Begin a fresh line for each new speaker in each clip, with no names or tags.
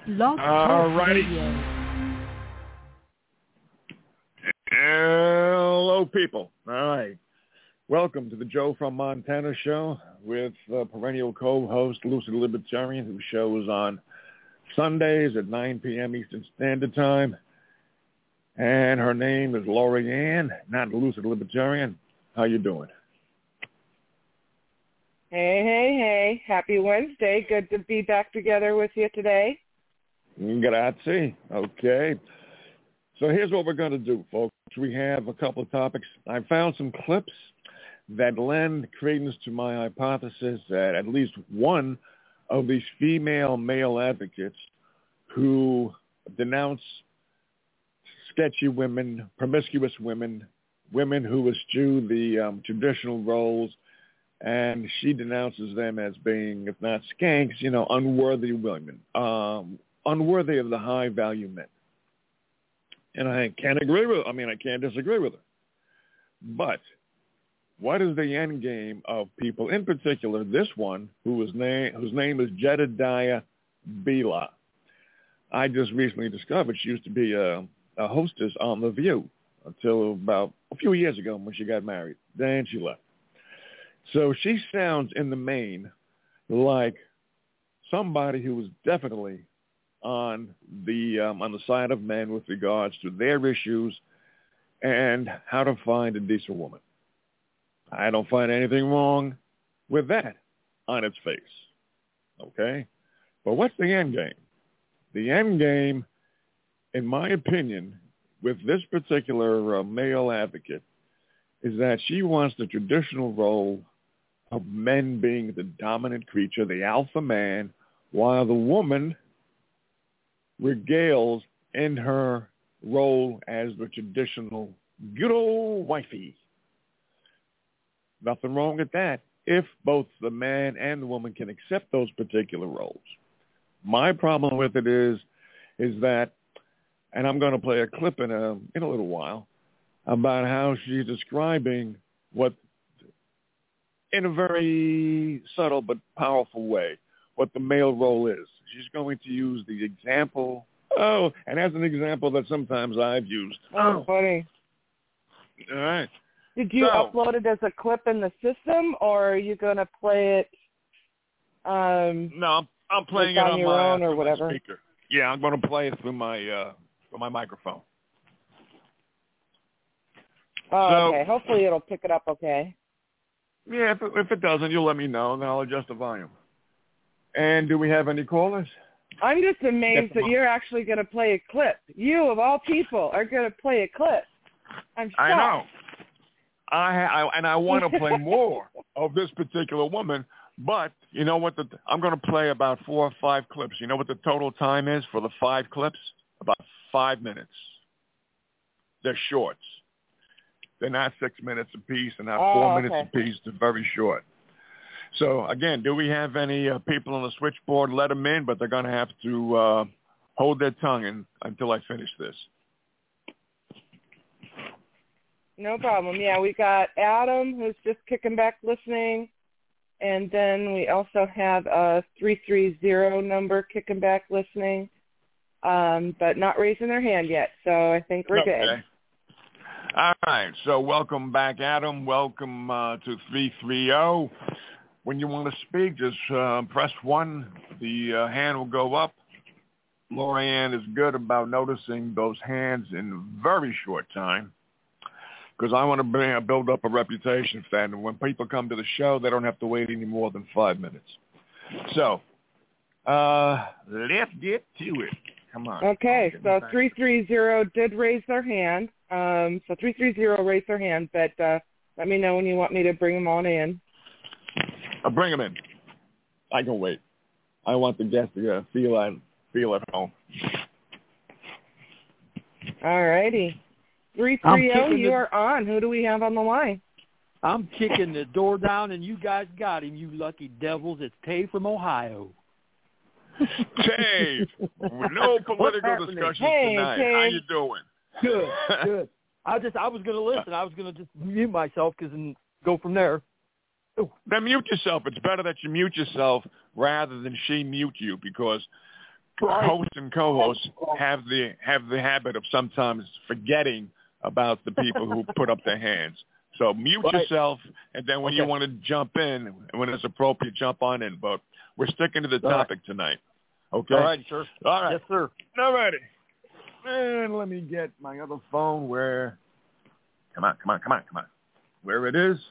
Blog
All righty.
Radio.
Hello, people. All right. Welcome to the Joe from Montana show with perennial co-host Lucid Libertarian, whose show is on Sundays at 9 p.m. Eastern Standard Time. And her name is Lori Ann, not Lucid Libertarian. How you doing?
Hey. Happy Wednesday. Good to be back together with you today.
Grazie. Okay. So here's what we're going to do, folks. We have a couple of topics. I found some clips that lend credence to my hypothesis that at least one of these female male advocates who denounce sketchy women, promiscuous women, women who eschew the traditional roles, and she denounces them as being, if not skanks, unworthy women, unworthy of the high value men. And I can't disagree with her. But what is the end game of people, in particular this one, whose name is Jedediah Bila? I just recently discovered she used to be a hostess on The View until about a few years ago when she got married. Then she left. So she sounds in the main like somebody who was definitely on the side of men with regards to their issues and how to find a decent woman. I don't find anything wrong with that on its face. Okay? But what's the end game? The end game, in my opinion, with this particular male advocate, is that she wants the traditional role of men being the dominant creature, the alpha man, while the woman regales in her role as the traditional good old wifey. Nothing wrong with that if both the man and the woman can accept those particular roles. My problem with it is that, and I'm going to play a clip in a little while, about how she's describing what, in a very subtle but powerful way, what the male role is. She's going to use the example, and as an example that sometimes I've used.
Oh, funny.
All right.
Did you upload it as a clip in the system, or are you going to play it
no, I'm playing it
on your own or whatever?
My speaker. Yeah, I'm going to play it through my microphone.
Oh, okay. Hopefully it'll pick it up okay.
Yeah, if it doesn't, you'll let me know, and then I'll adjust the volume. And do we have any callers?
I'm just amazed that you're actually going to play a clip. You, of all people, are going to play a clip. I'm shocked.
I know. I want to play more of this particular woman, but you know what? I'm going to play about 4 or 5 clips. You know what the total time is for the 5 clips? About 5 minutes. They're shorts. They're not 6 minutes apiece. They're not 4 minutes apiece. They're very short. So, again, do we have any people on the switchboard? Let them in, but they're going to have to hold their tongue until I finish this.
No problem. Yeah, we got Adam, who's just kicking back listening, and then we also have a 330 number kicking back listening, but not raising their hand yet, so I think we're good.
All right, so welcome back, Adam. Welcome to 330. When you want to speak, just press 1. The hand will go up. Lorianne is good about noticing those hands in very short time, because I want to build up a reputation for that. And when people come to the show, they don't have to wait any more than 5 minutes. So let's get to it. Come on.
Okay, so 330 did raise their hand. So 330 raised their hand, but let me know when you want me to bring them on in.
Bring them in. I can wait. I want the guests to feel at home.
All righty. 330, you are on. Who do we have on the line?
I'm kicking the door down, and you guys got him, you lucky devils. It's Tay from Ohio.
Tay, no political discussions tonight.
Tay.
How you doing?
Good. I was going to listen. I was going to just mute myself and go from there. Ooh.
Then mute yourself. It's better that you mute yourself rather than she mute you, because hosts and co-hosts have the habit of sometimes forgetting about the people who put up their hands. So mute yourself, and then when you want to jump in, when it's appropriate, jump on in. But we're sticking to the topic tonight. Okay?
All right, sir.
All right.
Yes, sir.
All righty. And let me get my other phone where... Come on. Where it is.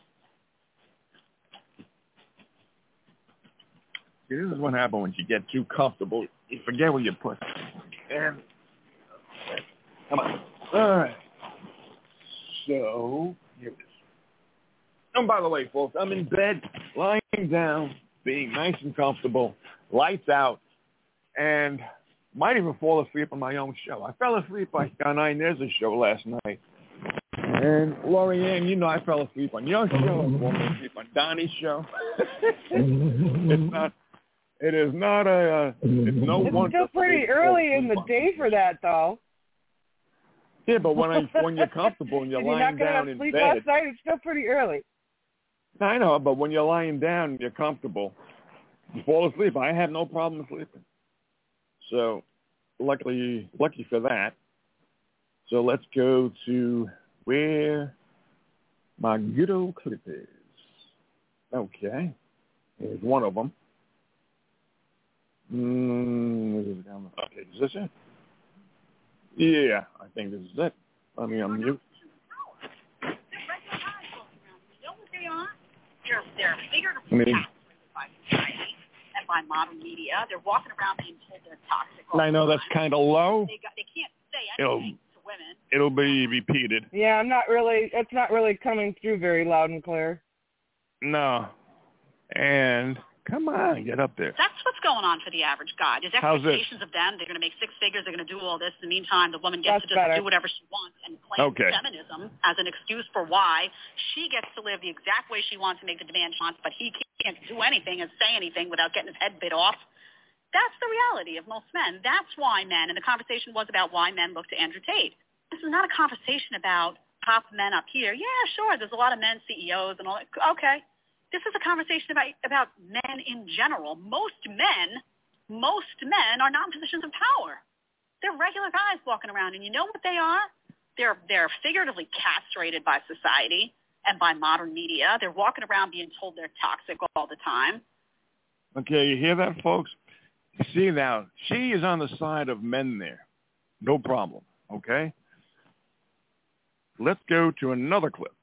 See, this is what happens when you get too comfortable. You forget where you put it. And... Come on. All right. So, here it is. And by the way, folks, I'm in bed, lying down, being nice and comfortable, lights out, and might even fall asleep on my own show. I fell asleep on I There's a show last night. And Lorianne, you know I fell asleep on your show. I fell asleep on Donnie's show. It's
still pretty early in the day for that, though.
Yeah, but when you're comfortable and you're lying down in bed.
You're not going to sleep last night, it's still pretty early.
I know, but when you're lying down and you're comfortable, you fall asleep. I have no problem sleeping. So, lucky for that. So let's go to where my good old clip is. Okay. Here's one of them. Okay, is this it? Yeah, I think this is it. Let me unmute.
They're figuratively castrated by society and by modern media. They're walking around being told they're toxic.
I know that's kind of low.
They can't say anything to women.
It'll be repeated.
Yeah, it's not really coming through very loud and clear.
No. And come on, get up there.
That's what's going on for the average guy. There's expectations of them. They're going to make six figures. They're going to do all this. In the meantime, the woman gets to just do whatever she wants and claim feminism as an excuse for why she gets to live the exact way she wants and make the demand she wants, but he can't do anything and say anything without getting his head bit off. That's the reality of most men. That's why men, and the conversation was about why men look to Andrew Tate. This is not a conversation about top men up here. Yeah, sure, there's a lot of men CEOs and all that. Okay. This is a conversation about men in general. Most men are not in positions of power. They're regular guys walking around, and you know what they are? They're figuratively castrated by society and by modern media. They're walking around being told they're toxic all the time.
Okay, you hear that, folks? See now, she is on the side of men there. No problem, okay? Let's go to another clip.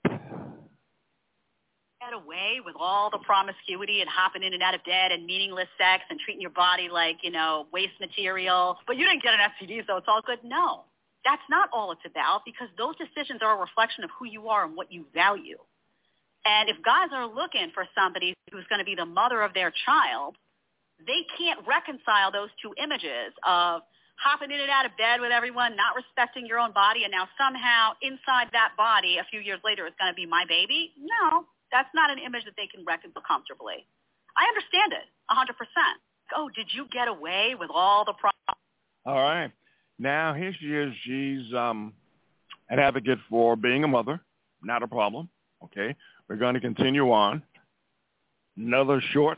Away with all the promiscuity and hopping in and out of bed and meaningless sex and treating your body like, waste material. But you didn't get an STD, so it's all good. No, that's not all it's about, because those decisions are a reflection of who you are and what you value. And if guys are looking for somebody who's going to be the mother of their child, they can't reconcile those two images of hopping in and out of bed with everyone, not respecting your own body, and now somehow inside that body a few years later it's going to be my baby. No. That's not an image that they can reconcile comfortably. I understand it, 100%. Oh, did you get away with all the problems?
All right. Now, here she is. She's an advocate for being a mother. Not a problem. Okay. We're going to continue on. Another short.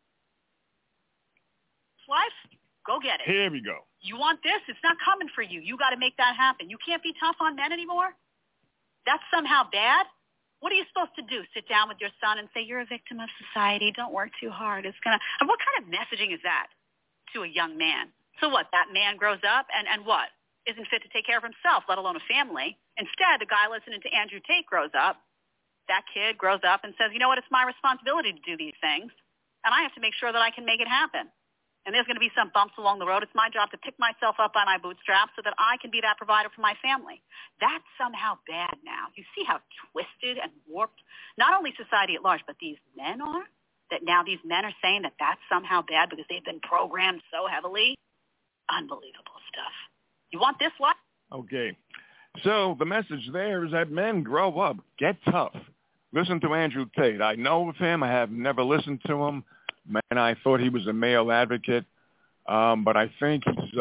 Life, go get it.
Here we go.
You want this? It's not coming for you. You got to make that happen. You can't be tough on men anymore? That's somehow bad? What are you supposed to do? Sit down with your son and say, you're a victim of society. Don't work too hard. And what kind of messaging is that to a young man? So what, that man grows up and what? Isn't fit to take care of himself, let alone a family. Instead, the guy listening to Andrew Tate grows up. That kid grows up and says, you know what, it's my responsibility to do these things, and I have to make sure that I can make it happen. And there's going to be some bumps along the road. It's my job to pick myself up by my bootstraps so that I can be that provider for my family. That's somehow bad now. You see how twisted and warped not only society at large, but these men are? That now these men are saying that that's somehow bad because they've been programmed so heavily? Unbelievable stuff. You want this life?
Okay. So the message there is that men grow up, get tough. Listen to Andrew Tate. I know of him. I have never listened to him. Man, I thought he was a male advocate, but I think he's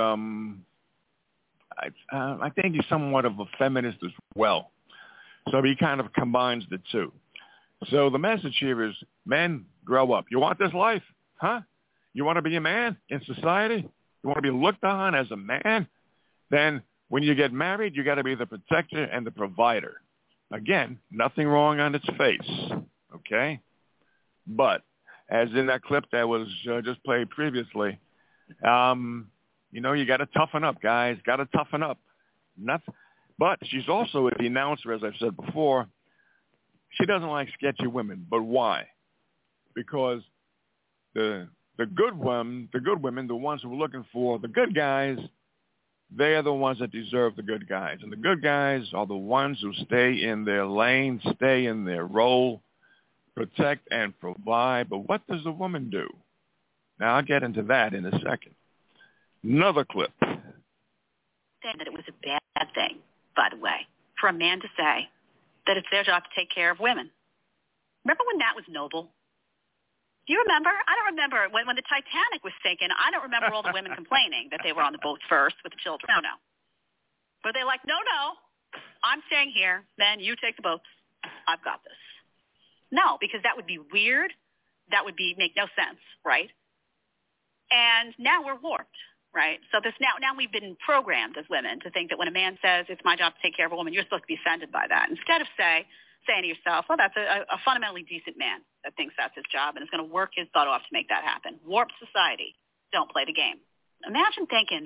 I think he's somewhat of a feminist as well. So he kind of combines the two. So the message here is, men, grow up. You want this life? Huh? You want to be a man in society? You want to be looked on as a man? Then when you get married, you got to be the protector and the provider. Again, nothing wrong on its face, okay? But as in that clip that was just played previously, you got to toughen up, guys. Got to toughen up. But she's also the announcer, as I've said before. She doesn't like sketchy women. But why? Because the good women, the ones who are looking for the good guys, they are the ones that deserve the good guys. And the good guys are the ones who stay in their lane, stay in their role, protect and provide. But what does the woman do? Now, I'll get into that in a second. Another clip.
Saying that it was a bad thing, by the way, for a man to say that it's their job to take care of women. Remember when that was noble? Do you remember? I don't remember when the Titanic was sinking. I don't remember all the women complaining that they were on the boat first with the children. No. But they're like, no, I'm staying here. Men, you take the boats. I've got this. No, because that would be weird. That would make no sense, right? And now we're warped, right? So this now we've been programmed as women to think that when a man says it's my job to take care of a woman, you're supposed to be offended by that. Instead of saying to yourself, well, that's a fundamentally decent man that thinks that's his job and is going to work his butt off to make that happen. Warped society. Don't play the game. Imagine thinking.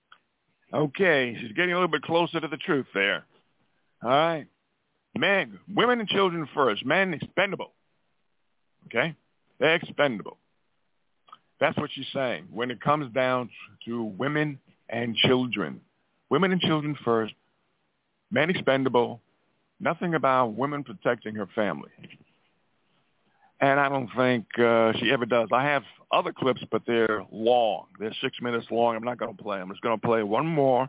Okay, she's getting a little bit closer to the truth there. All right. Men, women and children first. Men, expendable. Okay? They're expendable. That's what she's saying when it comes down to women and children. Women and children first. Men expendable. Nothing about women protecting her family. And I don't think she ever does. I have other clips, but they're long. They're 6 minutes long. I'm not going to play them. I'm just going to play one more.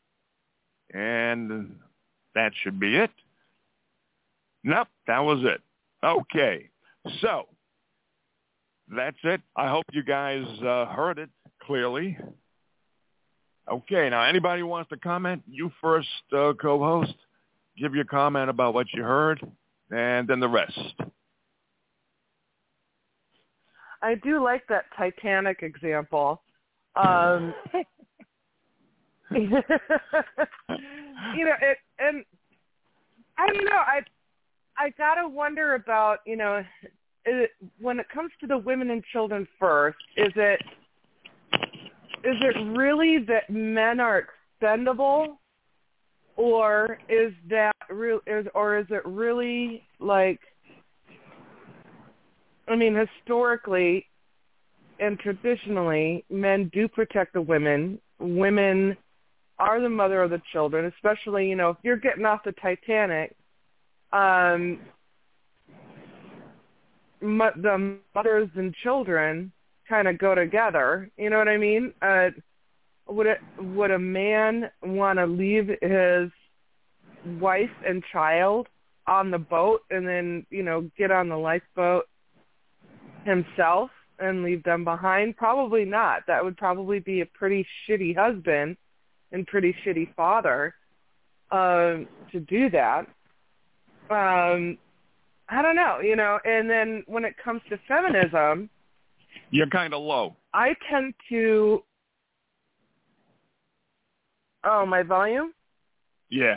And that should be it. Nope, that was it. Okay, so that's it. I hope you guys heard it clearly. Okay, now anybody who wants to comment, you first, co-host. Give your comment about what you heard, and then the rest.
I do like that Titanic example. And I don't know. I gotta wonder about, when it comes to the women and children first, is it really that men are expendable, or is it really like, historically and traditionally, men do protect the women. Women are the mother of the children, especially, if you're getting off the Titanic, the mothers and children kind of go together. You know what I mean? Would a man want to leave his wife and child on the boat and then, get on the lifeboat himself and leave them behind? Probably not. That would probably be a pretty shitty husband and pretty shitty father to do that. I don't know, and then when it comes to feminism,
you're kind of low.
I tend to... Oh, my volume?
Yeah.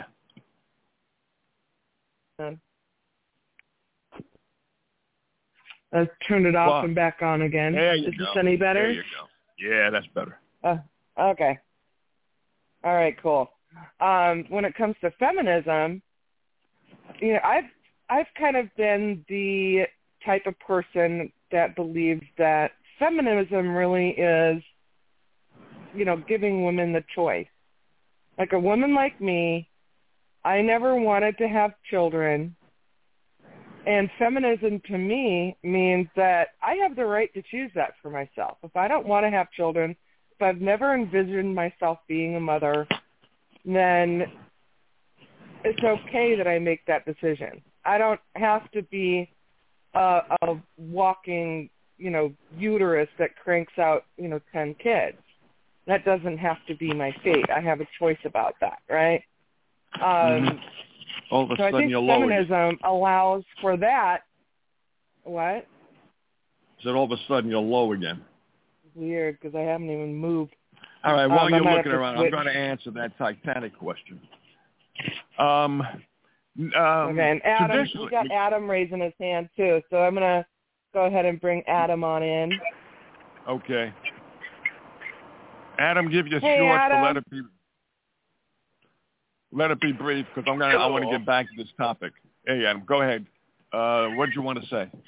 I've turned it off and back on again.
There you
Is
go.
this any better?
There you go. Yeah, that's better.
Okay. All right, cool. When it comes to feminism, I've kind of been the type of person that believes that feminism really is, giving women the choice. Like a woman like me, I never wanted to have children. And feminism to me means that I have the right to choose that for myself. If I don't want to have children, if I've never envisioned myself being a mother, then it's okay that I make that decision. I don't have to be a walking, uterus that cranks out, 10 kids. That doesn't have to be my fate. I have a choice about that, right?
All of a sudden
I think
you're low.
feminism allows for that. What?
So all of a sudden you're low again.
Weird, because I haven't even moved.
All right, while you're looking
to
around,
switch.
I'm going to answer that Titanic question.
Okay, and Adam, we got Adam raising his hand too, so I'm going to go ahead and bring Adam on in.
Okay. Adam, give your
Hey,
short,
Adam.
but let it be brief because I want to get back to this topic. Hey, Adam, go ahead. What do you want to say?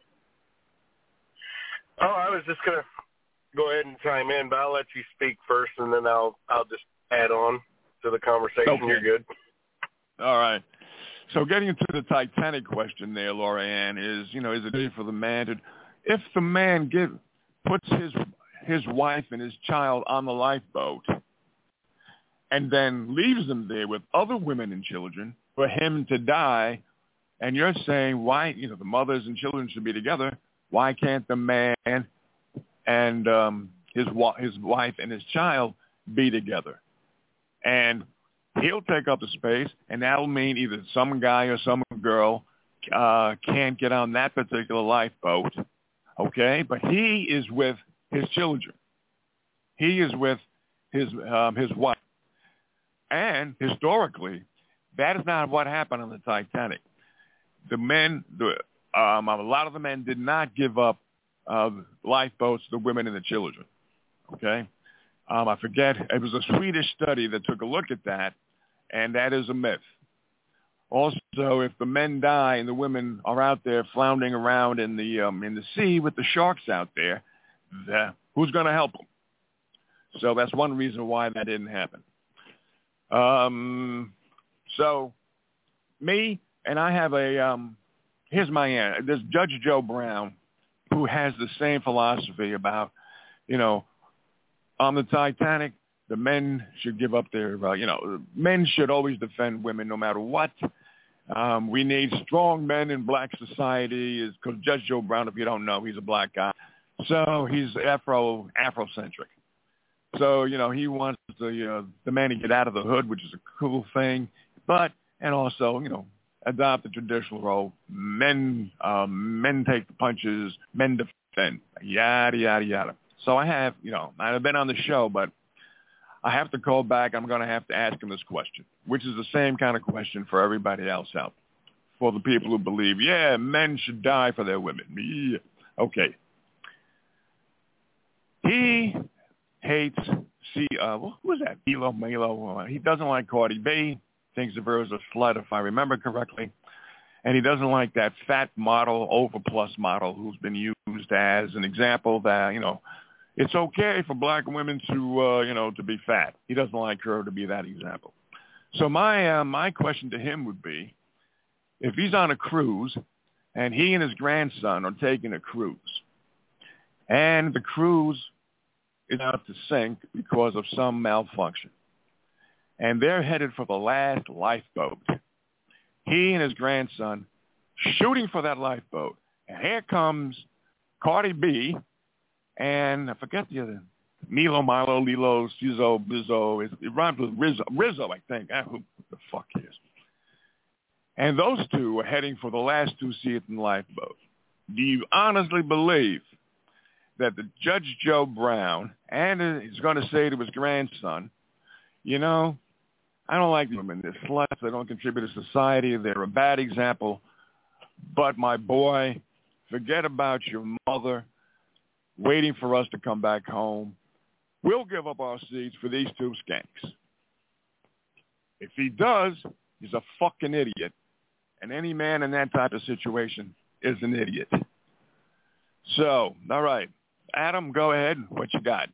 Oh, I was just going to go ahead and chime in, but I'll let you speak first, and then I'll just add on to the conversation.
Okay.
You're good.
All right. So getting into the Titanic question there, Laura Ann, is it easy for the man to, if the man puts his wife and his child on the lifeboat and then leaves them there with other women and children for him to die, and you're saying why, the mothers and children should be together, why can't the man and his wife and his child be together? And he'll take up the space, and that'll mean either some guy or some girl can't get on that particular lifeboat, okay? But he is with his children. He is with his wife. And historically, that is not what happened on the Titanic. The men, a lot of the men did not give up lifeboats to the women and the children, okay? I forget, it was a Swedish study that took a look at that, and that is a myth. Also, if the men die and the women are out there floundering around in the sea with the sharks out there, who's going to help them? So that's one reason why that didn't happen. So me, and I have here's my answer. There's Judge Joe Brown, who has the same philosophy about, on the Titanic, the men should give up their, men should always defend women no matter what. We need strong men in black society, because Judge Joe Brown, if you don't know, he's a black guy. So he's Afrocentric. So, he wants the man to get out of the hood, which is a cool thing, and also, adopt the traditional role. Men take the punches, men defend, yada, yada, yada. So I have, I've been on the show, but I have to call back. I'm going to have to ask him this question, which is the same kind of question for everybody else out there, for the people who believe, men should die for their women. Yeah. Okay. He hates, who was that? Milo. He doesn't like Cardi B, thinks of her as a slut, if I remember correctly. And he doesn't like that fat model, overplus model, who's been used as an example that, it's okay for black women to be fat. He doesn't like her to be that example. So my question to him would be, if he's on a cruise and he and his grandson are taking a cruise, and the cruise is out to sink because of some malfunction, and they're headed for the last lifeboat, he and his grandson shooting for that lifeboat, and here comes Cardi B, and I forget the other, Milo, Lilo, Cizo, Bizzo. It rhymes with Rizzo, I think. Who the fuck is? And those two are heading for the last two seats in the lifeboat. Do you honestly believe that the Judge Joe Brown and he's going to say to his grandson, I don't like women. They're sluts. They don't contribute to society. They're a bad example. But my boy, forget about your mother waiting for us to come back home. We'll give up our seats for these two skanks. If he does, he's a fucking idiot. And any man in that type of situation is an idiot. So, all right. Adam, go ahead. What you got?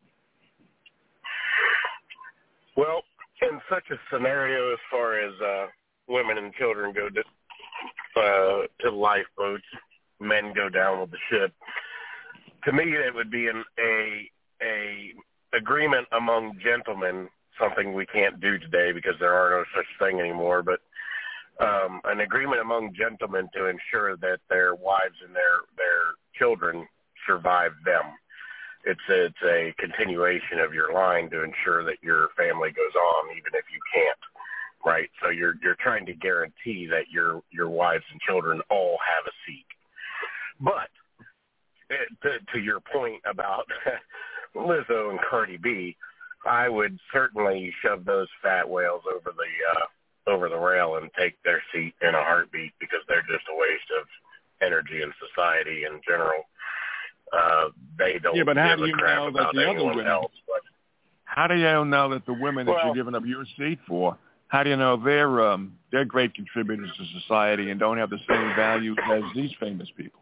Well, in such a scenario, as far as women and children go to lifeboats, men go down with the ship, to me it would be a agreement among gentlemen, something we can't do today because there are no such thing anymore, but an agreement among gentlemen to ensure that their wives and their children survive them. It's a continuation of your line to ensure that your family goes on, even if you can't, right? So you're trying to guarantee that your wives and children all have a seat. But to your point about Lizzo and Cardi B, I would certainly shove those fat whales over the rail and take their seat in a heartbeat, because they're just a waste of energy in society in general. They don't give a crap about anyone else. But
how do you know that the women that you're giving up your seat for, how do you know they're great contributors to society and don't have the same values as these famous people?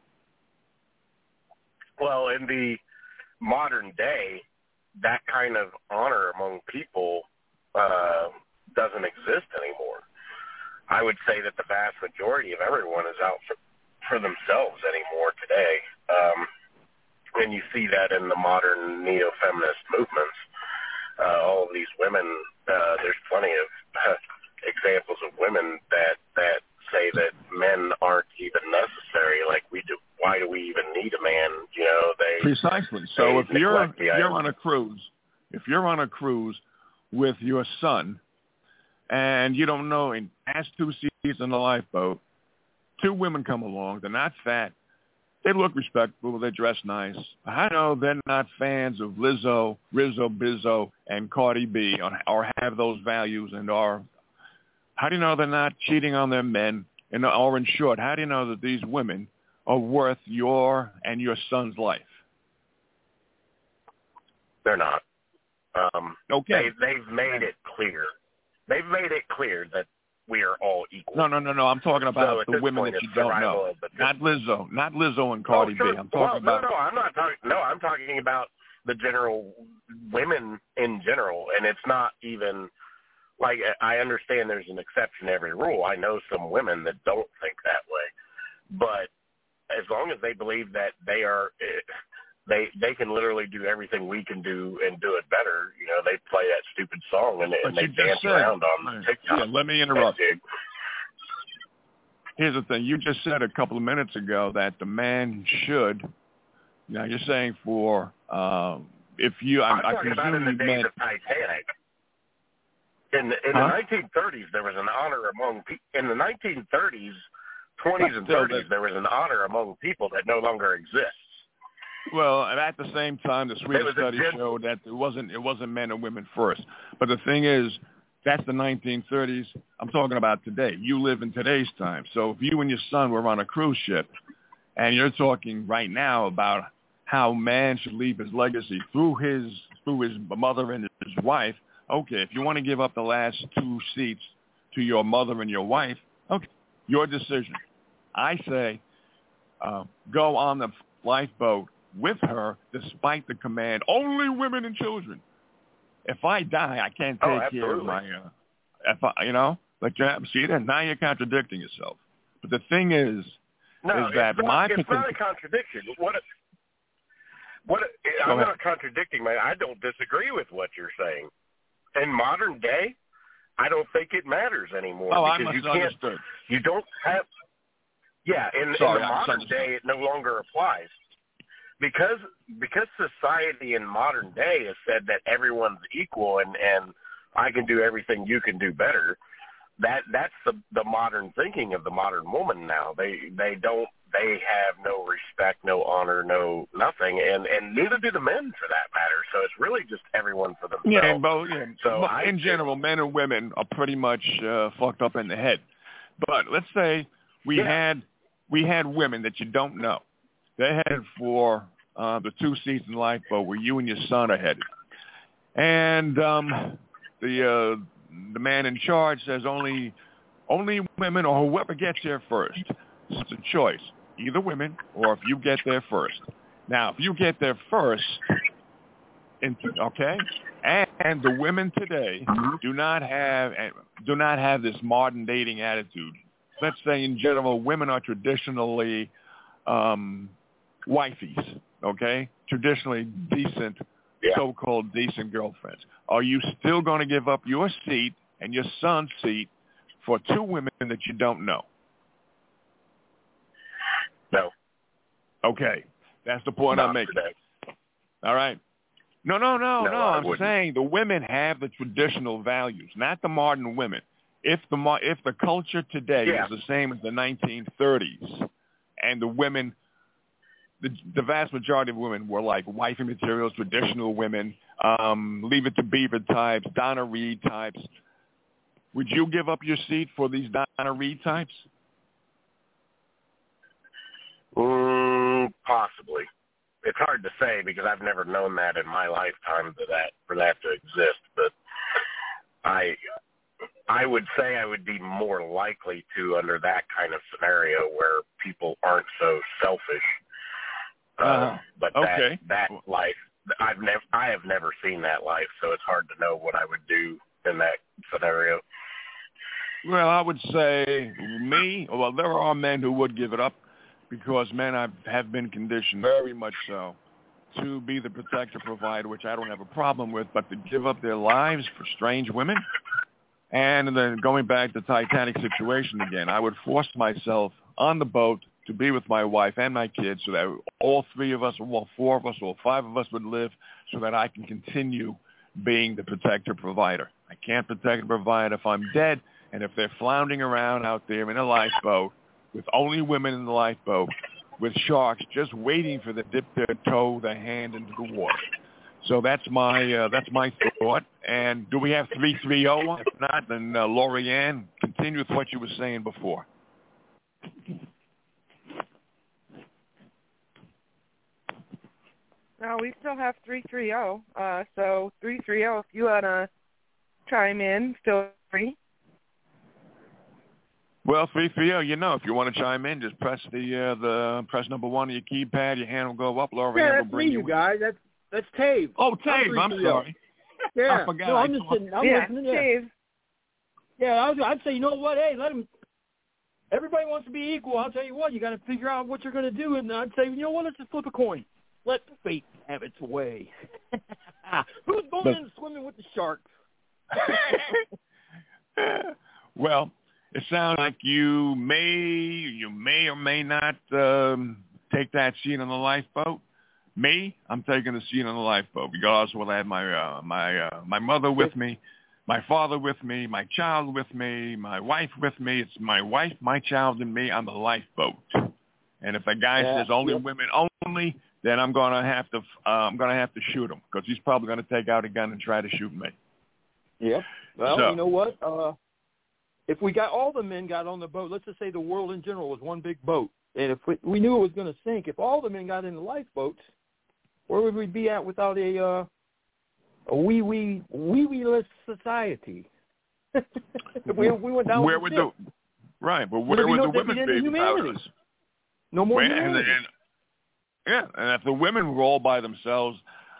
Well, in the modern day, that kind of honor among people doesn't exist anymore. I would say that the vast majority of everyone is out for themselves anymore today. And you see that in the modern neo-feminist movements. All of these women, there's plenty of examples of women that say that men aren't even necessary. Like, why do we even need a man? You know,
precisely. So if you're on a cruise, with your son, and you don't know, in past 2 seats in the lifeboat, 2 women come along. They're not fat. They look respectable. They dress nice. I know they're not fans of Lizzo, Rizzo, Bizzo, and Cardi B, or have those values, and are. How do you know they're not cheating on their men? Or in short, how do you know that these women are worth your and your son's life?
They're not.
Okay.
They've made it clear. They've made it clear that we are all equal.
No. I'm talking about the women that you don't know. Not Lizzo and Cardi B. I'm talking about.
I'm not talking. No, I'm talking about the general women in general, and it's not even like, I understand there's an exception to every rule. I know some women that don't think that way, but as long as they believe that they are. They can literally do everything we can do and do it better. You know, they play that stupid song and they dance around on TikTok.
Yeah, let me interrupt. Here's the thing. You just said a couple of minutes ago that the man should. Now you're saying for if you.
I'm talking about in the days of Titanic. In the 1930s, there was an honor among people. In the 1930s, 20s, and 30s, there was an honor among people that no longer exists.
Well, and at the same time, the Swedish study showed that it wasn't men and women first. But the thing is, that's the 1930s. I'm talking about today. You live in today's time. So if you and your son were on a cruise ship, and you're talking right now about how man should leave his legacy through his mother and his wife, okay, if you want to give up the last 2 seats to your mother and your wife, okay, your decision. I say go on the lifeboat with her, despite the command, only women and children. If I die, I can't take care of my, but see that now you're contradicting yourself. But the thing is that
it's not a contradiction. I'm not contradicting, man. I don't disagree with what you're saying. In modern day, I don't think it matters anymore.
Oh,
because
I misunderstood.
You don't have. Yeah, in the modern day, it no longer applies. Because society in modern day has said that everyone's equal and I can do everything, you can do better. That's the modern thinking of the modern woman now. They have no respect, no honor, no nothing, and neither do the men for that matter. So it's really just everyone for themselves. So
in general, men and women are pretty much fucked up in the head. But let's say we had women that you don't know. They're headed for the 2 seats in the lifeboat where you and your son are headed. And the man in charge says only women or whoever gets there first. It's a choice. Either women or if you get there first. Now, if you get there first, okay, and the women today do not have this modern dating attitude. Let's say in general, women are traditionally wifeys, okay? Traditionally decent, so-called decent girlfriends. Are you still going to give up your seat and your son's seat for 2 women that you don't know?
No.
Okay. That's the point I'm making. All right. No. I'm saying the women have the traditional values, not the modern women. If the culture today is the same as the 1930s, and the women the vast majority of women were like wifey materials, traditional women, Leave It to Beaver types, Donna Reed types. Would you give up your seat for these Donna Reed types?
Possibly. It's hard to say because I've never known that in my lifetime for that to exist. But I would say I would be more likely to under that kind of scenario where people aren't so selfish. But
okay.
that life, I have never seen that life, so it's hard to know what I would do in that scenario.
Well, I would say there are men who would give it up because men have been conditioned very much so to be the protector provider, which I don't have a problem with, but to give up their lives for strange women. And then going back to the Titanic situation again, I would force myself on the boat to be with my wife and my kids so that all three of us, or all four of us, or five of us would live so that I can continue being the protector provider. I can't protect and provide if I'm dead, and if they're floundering around out there in a lifeboat with only women in the lifeboat with sharks just waiting for them to dip their toe, their hand into the water. So that's my thought. And do we have 330? If not, then Lori-Ann, continue with what you were saying before.
No, we still have 330. So 330, if you want to chime in, feel free.
Well, 330, if you want to chime in, just press press number 1 on your keypad. Your hand will go up. Lori-Ann will bring you
guys. That's Tave.
Oh, Tave. I'm sorry.
Yeah.
I forgot.
No, I'm just sitting. I'm listening. Yeah.
Tave.
Yeah, I'd say, you know what? Hey, let him. Everybody wants to be equal. I'll tell you what. You got to figure out what you're going to do, and I'd say, you know what? Let's just flip a coin. Let fate have its way. Who's going in swimming with the sharks?
Well, it sounds like you may or may not take that seat on the lifeboat. Me, I'm taking the seat on the lifeboat because I have my mother with me, my father with me, my child with me, my wife with me. It's my wife, my child, and me on the lifeboat. And if a guy says only women only, then I'm gonna have to shoot him because he's probably gonna take out a gun and try to shoot me.
Yep. Well, you know what? If all the men got on the boat, let's just say the world in general was one big boat, and if we knew it was going to sink, if all the men got in the lifeboats, where would we be at without a wee-less society? we went down.
Where would the women be without us?
No more humanity.
And if the women were all by themselves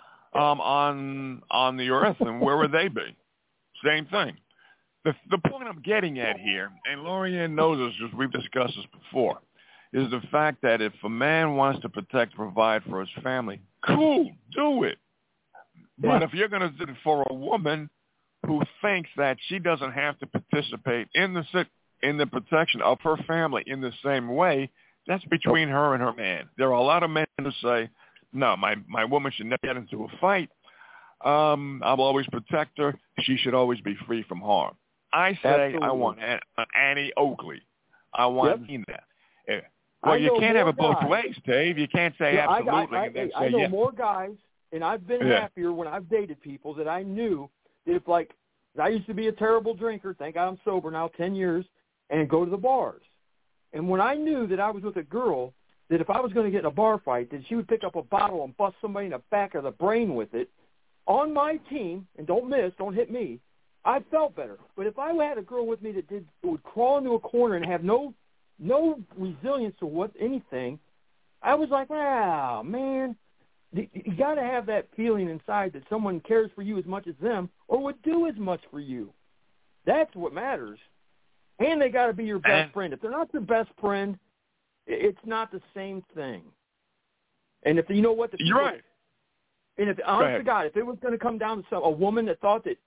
on the earth, then where would they be? Same thing. The point I'm getting at here, and Lori-Ann knows this because we've discussed this before, is the fact that if a man wants to protect and provide for his family, cool, do it. But if you're going to do it for a woman who thinks that she doesn't have to participate in the protection of her family in the same way, that's between her and her man. There are a lot of men who say, no, my woman should never get into a fight. I'll always protect her. She should always be free from harm. I say absolutely. I want Annie Oakley. I want that. Well, you can't have it both ways, Dave. You can't say absolutely and then say
I know more guys, and I've been happier when I've dated people that I knew that if, like, I used to be a terrible drinker. Thank God I'm sober now, 10 years, and go to the bars. And when I knew that I was with a girl, that if I was going to get in a bar fight, that she would pick up a bottle and bust somebody in the back of the brain with it, on my team, and don't hit me, I felt better. But if I had a girl with me that would crawl into a corner and have no resilience to anything, I was like, wow, man, you got to have that feeling inside that someone cares for you as much as them or would do as much for you. That's what matters. And they got to be your best friend. If they're not your best friend, it's not the same thing. And if you know what,
you're right.
And if, honest to God, if it was going to come down to a woman that thought that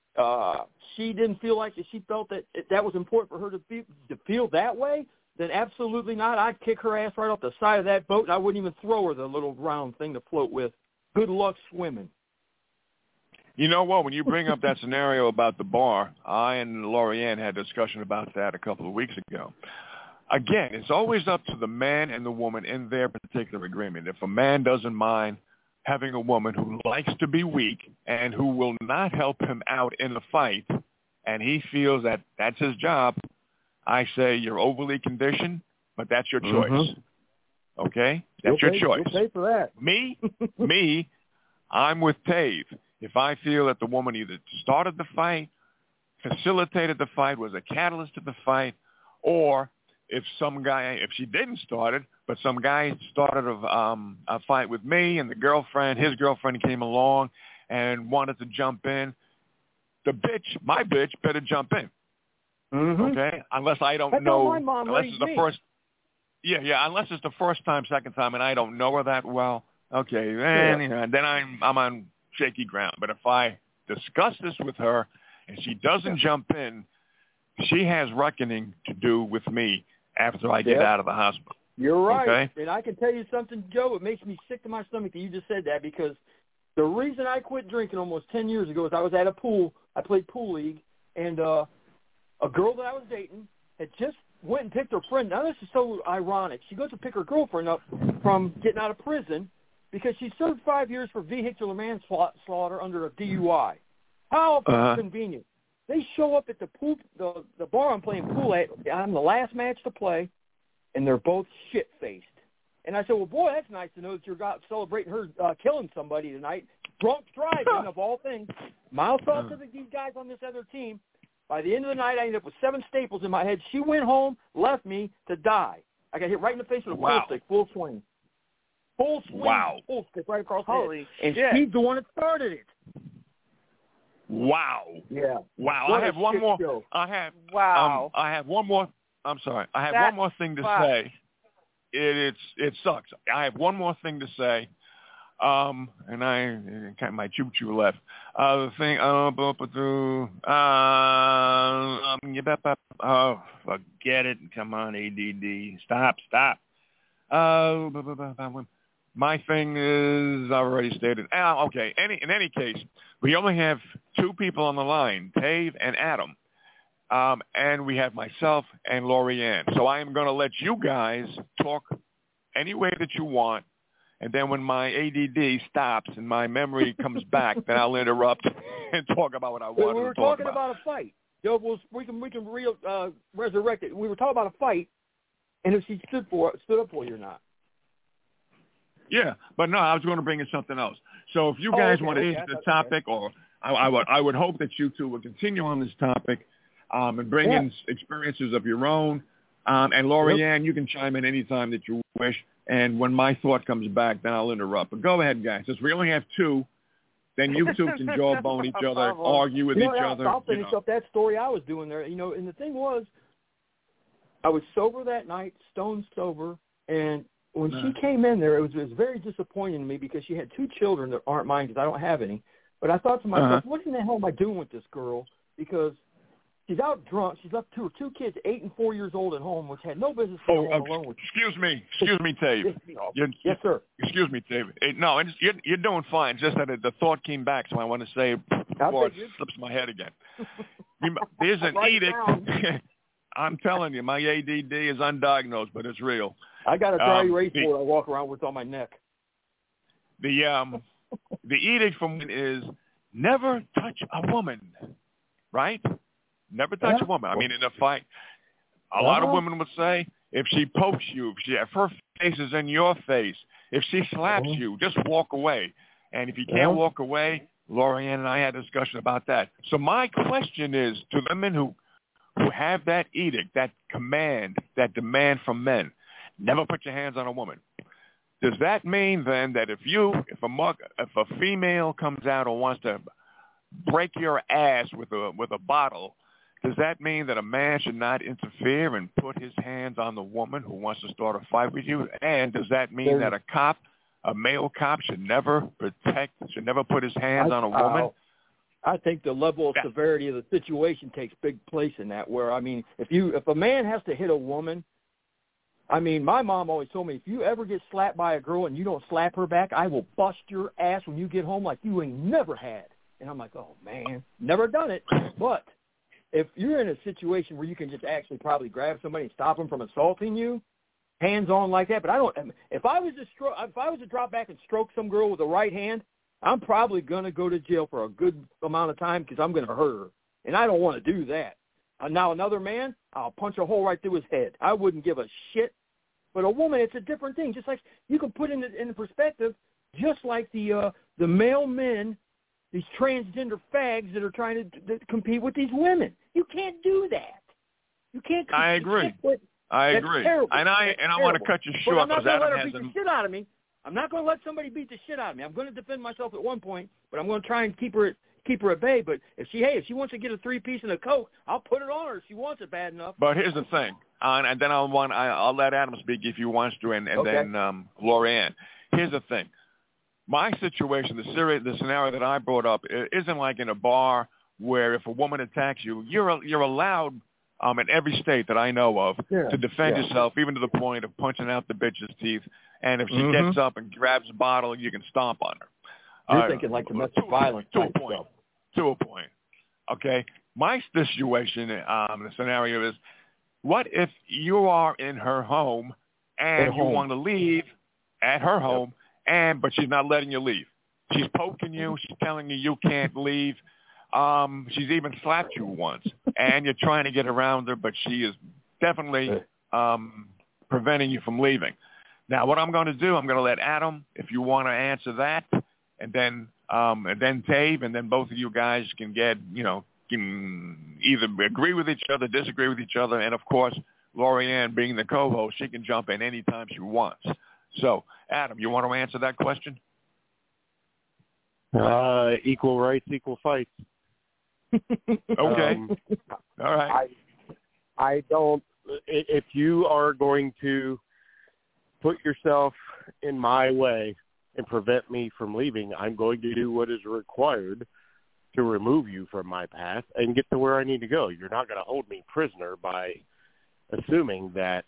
she didn't feel like she felt that was important for her to feel that way, then absolutely not. I'd kick her ass right off the side of that boat, and I wouldn't even throw her the little round thing to float with. Good luck swimming.
You know what? When you bring up that scenario about the bar, I and Lori-Ann had a discussion about that a couple of weeks ago. again, it's always up to the man and the woman in their particular agreement. If a man doesn't mind having a woman who likes to be weak and who will not help him out in the fight, and he feels that that's his job, I say you're overly conditioned, but that's your choice.
Mm-hmm.
Okay? That's your choice.
You'll pay for that.
Me, I'm with Tave. If I feel that the woman either started the fight, facilitated the fight, was a catalyst to the fight, or if she didn't start it, but some guy started a fight with me and his girlfriend came along and wanted to jump in, my bitch better jump in.
Mm-hmm.
Okay? Unless I don't
That's
know.
how my mom
unless
raised
it's the
me.
first. Yeah. Unless it's the first time, second time, and I don't know her that well. Okay, then I'm on shaky ground. But if I discuss this with her and she doesn't jump in, she has reckoning to do with me after I get out of the hospital.
You're right.
Okay?
And I can tell you something, Joe, it makes me sick to my stomach that you just said that, because the reason I quit drinking almost 10 years ago is I was at a pool. I played pool league, and a girl that I was dating had just went and picked her friend. Now, this is so ironic. She goes to pick her girlfriend up from getting out of prison because she served 5 years for vehicular manslaughter under a DUI. How convenient. They show up at the pool, the bar I'm playing pool at. I'm the last match to play, and they're both shit-faced. And I said, well, boy, that's nice to know that you're out celebrating her killing somebody tonight. Drunk driving, of all things. Miles off to these guys on this other team. By the end of the night, I ended up with 7 staples in my head. She went home, left me to die. I got hit right in the face with a pool stick, full swing. Full swing, full stick right across the head. And she's the one that started it.
Wow.
Yeah.
Wow.
What
I have one more. I have one more. I'm sorry. I have one more thing to say. It sucks. I have one more thing to say. And I my choo-choo left. The thing. Forget it. Come on, ADD. Stop. My thing is already stated. Okay. In any case, we only have 2 people on the line, Dave and Adam. And we have myself and Lori Ann. So I am going to let you guys talk any way that you want. And then when my ADD stops and my memory comes back, then I'll interrupt and talk about what I want to talk about.
We were talking about a fight. Joe, we can resurrect it. We were talking about a fight, and if she stood up for you or not.
Yeah, but no, I was going to bring in something else. So if you guys want to answer the topic, or I would hope that you two would continue on this topic and bring in experiences of your own. And Lori Ann, you can chime in anytime that you wish. And when my thought comes back, then I'll interrupt. But go ahead, guys. Since we only have 2, then you two can jawbone each other, argue with each other.
I'll finish up that story I was doing there. And the thing was, I was sober that night, stone sober, and when she came in there, it was very disappointing to me because she had 2 children that aren't mine because I don't have any. But I thought to myself, what in the hell am I doing with this girl? Because she's out drunk. She's left 2 kids, 8 and 4 years old, at home, which had no business being alone with.
Excuse me, Dave.
Yes, sir.
Excuse me, Dave. No, you're doing fine. Just that the thought came back, so I want to say before it slips my head again. There's an edict. I'm telling you, my ADD is undiagnosed, but it's real.
I got a dry erase board I walk around with on my neck.
The edict from is never touch a woman, right? Never touch a woman. I mean, in a fight, a lot of women would say, if she pokes you, if her face is in your face, if she slaps you, just walk away. And if you can't walk away, Lori Ann and I had a discussion about that. So my question is to the men who have that edict, that command, that demand from men, never put your hands on a woman. Does that mean then that if a female comes out and wants to break your ass with a bottle, does that mean that a man should not interfere and put his hands on the woman who wants to start a fight with you? And does that mean that a male cop should never put his hands on a woman?
I think the level of severity of the situation takes big place in that, where, I mean, if a man has to hit a woman, I mean, my mom always told me, if you ever get slapped by a girl and you don't slap her back, I will bust your ass when you get home like you ain't never had. And I'm like, oh, man, never done it. But if you're in a situation where you can just actually probably grab somebody and stop them from assaulting you, hands on like that. But I don't. If I was to drop back and stroke some girl with the right hand, I'm probably gonna go to jail for a good amount of time because I'm gonna hurt her, and I don't want to do that. Now another man, I'll punch a hole right through his head. I wouldn't give a shit. But a woman, it's a different thing. Just like you can put in the perspective, just like the male men, these transgender fags that are trying to compete with these women. You can't do that. You can't.
I agree. I agree.
Terrible.
And I want to cut you short.
But I'm not going to let her beat the shit out of me. I'm not going to let somebody beat the shit out of me. I'm going to defend myself at one point, but I'm going to try and keep her at bay. But if she wants to get a 3-piece and a Coke, I'll put it on her if she wants it bad enough.
But here's the thing, and then I'll let Adam speak if he wants to, and
okay.
then Lori-Ann. Here's the thing. My situation, the scenario that I brought up, it isn't like in a bar where if a woman attacks you, you're allowed in every state that I know of to defend yourself, even to the point of punching out the bitch's teeth. And if she gets up and grabs a bottle, you can stomp on her.
You're thinking like domestic violence type stuff.
To a point. Okay? My situation, the scenario is, what if you are in her home and you want to leave at her home, but she's not letting you leave? She's poking you. She's telling you can't leave. She's even slapped you once, and you're trying to get around her, but she is definitely preventing you from leaving. Now, what I'm going to do, I'm going to let Adam, if you want to answer that, and then Dave, and then both of you guys can can either agree with each other, disagree with each other, and of course, Lori-Ann being the co-host, she can jump in anytime she wants. So, Adam, you want to answer that question?
Equal rights, equal fights.
Okay. All right.
I don't. If you are going to put yourself in my way and prevent me from leaving, I'm going to do what is required to remove you from my path and get to where I need to go. You're not going to hold me prisoner by assuming that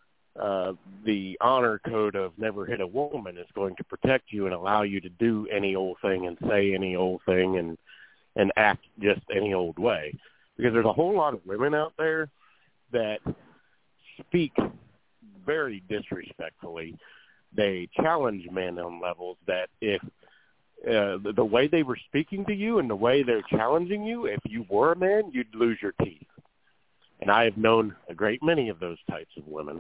the honor code of never hit a woman is going to protect you and allow you to do any old thing and say any old thing and act just any old way. Because there's a whole lot of women out there that speak very disrespectfully. They challenge men on levels that if the way they were speaking to you and the way they're challenging you, if you were a man, you'd lose your teeth. And I have known a great many of those types of women.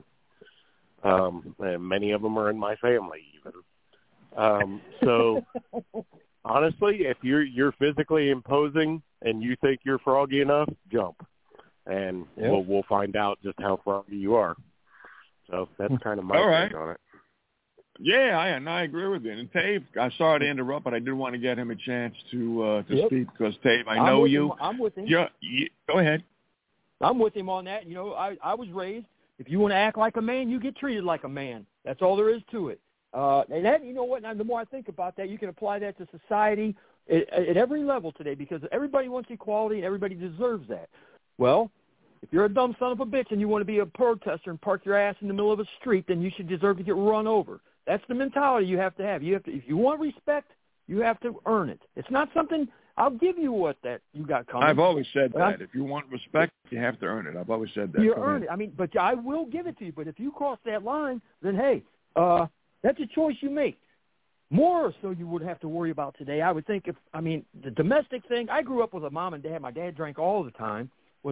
And many of them are in my family even. So honestly, if you're physically imposing and you think you're froggy enough, jump. And we'll find out just how froggy you are. So that's kind of my take on it.
Yeah, I agree with you. And Dave, I'm sorry to interrupt, but I did want to get him a chance to speak because, Dave, I know you.
I'm with him.
Go ahead.
I'm with him on that. I was raised, if you want to act like a man, you get treated like a man. That's all there is to it. And that, you know what, now the more I think about that, you can apply that to society at every level today because everybody wants equality and everybody deserves that. Well, if you're a dumb son of a bitch and you want to be a protester and park your ass in the middle of a street, then you should deserve to get run over. That's the mentality you have to have. If you want respect, you have to earn it. It's not something I'll give you what that you got coming.
I've always said that. If you want respect, you have to earn it. I've always said that.
You earn it. I mean, but I will give it to you. But if you cross that line, then hey, that's a choice you make. More so you would have to worry about today. I would think the domestic thing. I grew up with a mom and dad. My dad drank all the time.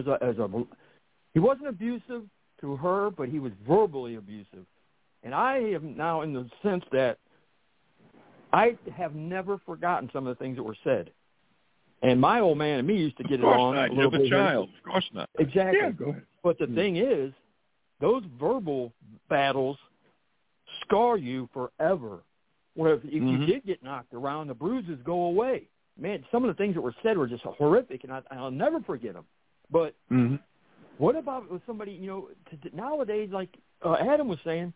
He wasn't abusive to her, but he was verbally abusive. And I am now in the sense that I have never forgotten some of the things that were said. And my old man and me used to get it on a little bit.
You're the child. Of course not.
Exactly.
Yeah, go ahead.
But the thing is, those verbal battles scar you forever. Where if you did get knocked around, the bruises go away. Man, some of the things that were said were just horrific, and I'll never forget them. But what about with somebody, nowadays, like Adam was saying,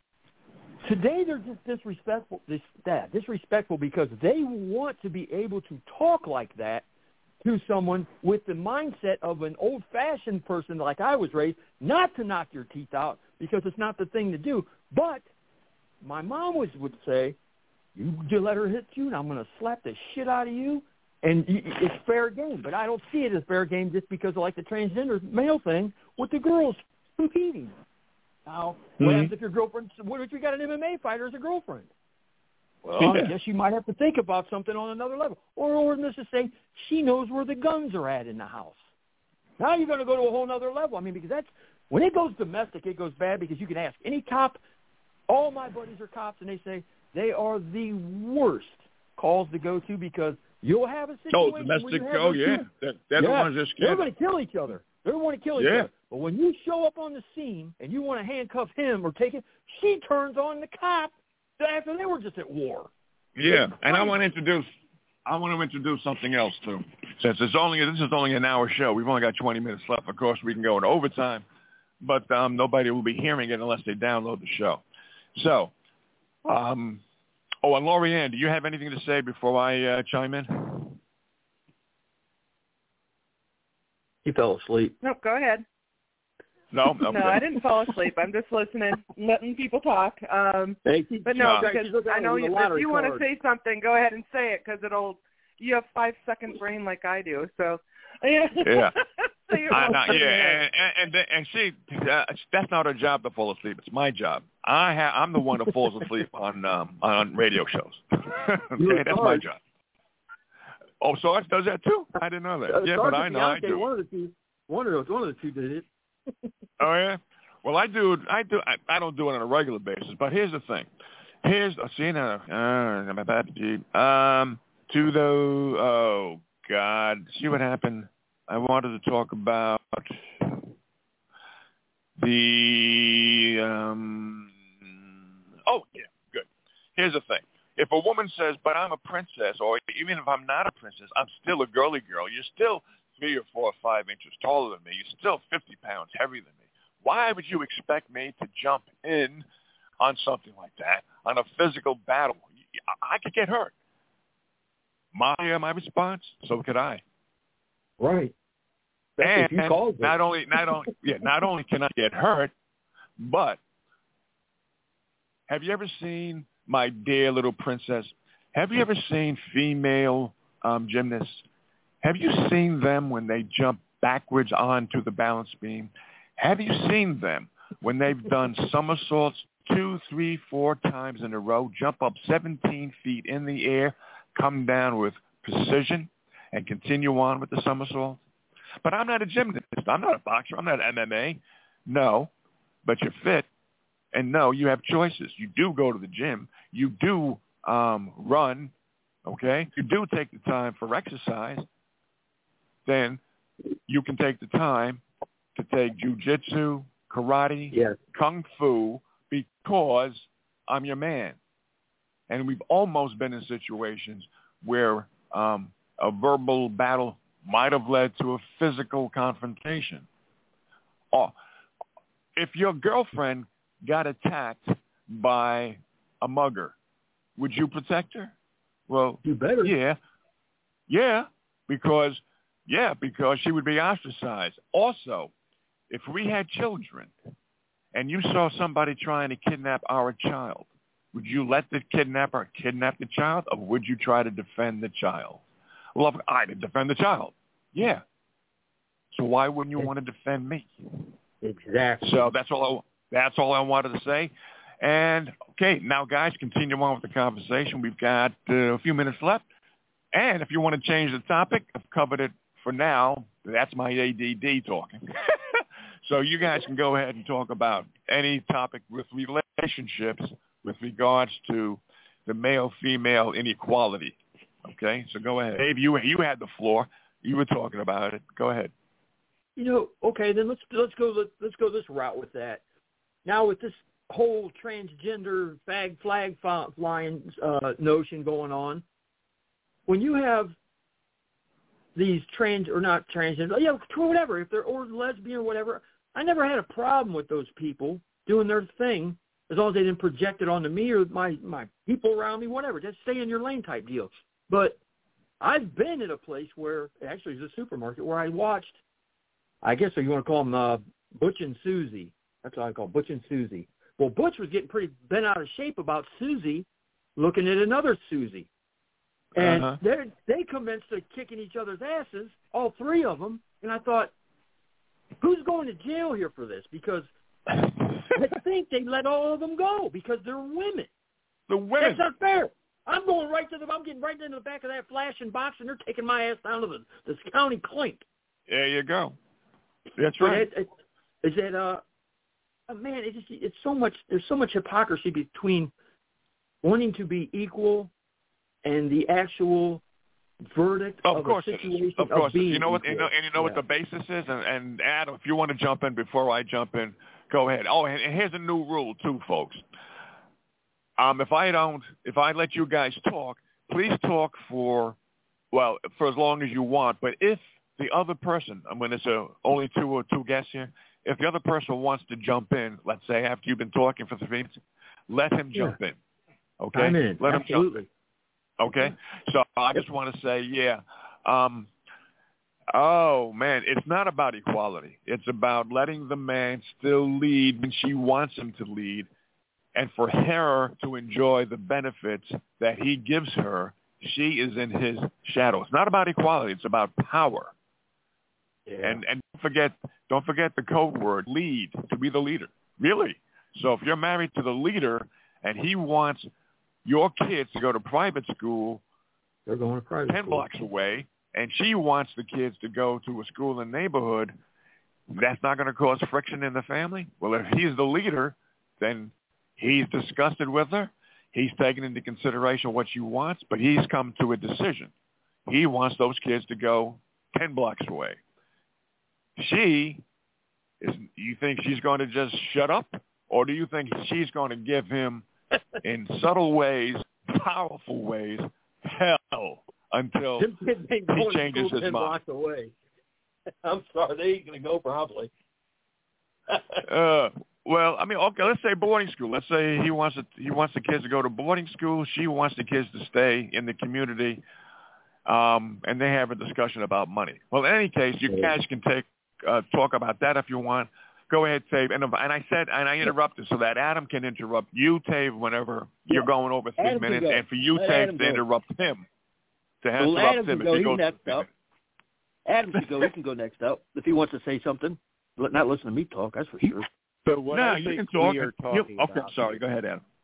today they're just disrespectful because they want to be able to talk like that to someone with the mindset of an old-fashioned person like I was raised, not to knock your teeth out because it's not the thing to do. But my mom would say, you let her hit you and I'm going to slap the shit out of you. And it's fair game, but I don't see it as fair game just because of like the transgender male thing with the girls competing. Now, what happens if your girlfriend? What if you got an MMA fighter as a girlfriend? Well, I guess you might have to think about something on another level. Or let's just say she knows where the guns are at in the house. Now you're going to go to a whole other level. I mean, because that's when it goes domestic, it goes bad because you can ask any cop. All my buddies are cops, and they say they are the worst calls to go to because you'll have a situation.
Domestic. They're the ones that scare.
They're going to kill each other. They want to kill each other. But when you show up on the scene and you want to handcuff him or take him, she turns on the cop after they were just at war.
Yeah, and I want to introduce something else too. Since this is only an hour show, we've only got 20 minutes left. Of course, we can go into overtime, but nobody will be hearing it unless they download the show. So, and Lorianne, do you have anything to say before I chime in?
He fell asleep.
No, go ahead.
No,
no, I didn't fall asleep. I'm just listening, letting people talk. But no, because I know if you want to say something, go ahead and say it because you have 5-second brain like I do. So yeah.
And see, that's not her job to fall asleep. It's my job. I'm the one who falls asleep on radio shows. Okay, that's my job. Oh, Sarge does that too? I didn't know that. Yeah, but I know I do.
One of the two did it.
Oh yeah. Well, I do. I don't do it on a regular basis. But here's the thing. Oh God, see what happened. I wanted to talk about the. Oh yeah, good. Here's the thing. If a woman says, "But I'm a princess," or even if I'm not a princess, I'm still a girly girl. You're still 3 or 4 or 5 inches taller than me. You're still 50 pounds heavier than me. Why would you expect me to jump in on something like that, on a physical battle? I could get hurt. My response, so could I.
Right.
And not only can I get hurt, but have you ever seen my dear little princess? Have you ever seen female gymnasts? Have you seen them when they jump backwards onto the balance beam? Have you seen them when they've done somersaults 2, 3, 4 times in a row, jump up 17 feet in the air, come down with precision, and continue on with the somersault? But I'm not a gymnast. I'm not a boxer. I'm not MMA. No, but you're fit. And no, you have choices. You do go to the gym. You do run, okay? You do take the time for exercise. Then you can take the time to take jiu-jitsu, karate, kung fu, because I'm your man. And we've almost been in situations where a verbal battle might have led to a physical confrontation. Or if your girlfriend got attacked by a mugger, would you protect her? Well,
you better.
Yeah, because she would be ostracized. Also, if we had children and you saw somebody trying to kidnap our child, would you let the kidnapper kidnap the child, or would you try to defend the child? Well, I'd defend the child. Yeah. So why wouldn't you want to defend me?
Exactly.
So that's all I wanted to say. And, okay, now, guys, continue on with the conversation. We've got a few minutes left. And if you want to change the topic, I've covered it for now. That's my ADD talking. So you guys can go ahead and talk about any topic with relationships with regards to the male-female inequality. Okay? So go ahead. Dave, you had the floor. You were talking about it. Go ahead.
Okay, then let's go this route with that. Now with this whole transgender flag flying notion going on, when you have these whatever, if they're or lesbian or whatever, I never had a problem with those people doing their thing as long as they didn't project it onto me or my people around me, whatever. Just stay in your lane type deal. But I've been at a place where, actually it's a supermarket, where I watched, I guess you want to call them Butch and Susie. That's what I call Butch and Susie. Well, Butch was getting pretty bent out of shape about Susie looking at another Susie. And they commenced to kicking each other's asses, all three of them. And I thought, who's going to jail here for this? Because I think they let all of them go because they're women.
The women.
That's not fair. I'm getting right into the back of that flashing box, and they're taking my ass down to the county clink.
There you go. That's right.
Man, it's so much. There's so much hypocrisy between wanting to be equal and the actual verdict of a situation
of course.
being
You know what?
equal.
You know what the basis is. And Adam, if you want to jump in before I jump in, go ahead. Oh, and here's a new rule too, folks. If I let you guys talk, please talk for as long as you want. But if the other person, it's only two guests here, if the other person wants to jump in, let's say after you've been talking for 3 minutes, let him jump in. Okay?
I'm in.
Let him
Absolutely.
jump in. Okay? So I just want to say, oh, man, it's not about equality. It's about letting the man still lead when she wants him to lead, and for her to enjoy the benefits that he gives her. She is in his shadow. It's not about equality. It's about power. Yeah. And don't forget the code word, lead, to be the leader. Really. So if you're married to the leader and he wants your kids to go to private school,
they're going to private
10 blocks away, and she wants the kids to go to a school in the neighborhood, that's not going to cause friction in the family? Well, if he's the leader, then he's disgusted with her. He's taken into consideration what she wants, but he's come to a decision. He wants those kids to go 10 blocks away. You think she's going to just shut up? Or do you think she's going to give him, in subtle ways, powerful ways, hell until he changes his
10
mind?
Blocks away. I'm sorry, they ain't going to go probably.
Well, okay, let's say boarding school. Let's say he wants the kids to go to boarding school. She wants the kids to stay in the community, and they have a discussion about money. Well, in any case, you guys can talk about that if you want. Go ahead, Tave. And I interrupted so that Adam can interrupt you, Tave, whenever you're going over 3 minutes, and for you, Tave, to interrupt him.
Adam can go. He's next up. Adam can go. He can go next up if he wants to say something. Not listen to me talk, that's for sure.
So what I think we are talking about.
Okay, sorry. Go ahead, Adam.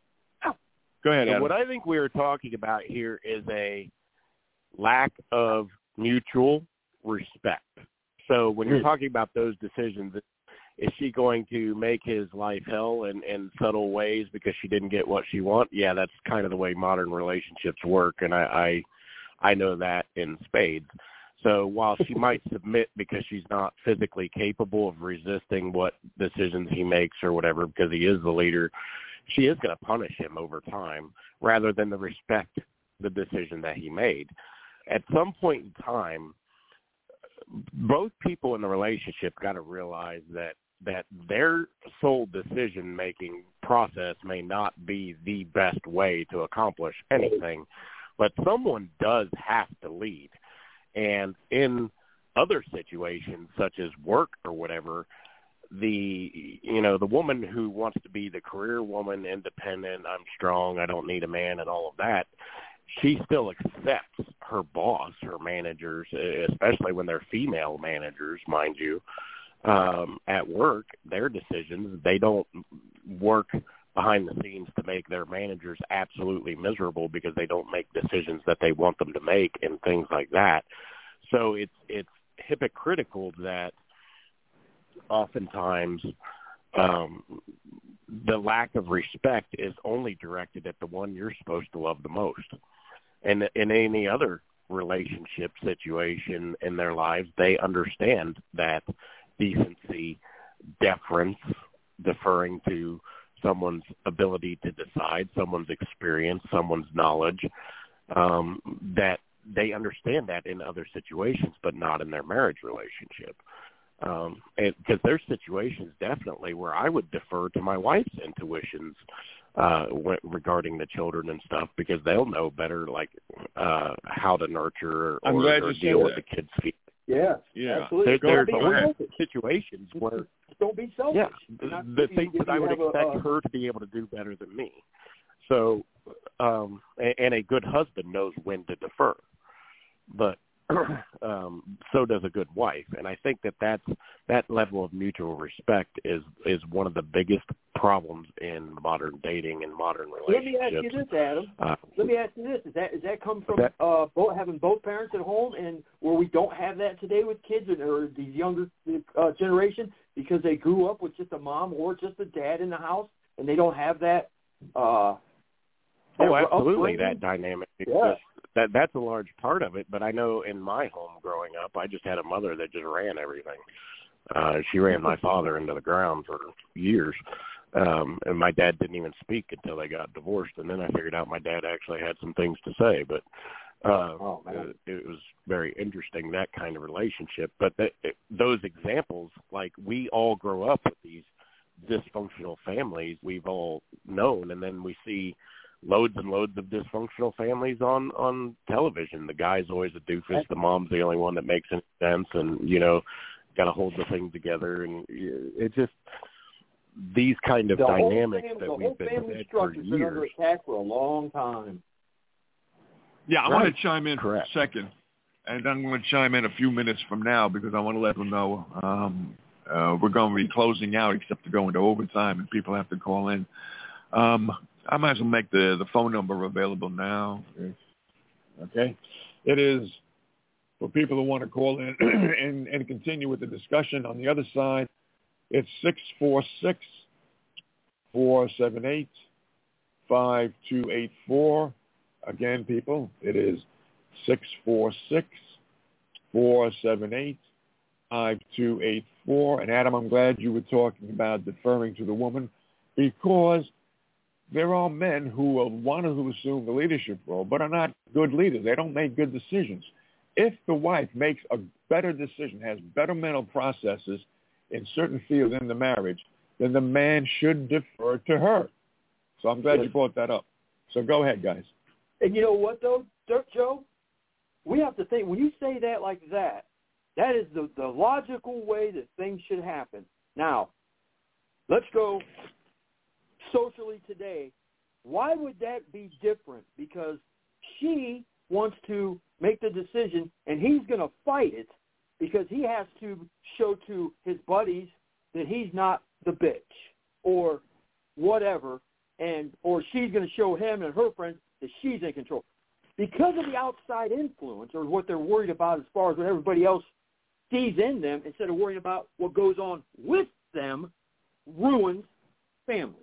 Go ahead, Adam.
What I think we are talking about here is a lack of mutual respect. So when you're talking about those decisions, is she going to make his life hell in subtle ways because she didn't get what she wants? Yeah, that's kind of the way modern relationships work, and I know that in spades. So while she might submit because she's not physically capable of resisting what decisions he makes or whatever because he is the leader, she is going to punish him over time rather than to respect the decision that he made. At some point in time, both people in the relationship got to realize that their sole decision-making process may not be the best way to accomplish anything, but someone does have to lead. And in other situations, such as work or whatever, the woman who wants to be the career woman, independent, I'm strong, I don't need a man, and all of that, she still accepts her boss, her managers, especially when they're female managers, mind you, at work, their decisions. They don't work behind the scenes to make their managers absolutely miserable because they don't make decisions that they want them to make and things like that. So it's hypocritical that oftentimes the lack of respect is only directed at the one you're supposed to love the most. And in any other relationship situation in their lives, they understand that decency, deference, deferring to someone's ability to decide, someone's experience, someone's knowledge, that they understand that in other situations, but not in their marriage relationship. Because there's situations definitely where I would defer to my wife's intuitions regarding the children and stuff, because they'll know better, like how to nurture or deal with the kids' feet.
Yeah, absolutely.
There's situations where
don't be selfish.
Yeah, the things that I would expect her to be able to do better than me. So and a good husband knows when to defer, but so does a good wife. And I think that level of mutual respect is one of the biggest problems in modern dating and modern relationships.
Let me ask you this, Adam. Let me ask you this: Does that come from having both parents at home, and where we don't have that today with kids or these younger generation, because they grew up with just a mom or just a dad in the house, and they don't have that?
Absolutely, that dynamic exists. That's a large part of it, but I know in my home growing up, I just had a mother that just ran everything. She ran my father into the ground for years, and my dad didn't even speak until they got divorced, and then I figured out my dad actually had some things to say, but it was very interesting, that kind of relationship. But those examples, like we all grow up with these dysfunctional families we've all known, and then we see loads and loads of dysfunctional families on television. The guy's always a doofus. The mom's the only one that makes any sense, and, got to hold the thing together. And it's just these kind of dynamics that we've been fed for years.
Been under attack for a long time.
Yeah, I want to chime in for a second, and I'm going to chime in a few minutes from now because I want to let them know we're going to be closing out except to go into overtime and people have to call in. I might as well make the phone number available now. Okay. It is for people who want to call in and continue with the discussion. On the other side, it's 646-478-5284. Again, people, it is 646-478-5284. And Adam, I'm glad you were talking about deferring to the woman, because there are men who will want to assume the leadership role, but are not good leaders. They don't make good decisions. If the wife makes a better decision, has better mental processes in certain fields in the marriage, then the man should defer to her. So I'm glad you brought that up. So go ahead, guys.
And you know what, though, Joe? We have to think, when you say that like that, that is the logical way that things should happen. Now, let's go socially today. Why would that be different? Because she wants to make the decision, and he's going to fight it because he has to show to his buddies that he's not the bitch or whatever, or she's going to show him and her friends that she's in control. Because of the outside influence, or what they're worried about as far as what everybody else sees in them, instead of worrying about what goes on with them, ruins families.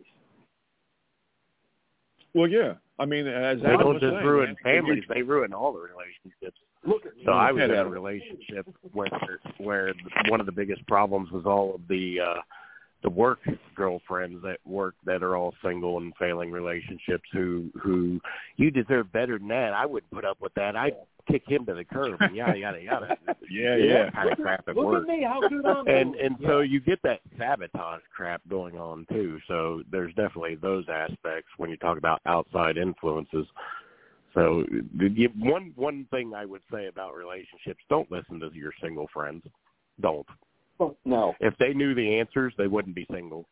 Well, yeah. I mean, as
they don't just ruin families; they ruin all the relationships. So I was in a relationship where one of the biggest problems was all of the work girlfriends that are all single and failing relationships. Who you deserve better than that. I wouldn't put up with that. I'd kick him to the curb. And yada yada yada.
Yeah.
Kind of crap at work.
Look at me, how good I'm doing.
And so you get that sabotage crap going on too. So there's definitely those aspects when you talk about outside influences. So one thing I would say about relationships: don't listen to your single friends. Don't.
No.
If they knew the answers, they wouldn't be single.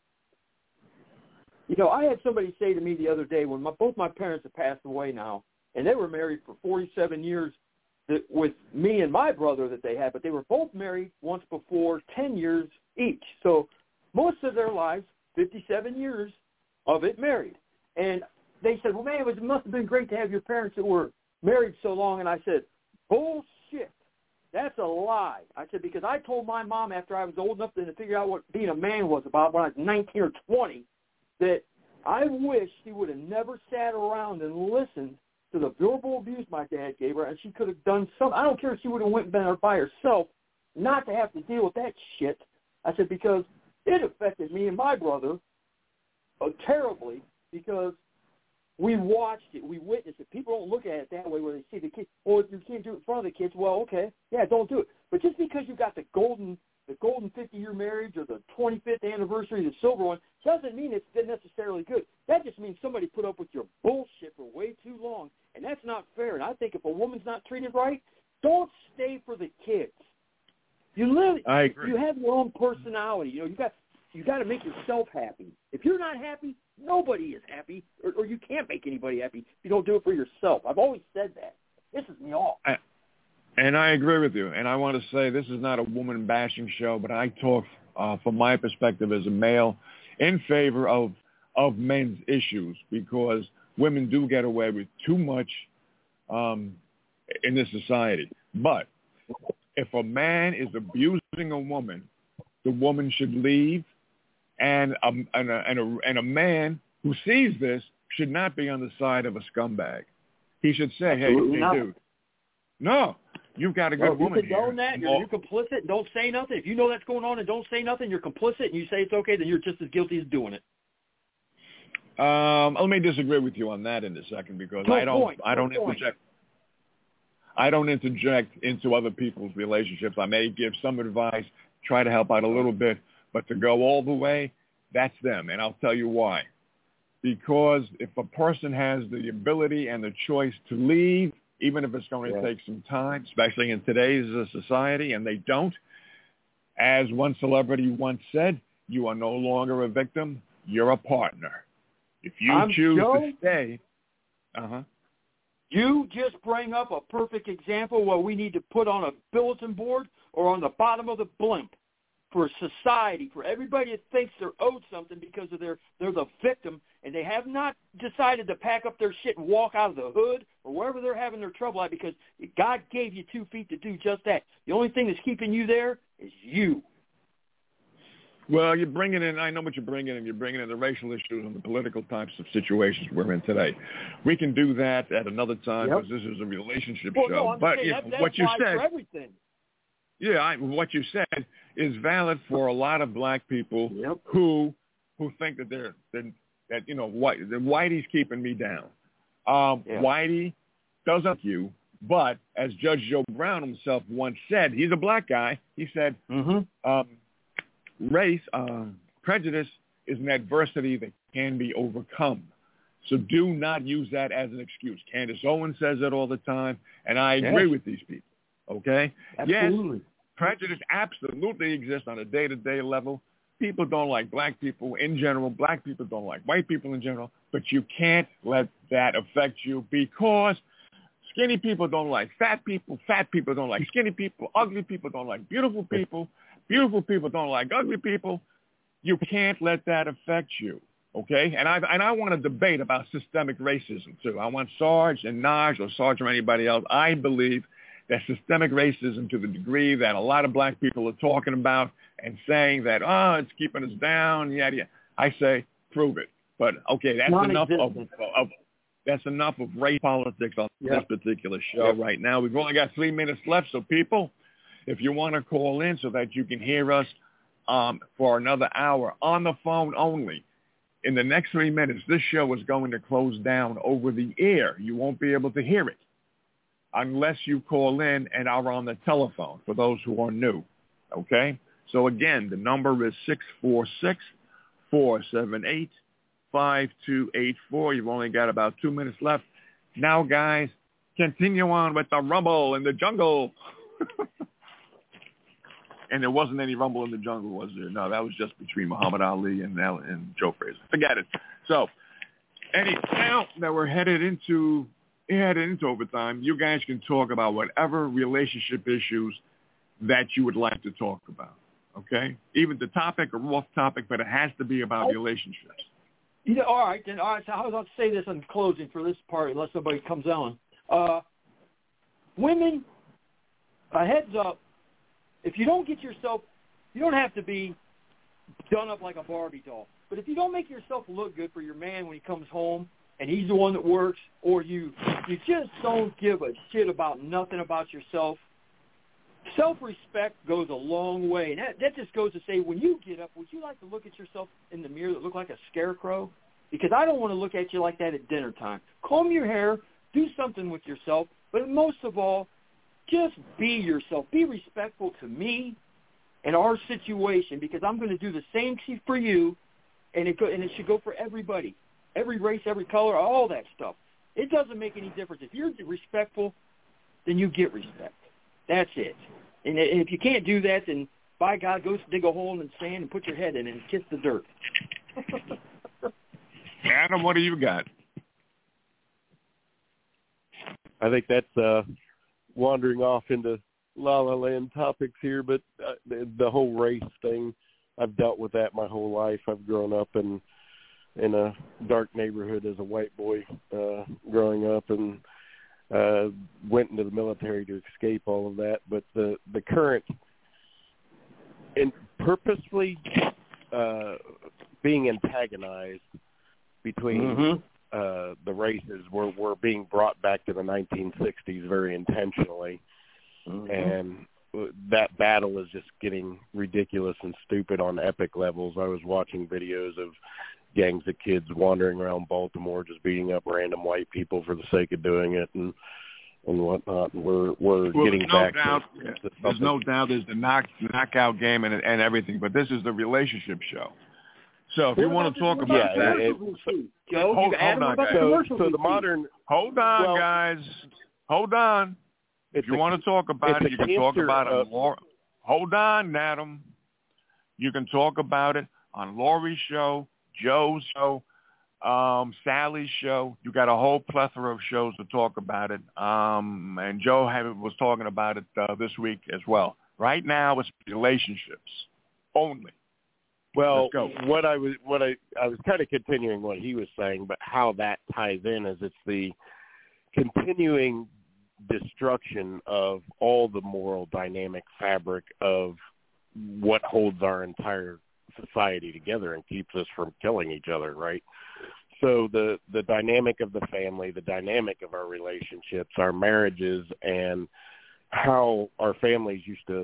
I had somebody say to me the other day, when both my parents have passed away now, and they were married for 47 years with me and my brother that they had, but they were both married once before, 10 years each. So most of their lives, 57 years of it married. And they said, well, man, it must have been great to have your parents that were married so long. And I said, bullshit. That's a lie. I said, because I told my mom after I was old enough to figure out what being a man was about when I was 19 or 20, that I wish she would have never sat around and listened to the verbal abuse my dad gave her, and she could have done something. I don't care if she would have went and been by herself, not to have to deal with that shit. I said, because it affected me and my brother terribly, because we watched it. We witnessed it. People don't look at it that way where they see the kids. Well, you can't do it in front of the kids. Well, okay. Yeah, don't do it. But just because you got the golden 50-year marriage or the 25th anniversary, the silver one, doesn't mean it's necessarily good. That just means somebody put up with your bullshit for way too long, and that's not fair. And I think if a woman's not treated right, don't stay for the kids.
I agree.
You have your own personality. You got to make yourself happy. If you're not happy,
Nobody is happy, or you can't make anybody happy if you don't do it for yourself. I've always said that. Pisses me off.
And I agree with you. And I want to say this is not a woman-bashing show, but I talk from my perspective as a male in favor of men's issues, because women do get away with too much in this society. But if a man is abusing a woman, the woman should leave, and a man who sees this should not be on the side of a scumbag. He should say, hey, dude, no, you've got a good woman here.
You're complicit. Don't say nothing. If you know that's going on and don't say nothing, you're complicit, and you say it's okay, then you're just as guilty as doing it.
Let me disagree with you on that in a second, because I don't interject into other people's relationships. I may give some advice, try to help out a little bit, but to go all the way, that's them. And I'll tell you why. Because if a person has the ability and the choice to leave, even if it's going to take some time, especially in today's society, and they don't, as one celebrity once said, you are no longer a victim, you're a partner. If you choose to stay,
you just bring up a perfect example where we need to put on a bulletin board or on the bottom of the blimp for society, for everybody that thinks they're owed something because of they're the victim, and they have not decided to pack up their shit and walk out of the hood or wherever they're having their trouble at, because God gave you 2 feet to do just that. The only thing that's keeping you there is you.
Well, you're bringing in, I know what you're bringing in. You're bringing in the racial issues and the political types of situations we're in today. We can do that at another time, because this is a relationship show.
No,
but
that's
what you said,
for everything.
Yeah, what you said is valid for a lot of black people who think that that Whitey's keeping me down. Whitey doesn't you, but as Judge Joe Brown himself once said, he's a black guy. He said, race, prejudice is an adversity that can be overcome. So do not use that as an excuse. Candace Owens says it all the time, and I agree with these people. Okay?
Absolutely.
Yes, prejudice absolutely exists on a day-to-day level. People don't like black people in general. Black people don't like white people in general. But you can't let that affect you, because skinny people don't like fat people. Fat people don't like skinny people. Ugly people don't like beautiful people. Beautiful people don't like ugly people. You can't let that affect you, okay? And I want to debate about systemic racism, too. I want Sarge and Naj, or Sarge or anybody else. I believe that systemic racism, to the degree that a lot of black people are talking about and saying that, it's keeping us down, yada, yada. I say, prove it. But, okay, that's enough of race politics on this particular show right now. We've only got 3 minutes left, so people, if you want to call in so that you can hear us for another hour on the phone only, in the next 3 minutes, this show is going to close down over the air. You won't be able to hear it unless you call in and are on the telephone, for those who are new, okay? So, again, the number is 646-478-5284. You've only got about 2 minutes left. Now, guys, continue on with the rumble in the jungle. And there wasn't any rumble in the jungle, was there? No, that was just between Muhammad Ali and Joe Frazier. Forget it. So, now that we're headed into overtime, you guys can talk about whatever relationship issues that you would like to talk about, okay? Even the topic or off topic, but it has to be about relationships.
All right. So how about to say this in closing for this part, unless somebody comes on. Women, a heads up, if you don't get yourself, you don't have to be done up like a Barbie doll, but if you don't make yourself look good for your man when he comes home and he's the one that works, or you just don't give a shit about nothing about yourself, self-respect goes a long way. And that just goes to say, when you get up, would you like to look at yourself in the mirror that look like a scarecrow? Because I don't want to look at you like that at dinner time. Comb your hair, do something with yourself, but most of all, just be yourself. Be respectful to me and our situation, because I'm going to do the same thing for you, and it should go for everybody, every race, every color, all that stuff. It doesn't make any difference. If you're respectful, then you get respect. That's it. And if you can't do that, then by God, go dig a hole in the sand and put your head in it and kiss the dirt.
Adam, what do you got?
I think that's wandering off into La La Land topics here, but the whole race thing, I've dealt with that my whole life. I've grown up in a dark neighborhood as a white boy growing up, and went into the military to escape all of that. But the current and purposefully being antagonized between the races were being brought back to the 1960s very intentionally. And that battle is just getting ridiculous and stupid on epic levels. I was watching videos of gangs of kids wandering around Baltimore just beating up random white people for the sake of doing it and whatnot. We're getting back to
there's no doubt there's the knockout game and everything, but this is the relationship show. So if you want to talk about that, hold on, guys.
So the modern.
Hold on, guys. Hold on. If you want to talk about it, you can talk about it on hold on, Adam. You can talk about it on Lori's show, Joe's show, Sally's show. You got a whole plethora of shows to talk about it. And Joe was talking about it this week as well. Right now, it's relationships only.
Well, what I was kind of continuing what he was saying, but how that ties in is it's the continuing destruction of all the moral dynamic fabric of what holds our entire society together and keeps us from killing each other, right? So the dynamic of the family, the dynamic of our relationships, our marriages, and how our families used to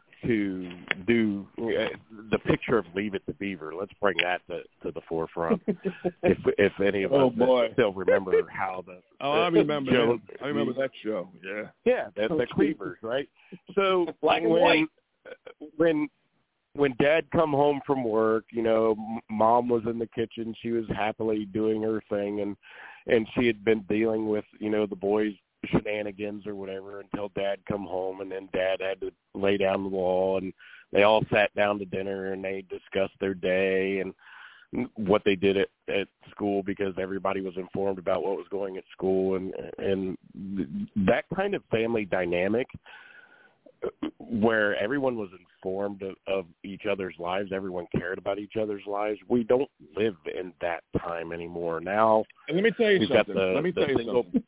do the picture of Leave It to Beaver. Let's bring that to the forefront. if any of us still remember how the
I remember Joe, I remember that show.
Yeah, the Cleavers, right? So
black and white.
When Dad come home from work, Mom was in the kitchen. She was happily doing her thing, and she had been dealing with the boys' shenanigans or whatever until Dad come home, and then Dad had to lay down the law, and they all sat down to dinner and they discussed their day and what they did at school, because everybody was informed about what was going at school, and that kind of family dynamic where everyone was informed of each other's lives, everyone cared about each other's lives. We don't live in that time anymore. Now,
and let me tell you something.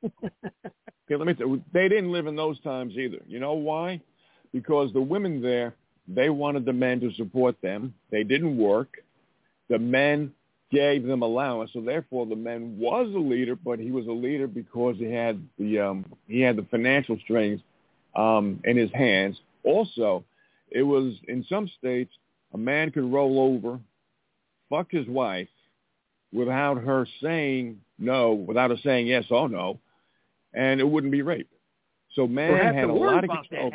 They didn't live in those times either. You know why? Because the women there, they wanted the men to support them. They didn't work. The men gave them allowance, so therefore the man was a leader, but he was a leader because he had the financial strings in his hands. Also, it was in some states a man could roll over, fuck his wife, without her saying no, without her saying yes or no, and it wouldn't be rape. So man had a lot of control.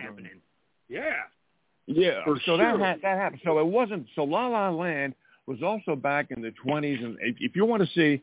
Yeah. So that happened. So it wasn't. So La La Land was also back in the 20s, and if you want to see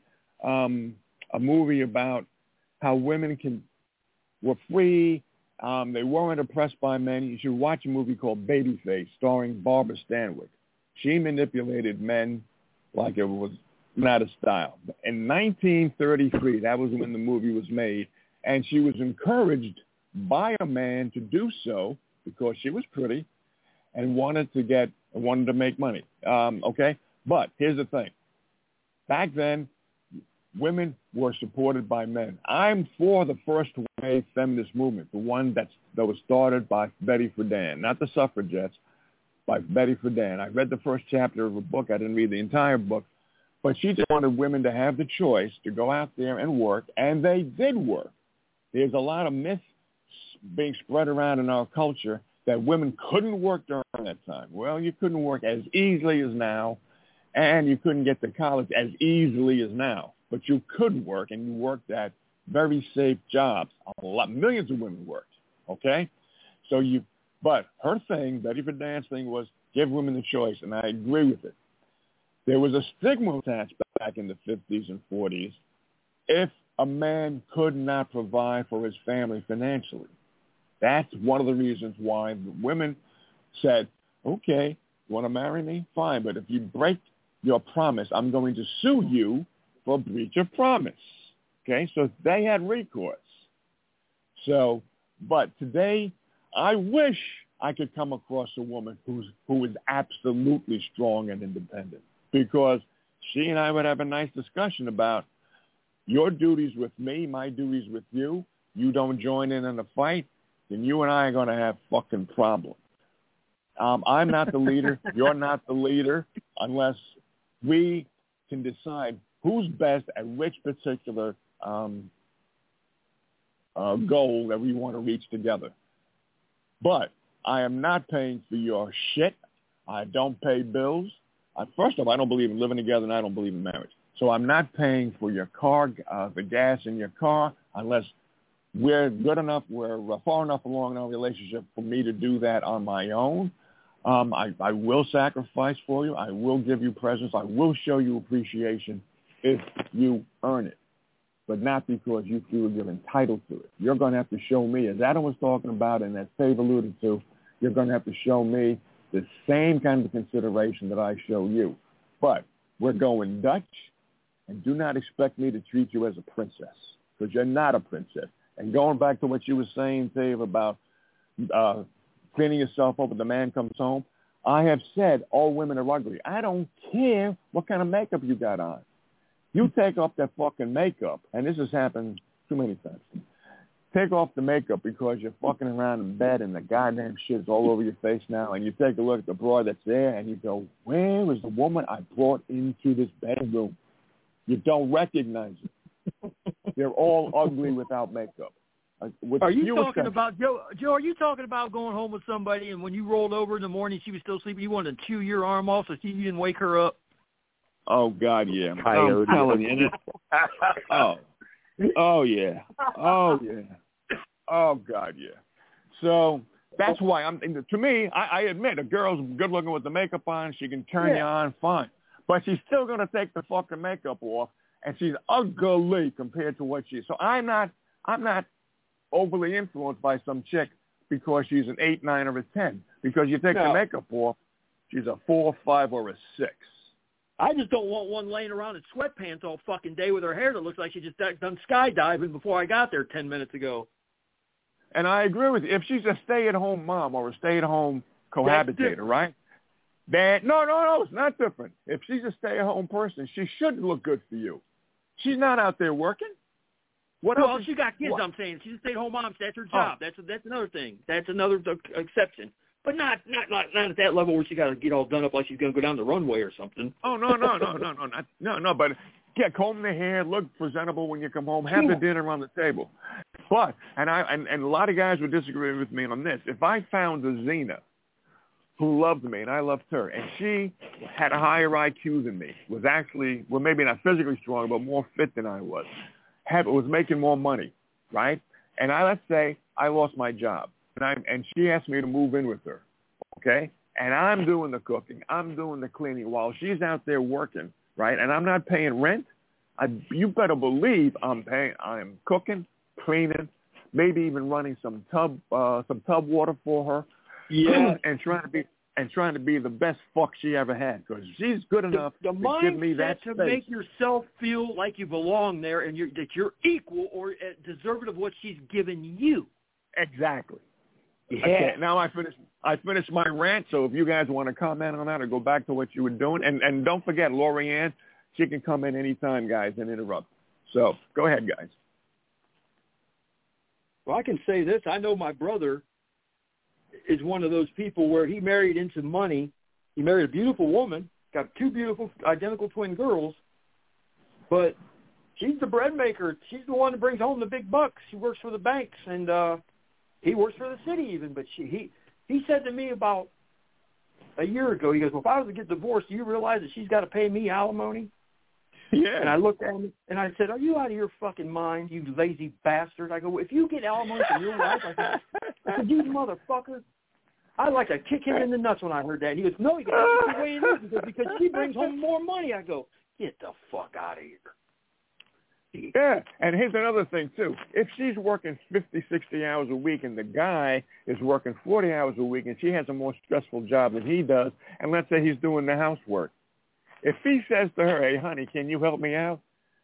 a movie about how women were free. They weren't oppressed by men. You should watch a movie called Babyface, starring Barbara Stanwyck. She manipulated men like it was not a style. In 1933, that was when the movie was made, and she was encouraged by a man to do so because she was pretty and wanted to make money. Okay, but here's the thing: back then, women were supported by men. I'm for the first wave feminist movement, the one that was started by Betty Friedan, not the suffragettes, by Betty Friedan. I read the first chapter of a book. I didn't read the entire book. But she just wanted women to have the choice to go out there and work, and they did work. There's a lot of myths being spread around in our culture that women couldn't work during that time. Well, you couldn't work as easily as now, and you couldn't get to college as easily as now. But you could work, and you worked at very safe jobs. Millions of women worked, okay? But her thing, Betty Friedan's thing, was give women the choice, and I agree with it. There was a stigma attached back in the 50s and 40s if a man could not provide for his family financially. That's one of the reasons why the women said, okay, you want to marry me? Fine, but if you break your promise, I'm going to sue you for breach of promise. Okay, so they had recourse. So, but today, I wish I could come across a woman who is absolutely strong and independent, because she and I would have a nice discussion about your duties with me, my duties with you. You don't join in the fight, then you and I are going to have fucking problems. I'm not the leader. You're not the leader unless we can decide who's best at which particular goal that we want to reach together. But I am not paying for your shit. I don't pay bills. First off, I don't believe in living together, and I don't believe in marriage. So I'm not paying for your car, the gas in your car, unless we're good enough, we're far enough along in our relationship for me to do that on my own. I will sacrifice for you. I will give you presents. I will show you appreciation if you earn it, but not because you feel you're entitled to it. You're going to have to show me, as Adam was talking about and as Dave alluded to, you're going to have to show me the same kind of consideration that I show you. But we're going Dutch, and do not expect me to treat you as a princess, because you're not a princess. And going back to what you were saying, Dave, about cleaning yourself up when the man comes home, I have said all women are ugly. I don't care what kind of makeup you got on. You take off that fucking makeup, and this has happened too many times. Take off the makeup because you're fucking around in bed and the goddamn shit's all over your face now, and you take a look at the broad that's there, and you go, where is the woman I brought into this bedroom? You don't recognize it. They're all ugly without makeup.
Are you talking about, Joe, are you talking about going home with somebody, and when you rolled over in the morning, she was still sleeping, you wanted to chew your arm off so you didn't wake her up?
Oh, God, yeah.
Coyote.
I'm telling you. Oh, yeah. Oh, yeah. Oh, God, yeah. So that's why to me, I admit, a girl's good looking with the makeup on. She can turn you on, fine. But she's still going to take the fucking makeup off, and she's ugly compared to what she is. So I'm not overly influenced by some chick because she's an 8, 9, or a 10. Because you take the makeup off, she's a 4, 5, or a 6.
I just don't want one laying around in sweatpants all fucking day with her hair that looks like she just done skydiving before I got there 10 minutes ago.
And I agree with you. If she's a stay-at-home mom or a stay-at-home cohabitator, right? Then no, it's not different. If she's a stay-at-home person, she should look good for you. She's not out there working.
Well, she got kids. I'm saying she's a stay-at-home mom. That's her job. That's another thing. That's another exception. But not at that level where she got to get all done up like she's going to go down the runway or something.
Oh no. But comb the hair, look presentable when you come home, have the dinner on the table. But and a lot of guys would disagree with me on this. If I found a Xena who loved me and I loved her, and she had a higher IQ than me, was actually, well, maybe not physically strong, but more fit than I was, was making more money, right? And let's say I lost my job. And she asked me to move in with her, okay? And I'm doing the cooking. I'm doing the cleaning while she's out there working, right? And I'm not paying rent. You better believe I'm cooking, cleaning, maybe even running some tub water for her.
Yeah.
and trying to be the best fuck she ever had, because she's good enough to give me that space.
To make yourself feel like you belong there and that you're equal or deserving of what she's given you.
Exactly.
Yeah.
Okay, now I finished my rant, so if you guys want to comment on that or go back to what you were doing, and don't forget, Lorianne, she can come in anytime, guys, and interrupt. So go ahead, guys.
Well, I can say this. I know my brother is one of those people where he married into money. He married a beautiful woman, got 2 beautiful identical twin girls, but she's the bread maker. She's the one that brings home the big bucks. She works for the banks, and he works for the city even, but he said to me about a year ago, he goes, well, if I was to get divorced, do you realize that she's got to pay me alimony?
Yeah.
And I looked at him, and I said, are you out of your fucking mind, you lazy bastard? I go, if you get alimony from your wife, I said, you motherfucker. I'd like to kick him in the nuts when I heard that. And he goes, no, that's the way it is, because she brings home more money. I go, get the fuck out of here.
Yeah, and here's another thing, too. If she's working 50, 60 hours a week and the guy is working 40 hours a week and she has a more stressful job than he does, and let's say he's doing the housework, if he says to her, hey, honey, can you help me out?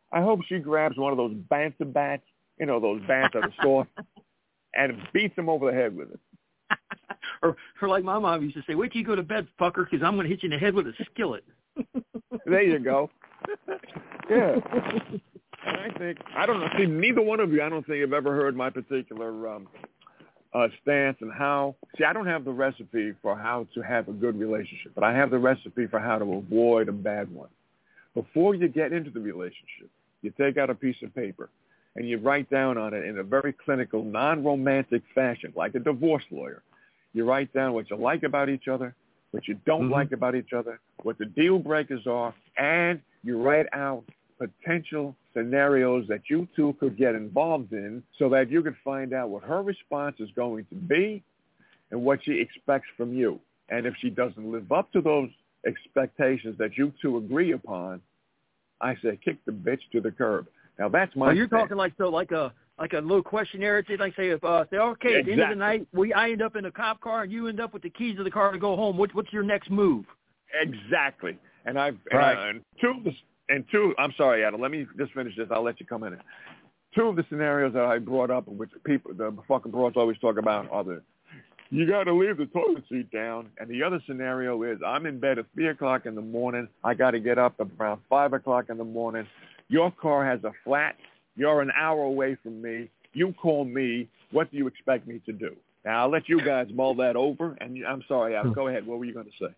I hope she grabs one of those banter bats, those bats at the store, and beats him over the head with it.
or like my mom used to say, wait till you go to bed, fucker, because I'm going to hit you in the head with a skillet.
There you go. Yeah. And I don't know, see, neither one of you, I don't think have ever heard my particular stance and how, I don't have the recipe for how to have a good relationship, but I have the recipe for how to avoid a bad one. Before you get into the relationship, you take out a piece of paper and you write down on it in a very clinical, non-romantic fashion, like a divorce lawyer. You write down what you like about each other, what you don't like about each other, what the deal breakers are, and you write out potential scenarios that you two could get involved in so that you could find out what her response is going to be and what she expects from you. And if she doesn't live up to those expectations that you two agree upon, I say kick the bitch to the curb. Now that's my.
You're talking like a little questionnaire. Like say if say okay, at the end of the night I end up in a cop car and you end up with the keys to the car to go home. What's your next move?
Exactly. And I'm sorry, Adam. Let me just finish this. I'll let you come in. Two of the scenarios that I brought up, which the fucking broads always talk about, are you got to leave the toilet seat down. And the other scenario is I'm in bed at 3 o'clock in the morning. I got to get up around 5 o'clock in the morning. Your car has a flat. You're an hour away from me. You call me. What do you expect me to do? Now, I'll let you guys mull that over. And I'm sorry, Adam. Go ahead. What were you going to say?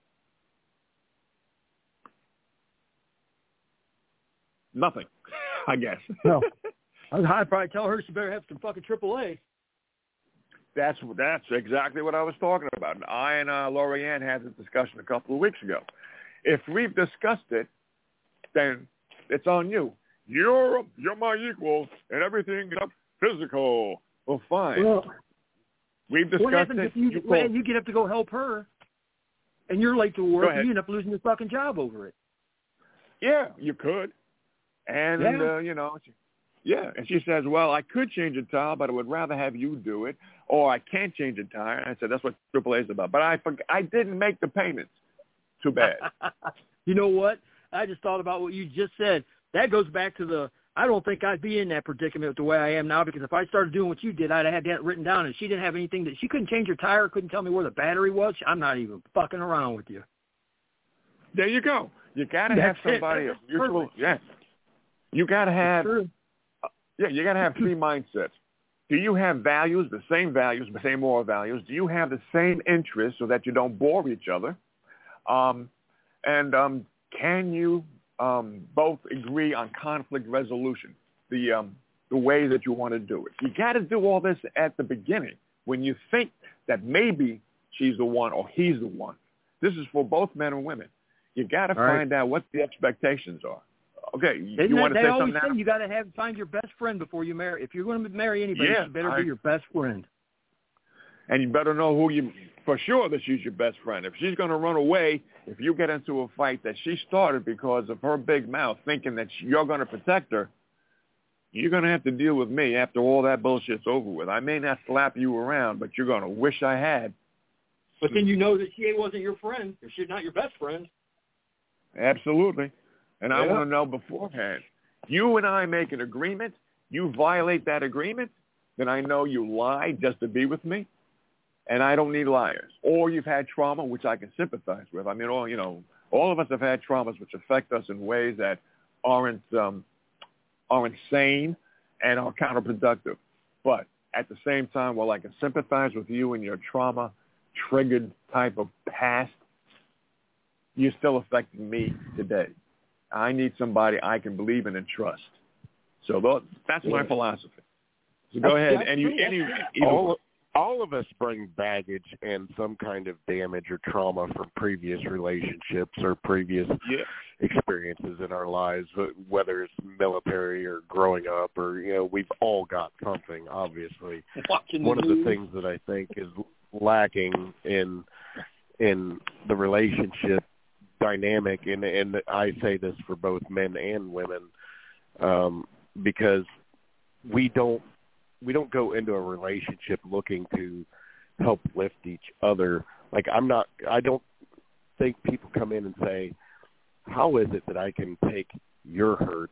Nothing, I guess.
No. I'd probably tell her she better have some fucking AAA.
That's exactly what I was talking about. I and Lorianne had this discussion a couple of weeks ago. If we've discussed it, then it's on you. You're my equal, and everything is physical. Well, fine.
Well,
we've discussed
what happens if you get up to go help her, and you're late to work, and you end up losing your fucking job over it?
Yeah, you could. And, and she says, well, I could change a tire, but I would rather have you do it, or I can't change a tire. And I said, that's what AAA is about. But I didn't make the payments. Too bad.
You know what? I just thought about what you just said. That goes back to I don't think I'd be in that predicament the way I am now, because if I started doing what you did, I'd have had that written down, and she didn't have anything that she couldn't change her tire, couldn't tell me where the battery was. I'm not even fucking around with you.
There you go. You got to have somebody of mutual, yes. You got to have, you got to have three mindsets. Do you have values, the same moral values? Do you have the same interests so that you don't bore each other? Can you both agree on conflict resolution, the way that you want to do it? You got to do all this at the beginning when you think that maybe she's the one or he's the one. This is for both men and women. You got to find out what the expectations are. Okay, you want to say something now?
You got to find your best friend before you marry. If you're going to marry anybody, you better be your best friend.
And you better know for sure that she's your best friend. If she's going to run away, if you get into a fight that she started because of her big mouth, thinking that you're going to protect her, you're going to have to deal with me after all that bullshit's over with. I may not slap you around, but you're going to wish I had.
But then you know that she wasn't your friend, or she's not your best friend.
Absolutely. And I want to know beforehand. You and I make an agreement. You violate that agreement, then I know you lied just to be with me, and I don't need liars. Or you've had trauma, which I can sympathize with. I mean, all of us have had traumas which affect us in ways that aren't sane and are counterproductive. But at the same time, while I can sympathize with you and your trauma-triggered type of past, you're still affecting me today. I need somebody I can believe in and trust. So that's my philosophy. So go ahead.
All of us bring baggage and some kind of damage or trauma from previous relationships or previous experiences in our lives, whether it's military or growing up or, we've all got something, obviously. One of the things that I think is lacking in the relationship dynamic, and I say this for both men and women, because we don't go into a relationship looking to help lift each other. Like I don't think people come in and say, how is it that I can take your hurts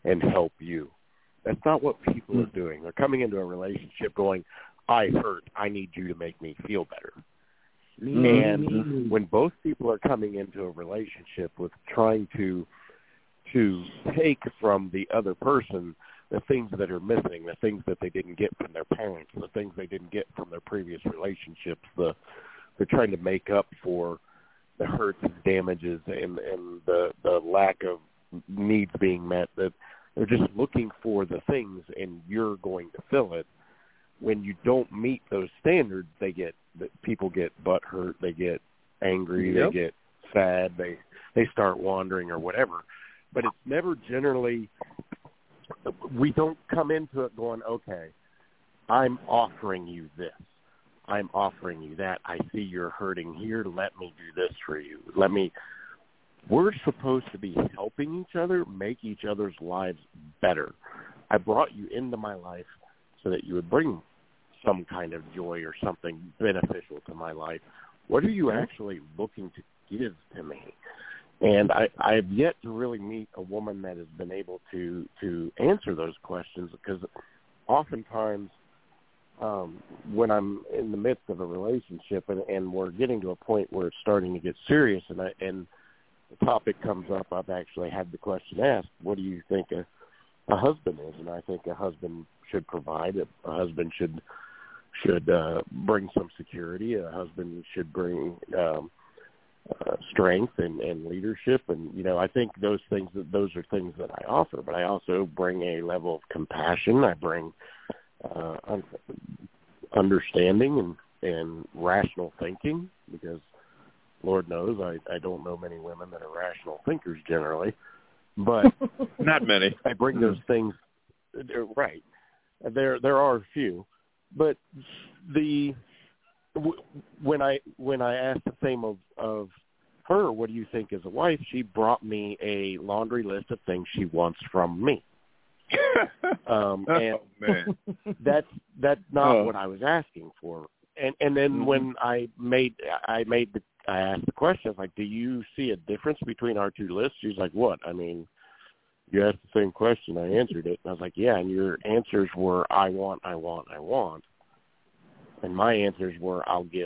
and help you. That's not what people are doing. They're coming into a relationship going, I hurt. I need you to make me feel better. And when both people are coming into a relationship with trying to take from the other person the things that are missing, the things that they didn't get from their parents, the things they didn't get from their previous relationships, they're trying to make up for the hurts and damages and the lack of needs being met, that they're just looking for the things and you're going to fill it. When you don't meet those standards, people get butthurt, they get angry, they get sad, they start wandering or whatever. But it's never generally, we don't come into it going, okay, I'm offering you this. I'm offering you that. I see you're hurting here. Let me do this for you. We're supposed to be helping each other, make each other's lives better. I brought you into my life so that you would bring some kind of joy or something beneficial to my life. What are you actually looking to give to me? And I have yet to really meet a woman that has been able to answer those questions, because oftentimes when I'm in the midst of a relationship and we're getting to a point where it's starting to get serious and the topic comes up, I've actually had the question asked, what do you think a husband is? And I think a husband should provide. A husband should bring some security. A husband should bring strength and leadership. And, I think those are things that I offer. But I also bring a level of compassion. I bring understanding and rational thinking, because Lord knows I don't know many women that are rational thinkers generally. But
not many.
I bring those things, right. There are a few. But when I asked the same of her, what do you think as a wife, she brought me a laundry list of things she wants from me. And
man.
that's not what I was asking for. And then when I asked the question, I was like, do you see a difference between our two lists? She's like, what? I mean, you asked the same question. I answered it. And I was like, yeah, and your answers were, I want. And my answers were, I'll give.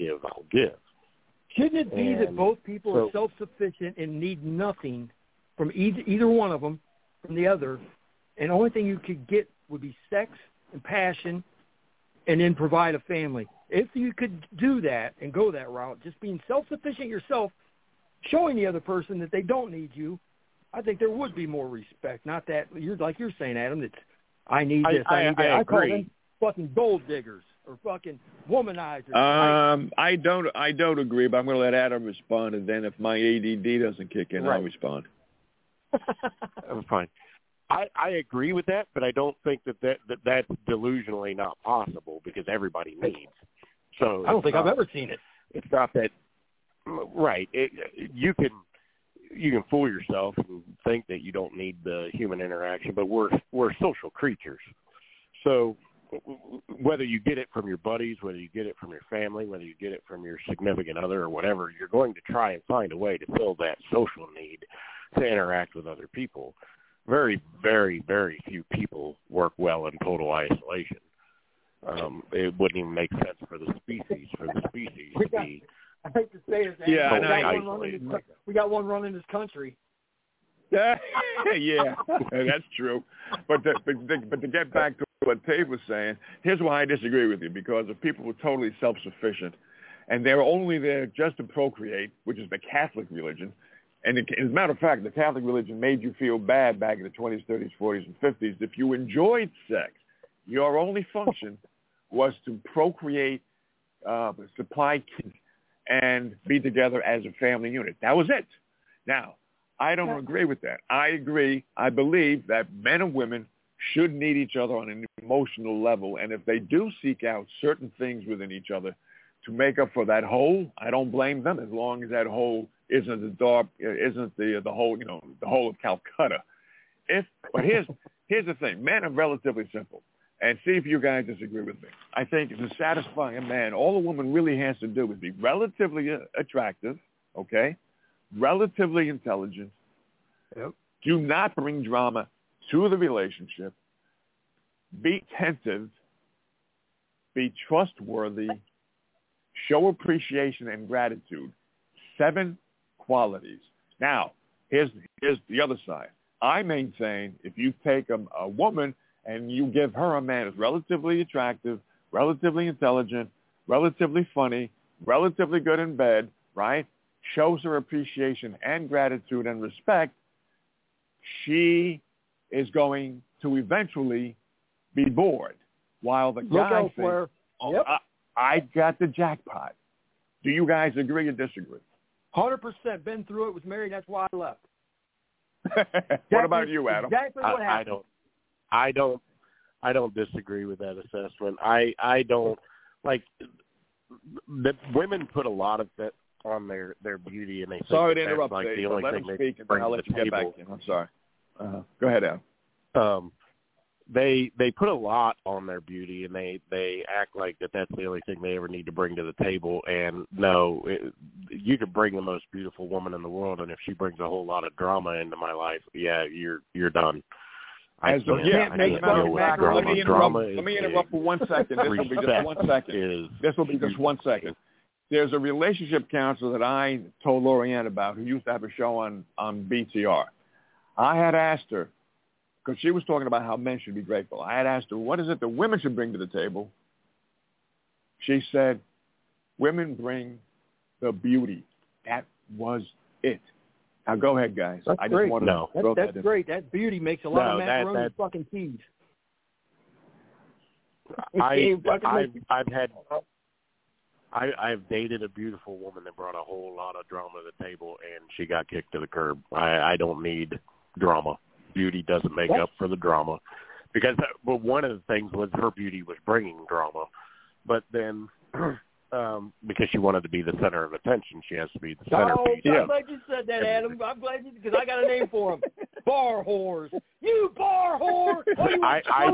Shouldn't it be that both people are self-sufficient and need nothing from either one of them from the other, and the only thing you could get would be sex and passion and then provide a family? If you could do that and go that route, just being self-sufficient yourself, showing the other person that they don't need you, I think there would be more respect. Not that you're saying, Adam, that I need this, I need that. I call them fucking gold diggers or fucking womanizers.
I don't agree, but I'm going to let Adam respond, and then if my ADD doesn't kick in, I'll respond.
That's fine. I agree with that, but I don't think that's delusionally not possible, because everybody needs. So
I don't think I've ever seen it.
It's not that, right? You can fool yourself and think that you don't need the human interaction, but we're social creatures. So whether you get it from your buddies, whether you get it from your family, whether you get it from your significant other or whatever, you're going to try and find a way to fill that social need to interact with other people. Very, very, very few people work well in total isolation. It wouldn't even make sense for the species to be.
I hate to say it, we got one running this country.
Yeah, that's true. But to get back to what Dave was saying, here's why I disagree with you. Because if people were totally self-sufficient and they're only there just to procreate, which is the Catholic religion, and as a matter of fact, the Catholic religion made you feel bad back in the 20s, 30s, 40s, and 50s. If you enjoyed sex, your only function was to procreate, supply kids, and be together as a family unit. That was it. Now, I don't agree with that. I believe that men and women should need each other on an emotional level, and if they do seek out certain things within each other to make up for that hole, I don't blame them, as long as that hole isn't the hole, the hole of Calcutta. But here's the thing: men are relatively simple, and see if you guys disagree with me. I think to satisfy a man, all a woman really has to do is be relatively attractive, okay, relatively intelligent.
Yep.
Do not bring drama to the relationship, be attentive, be trustworthy, show appreciation and gratitude. 7 qualities. Now, here's the other side. I maintain if you take a woman and you give her a man who's relatively attractive, relatively intelligent, relatively funny, relatively good in bed, right, shows her appreciation and gratitude and respect, she is going to eventually be bored. While the guy thinks, I got the jackpot. Do you guys agree or disagree?
100%. Been through it, was married, that's why I left.
What about you, Adam?
Exactly what happened.
I don't disagree with that assessment. I don't like the women put a lot of that on their beauty, and they
sorry
think
to interrupt,
like
Dave,
the only
let
thing
him
they
speak, and
bring
then I'll
to
let
the
you get
table.
back in. I'm sorry. Go ahead, Adam.
They put a lot on their beauty, and they act like that's the only thing they ever need to bring to the table. And no, you could bring the most beautiful woman in the world, and if she brings a whole lot of drama into my life, you're done.
Let me interrupt for 1 second. This will be just 1 second. This will be just 1 second. There's a relationship counselor that I told Lorianne about who used to have a show on BTR. I had asked her, because she was talking about how men should be grateful. I had asked her, what is it that women should bring to the table? She said, women bring the beauty. That was it. Now go ahead, guys.
That's
I
great.
just wanted to throw
that's
that
great. That beauty makes a lot of macaroni and fucking cheese.
I've dated a beautiful woman that brought a whole lot of drama to the table, and she got kicked to the curb. I don't need drama. Beauty doesn't make up for the drama, because one of the things was her beauty was bringing drama, but then because she wanted to be the center of attention, she has to be the centerpiece.
I'm glad you said that, Adam. I'm glad because I got a name for him. Bar whores. You bar whore. I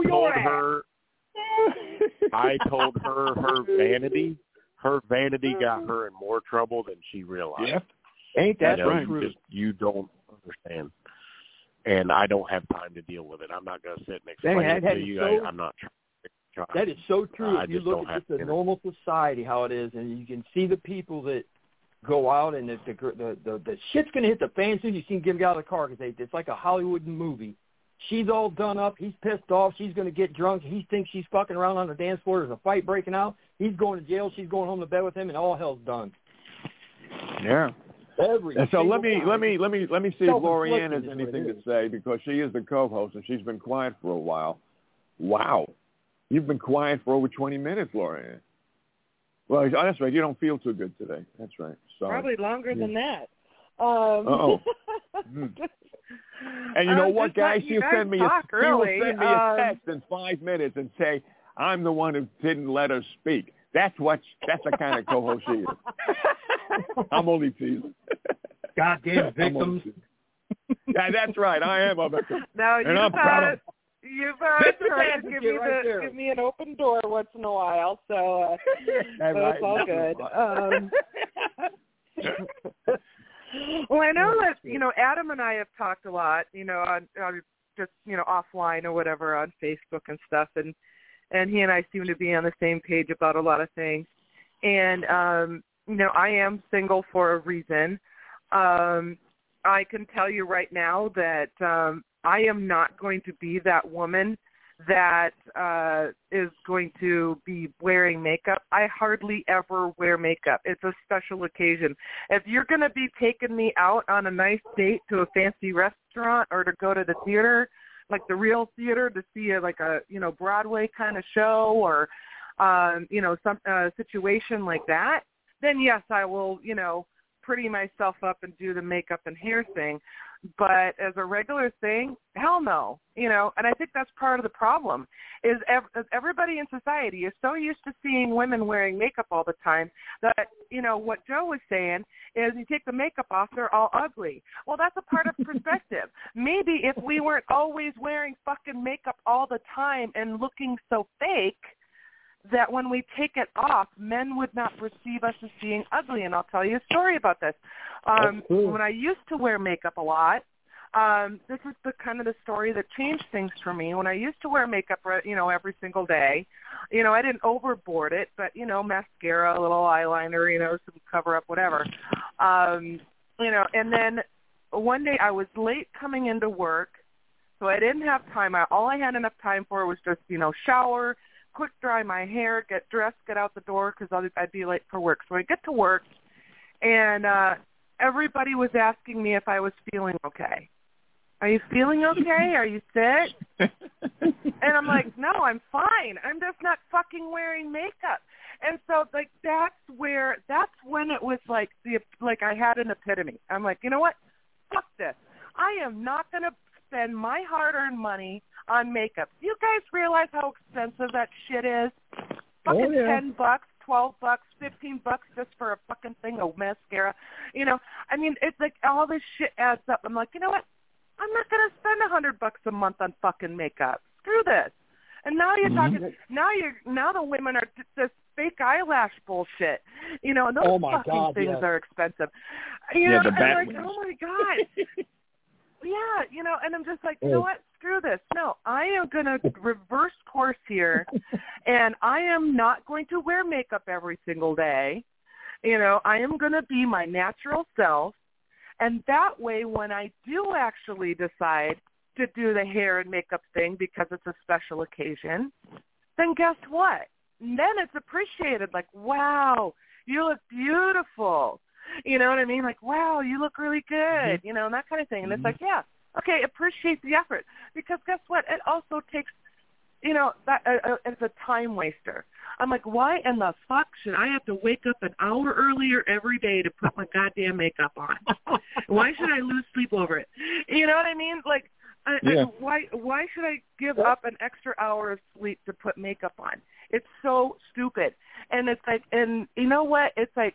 told her her vanity got her in more trouble than she realized.
Yep.
Ain't that true?
You don't understand. And I don't have time to deal with it. I'm not going to sit and explain it to you. I'm not trying.
That is so true. If you look at just the normal society, how it is, and you can see the people that go out and the shit's going to hit the fan soon. You see them get out of the car because it's like a Hollywood movie. She's all done up. He's pissed off. She's going to get drunk. He thinks she's fucking around on the dance floor. There's a fight breaking out. He's going to jail. She's going home to bed with him, and all hell's done.
Yeah. So let me see if Lorianne has anything to say, because she is the co-host and she's been quiet for a while. Wow, you've been quiet for over 20 minutes, Lorianne. Well, that's right. You don't feel too good today. That's right. Sorry.
Probably longer than that.
And you know what, guys? She'll send me a text in 5 minutes and say, "I'm the one who didn't let her speak." That's the kind of co-host she is. I'm only teasing.
Goddamn victims.
Yeah, that's right. I am a victim.
No, you've tried to
give
me an open door once in a while, so it's all good. Well, I know that Adam and I have talked a lot, on just offline or whatever on Facebook and stuff, and he and I seem to be on the same page about a lot of things, and I am single for a reason. I can tell you right now that I am not going to be that woman that is going to be wearing makeup. I hardly ever wear makeup. It's a special occasion. If you're going to be taking me out on a nice date to a fancy restaurant or to go to the theater, like the real theater, to see a Broadway kind of show or some situation like that, then yes, I will, pretty myself up and do the makeup and hair thing. But as a regular thing, hell no, and I think that's part of the problem is everybody in society is so used to seeing women wearing makeup all the time that, what Joe was saying is you take the makeup off, they're all ugly. Well, that's a part of perspective. Maybe if we weren't always wearing fucking makeup all the time and looking so fake, that when we take it off, men would not perceive us as being ugly. And I'll tell you a story about this. When I used to wear makeup a lot, This is the kind of the story that changed things for me. When I used to wear makeup, every single day, I didn't overboard it, but, mascara, a little eyeliner, some cover-up, whatever. And then one day I was late coming into work, so I didn't have time. All I had enough time for was just, shower, quick dry my hair, get dressed, get out the door because I'd be late for work. So I get to work, and everybody was asking me if I was feeling okay. Are you feeling okay? Are you sick? And I'm like, no, I'm fine. I'm just not fucking wearing makeup. And so, that's when it was like I had an epiphany. I'm like, you know what? Fuck this. I am not going to spend my hard-earned money on makeup. Do you guys realize how expensive that shit is? Fucking $10, $12, $15 just for a fucking thing of mascara. It's like all this shit adds up. I'm like, you know what? I'm not going to spend $100 a month on fucking makeup. Screw this. And now you're talking. Now the women are this fake eyelash bullshit. And those fucking things are expensive.
The
I'm
bat
like,
wings.
oh my god. Yeah, and I'm just like, you know what? Screw this. No, I am going to reverse course here, and I am not going to wear makeup every single day. I am going to be my natural self. And that way, when I do actually decide to do the hair and makeup thing because it's a special occasion, then guess what? Then it's appreciated. Like, wow, you look beautiful. You know what I mean? Like, wow, you look really good. And that kind of thing. And it's like, yeah, okay, appreciate the effort. Because guess what? It also takes, that it's a time waster. I'm like, why in the fuck should I have to wake up an hour earlier every day to put my goddamn makeup on? Why should I lose sleep over it? You know what I mean? Like, why should I give up an extra hour of sleep to put makeup on? It's so stupid. And it's like, and you know what? It's like,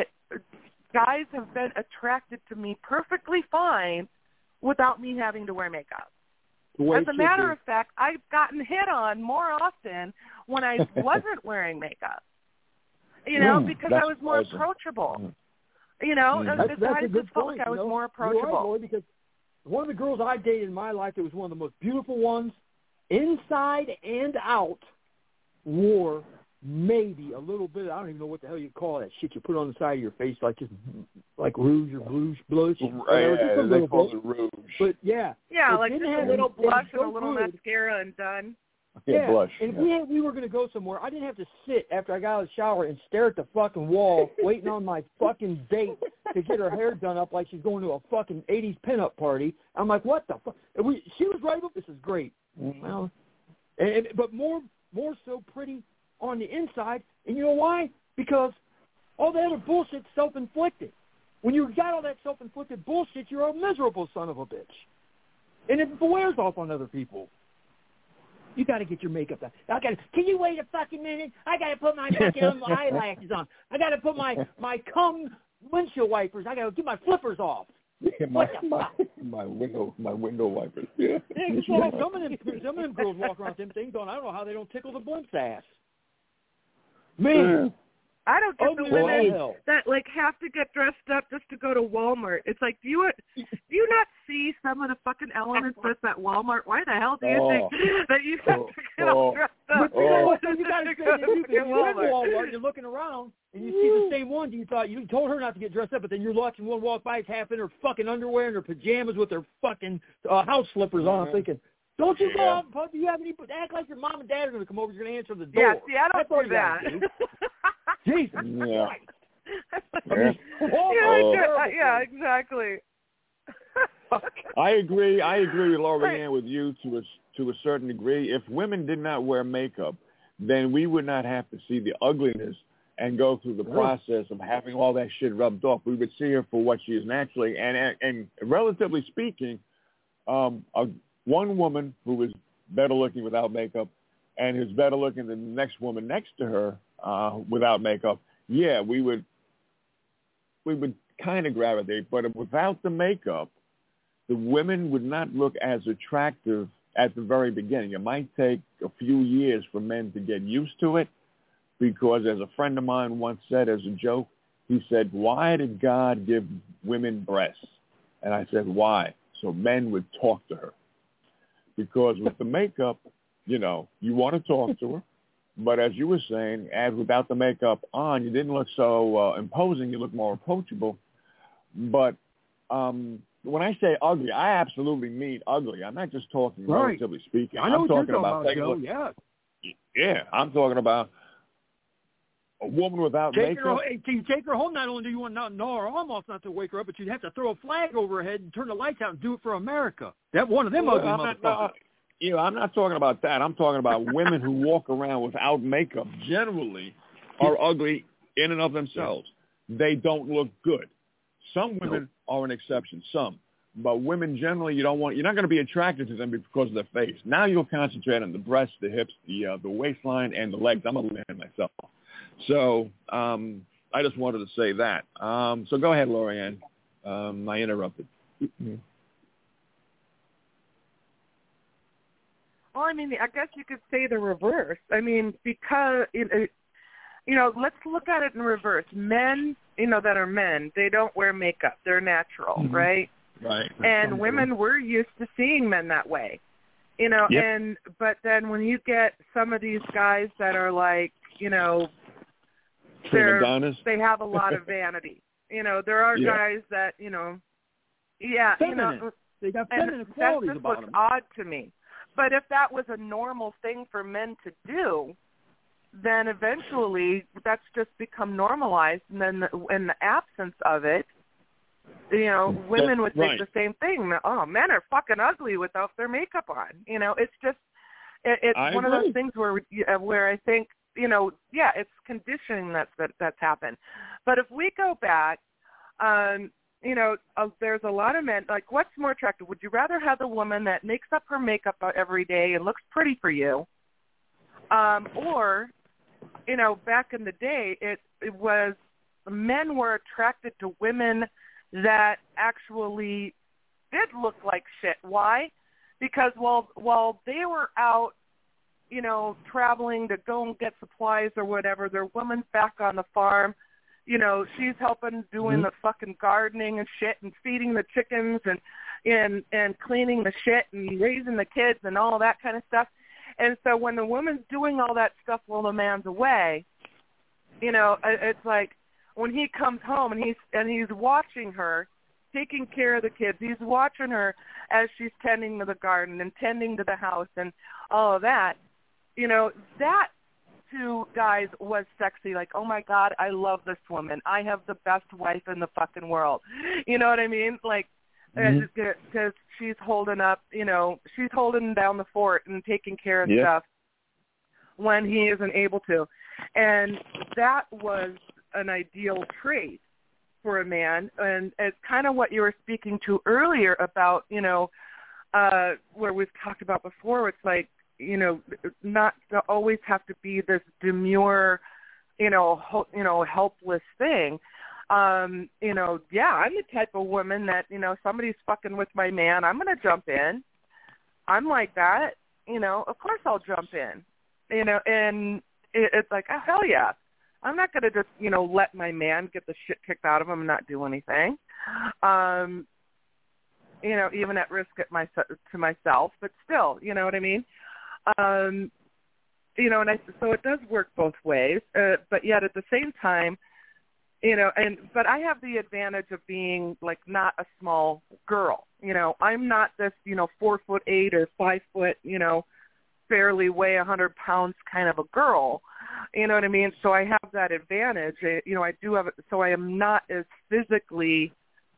guys have been attracted to me perfectly fine without me having to wear makeup. As a matter of fact, I've gotten hit on more often when I wasn't wearing makeup, because I was more approachable.
That's a good point.
I was more approachable.
Because one of the girls I dated in my life that was one of the most beautiful ones, inside and out, wore maybe a little bit, I don't even know what the hell you call that shit you put on the side of your face, like rouge or blush.
Right, they call it rouge.
But yeah.
Yeah, like just a little blush and a little mascara and done.
Yeah, blush.
And if we were going to go somewhere, I didn't have to sit after I got out of the shower and stare at the fucking wall waiting on my fucking date to get her hair done up like she's going to a fucking 80s pinup party. I'm like, what the fuck? She was right about this is great. Well, but more so pretty on the inside, and you know why? Because all that other bullshit's self-inflicted. When you got all that self-inflicted bullshit, you're a miserable son of a bitch. And it wears off on other people. You got to get your makeup done. Can you wait a fucking minute? I got to put my fucking eyelashes on. I got to put my cum windshield wipers. I got to get my flippers off.
Yeah, my window wipers. Yeah.
Some of them girls walk around with them things on. I don't know how they don't tickle the blimp's ass. Man,
I don't get the women that have to get dressed up just to go to Walmart. It's like, do you not see some of the fucking elements that's at Walmart? Why the hell do you think that you have to get all dressed up?
You got to go to Walmart. You're looking around and you see the same one. You told her not to get dressed up, but then you're watching one walk by, it's half in her fucking underwear and her pajamas with her fucking house slippers on. I'm thinking, don't you go out and pub? Do you have any? Act like your mom and dad are going to come over. You're going to answer the door.
Yeah, see, I don't do that.
Jesus Christ.
Yeah, exactly.
I agree, Lorianne, with you to a certain degree. If women did not wear makeup, then we would not have to see the ugliness and go through the process of having all that shit rubbed off. We would see her for what she is naturally. And relatively speaking, one woman who is better looking without makeup and is better looking than the next woman next to her without makeup, yeah, we would kind of gravitate. But without the makeup, the women would not look as attractive at the very beginning. It might take a few years for men to get used to it because, as a friend of mine once said as a joke, he said, "Why did God give women breasts?" And I said, "Why? so men would talk to her. Because with the makeup, you want to talk to her. But as you were saying, as without the makeup on, you didn't look so imposing. You look more approachable. But when I say ugly, I absolutely mean ugly. I'm not just talking relatively speaking.
I know
I'm
what
talking
you're talking about, Joe.
Yeah. Yeah, I'm talking about a woman without makeup.
Can you take her home? Not only do you want to gnaw her arm off not to wake her up, but you'd have to throw a flag over her head and turn the lights out and do it for America. That one of them ugly motherfuckers.
I'm not talking about that. I'm talking about women who walk around without makeup generally are ugly in and of themselves. They don't look good. Some women are an exception, some. But women generally, you're not going to be attracted to them because of their face. Now you'll concentrate on the breasts, the hips, the waistline, and the legs. I'm a man myself. So I just wanted to say that. So go ahead, Lorianne. I interrupted.
Well, I mean, I guess you could say the reverse. I mean, because, let's look at it in reverse. Men, that are men, they don't wear makeup. They're natural, right?
Right.
And women, we're used to seeing men that way, but then when you get some of these guys that are like, they have a lot of vanity. There are guys that, they got
feminine qualities about them.
Looks odd to me. But if that was a normal thing for men to do, then eventually that's just become normalized. And then in the absence of it, women would think the same thing. Oh, men are fucking ugly without their makeup on. It's just, it's one of those things where I think, it's conditioning that's happened. But if we go back, there's a lot of men, like, what's more attractive? Would you rather have the woman that makes up her makeup every day and looks pretty for you? Or, back in the day, it was men were attracted to women that actually did look like shit. Why? Because while they were out, traveling to go and get supplies or whatever, their woman's back on the farm. She's helping doing the fucking gardening and shit and feeding the chickens and cleaning the shit and raising the kids and all that kind of stuff. And so when the woman's doing all that stuff while the man's away, it's like when he comes home and he's watching her, taking care of the kids. He's watching her as she's tending to the garden and tending to the house and all of that. That to guys was sexy. Like, oh my God, I love this woman. I have the best wife in the fucking world. You know what I mean? Like, because she's holding up, she's holding down the fort and taking care of stuff when he isn't able to. And that was an ideal trait for a man. And it's kind of what you were speaking to earlier about, where we've talked about before. It's like, not to always have to be this demure, helpless thing. I'm the type of woman that, somebody's fucking with my man, I'm going to jump in. I'm like that, of course I'll jump in, and it's like, oh, hell yeah. I'm not going to just, let my man get the shit kicked out of him and not do anything. Even at risk to myself, but still, you know what I mean? And so it does work both ways, but yet at the same time, but I have the advantage of being like not a small girl. I'm not this, 4'8" or 5 foot, barely weigh 100 pounds kind of a girl. You know what I mean? So I have that advantage. I do have it. So I am not as physically,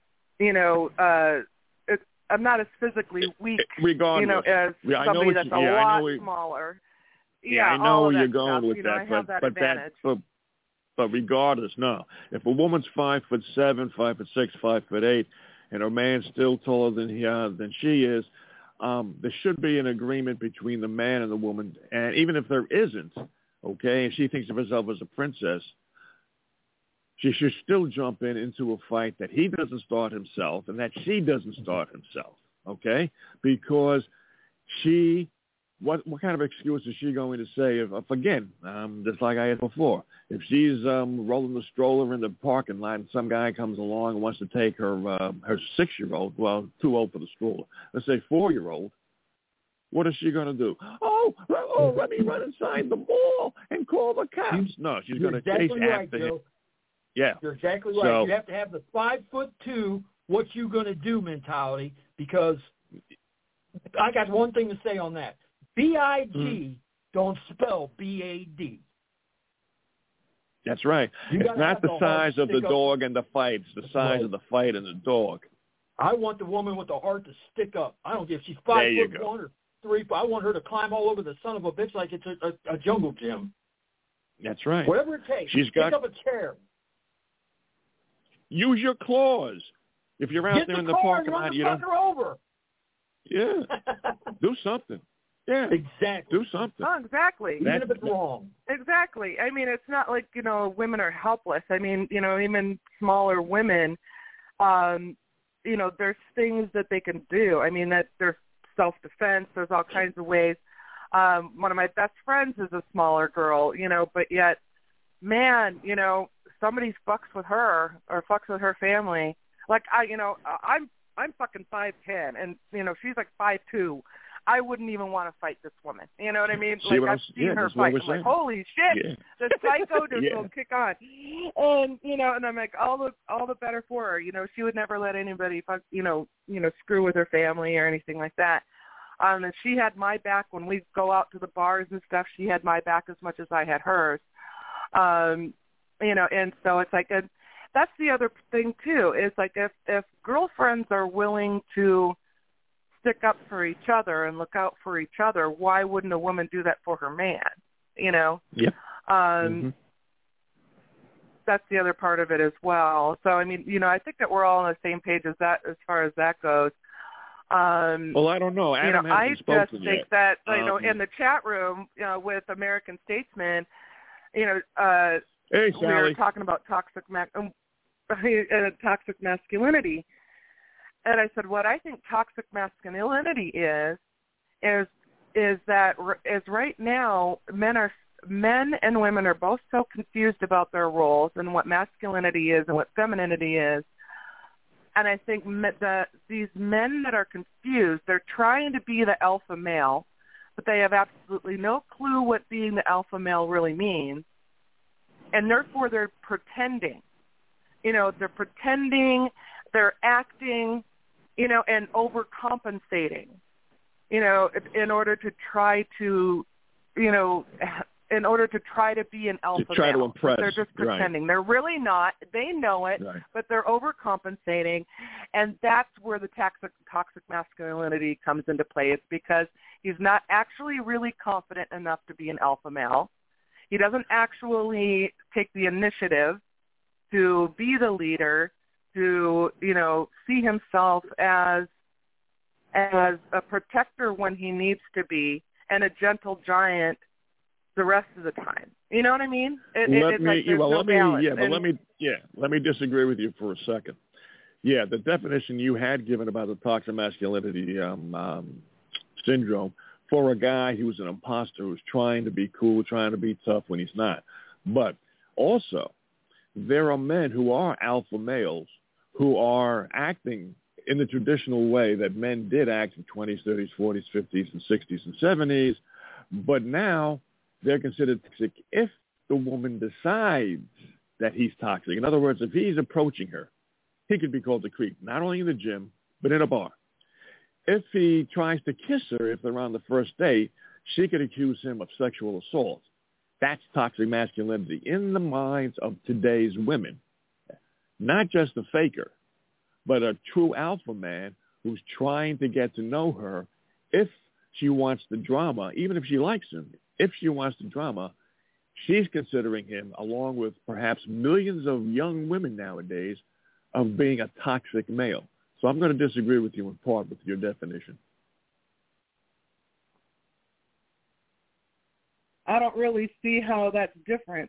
I'm not as physically weak,
regardless.
As somebody that's a lot smaller.
Yeah, I know where you're going with
that. I have that advantage.
But regardless, no. If a woman's 5'7", 5'6", 5'8", and her man's still taller than she is, there should be an agreement between the man and the woman. And even if there isn't, okay, and she thinks of herself as a princess, she should still jump into a fight that he doesn't start himself and that she doesn't start himself, okay? Because she what kind of excuse is she going to say if again, just like I had before, if she's rolling the stroller in the parking lot and some guy comes along and wants to take her 6-year-old, well, too old for the stroller, let's say 4-year-old, what is she going to do? Oh, let me run inside the mall and call the cops. No, she's going to chase after him. Yeah.
You're exactly right. So, you have to have the 5'2", what you going to do mentality, because I got one thing to say on that. B-I-G don't spell B-A-D.
That's right. It's not the size of the dog and the fight. It's the size of the fight and the dog.
I want the woman with the heart to stick up. I don't care if she's 5'1" or 3. I want her to climb all over the son of a bitch like it's a jungle gym.
That's right.
Whatever it takes. Pick up a chair.
Use your claws. If you're out there in the parking lot, you don't.
Over.
Yeah. Do something. Yeah.
Exactly.
Do something.
Oh, exactly.
Even if it's wrong.
Exactly. I mean, it's not like, women are helpless. I mean, even smaller women, there's things that they can do. I mean, that there's self-defense. There's all kinds of ways. One of my best friends is a smaller girl, but yet, man, somebody fucks with her or fucks with her family. Like, I'm fucking 5'10", and, she's like 5'2". I wouldn't even want to fight this woman. You know what I mean? Like, I've seen her fight. I'm like, holy shit, the psycho just will kick on. And, and I'm like, all the better for her. She would never let anybody, screw with her family or anything like that. And she had my back when we go out to the bars and stuff. She had my back as much as I had hers. And so it's like, that's the other thing too, is like if girlfriends are willing to stick up for each other and look out for each other, why wouldn't a woman do that for her man?
Yeah.
That's the other part of it as well. So, I mean, I think that we're all on the same page as far as that goes.
Well, I don't know. Adam hasn't spoken yet.
I just think that, in the chat room, with American Statesman,
hey,
we
Sally.
were talking about toxic masculinity. And I said, what I think toxic masculinity is that right now men and women are both so confused about their roles and what masculinity is and what femininity is. And I think that these men that are confused, they're trying to be the alpha male, but they have absolutely no clue what being the alpha male really means. And therefore they're pretending. They're pretending, they're acting, and overcompensating, in order to try to, in order to try to be an alpha male.
To try to impress.
They're just pretending.
Right.
They're really not. They know it,
right.
But they're overcompensating, and that's where the toxic masculinity comes into play. It's because he's not actually really confident enough to be an alpha male. He doesn't actually take the initiative to be the leader, to, see himself as a protector when he needs to be, and a gentle giant the rest of the time. You know what I mean? Let
me disagree with you for a second. Yeah, the definition you had given about the toxic masculinity syndrome for a guy who's an imposter, who's trying to be cool, trying to be tough when he's not. But also, there are men who are alpha males who are acting in the traditional way that men did act in 20s, 30s, 40s, 50s, and 60s and 70s, but now they're considered toxic if the woman decides that he's toxic. In other words, if he's approaching her, he could be called a creep, not only in the gym, but in a bar. If he tries to kiss her, if they're on the first date, she could accuse him of sexual assault. That's toxic masculinity in the minds of today's women. Not just a faker, but a true alpha man who's trying to get to know her. If she wants the drama, even if she likes him, if she wants the drama, she's considering him, along with perhaps millions of young women nowadays, of being a toxic male. So I'm going to disagree with you in part with your definition.
I don't really see how that's different.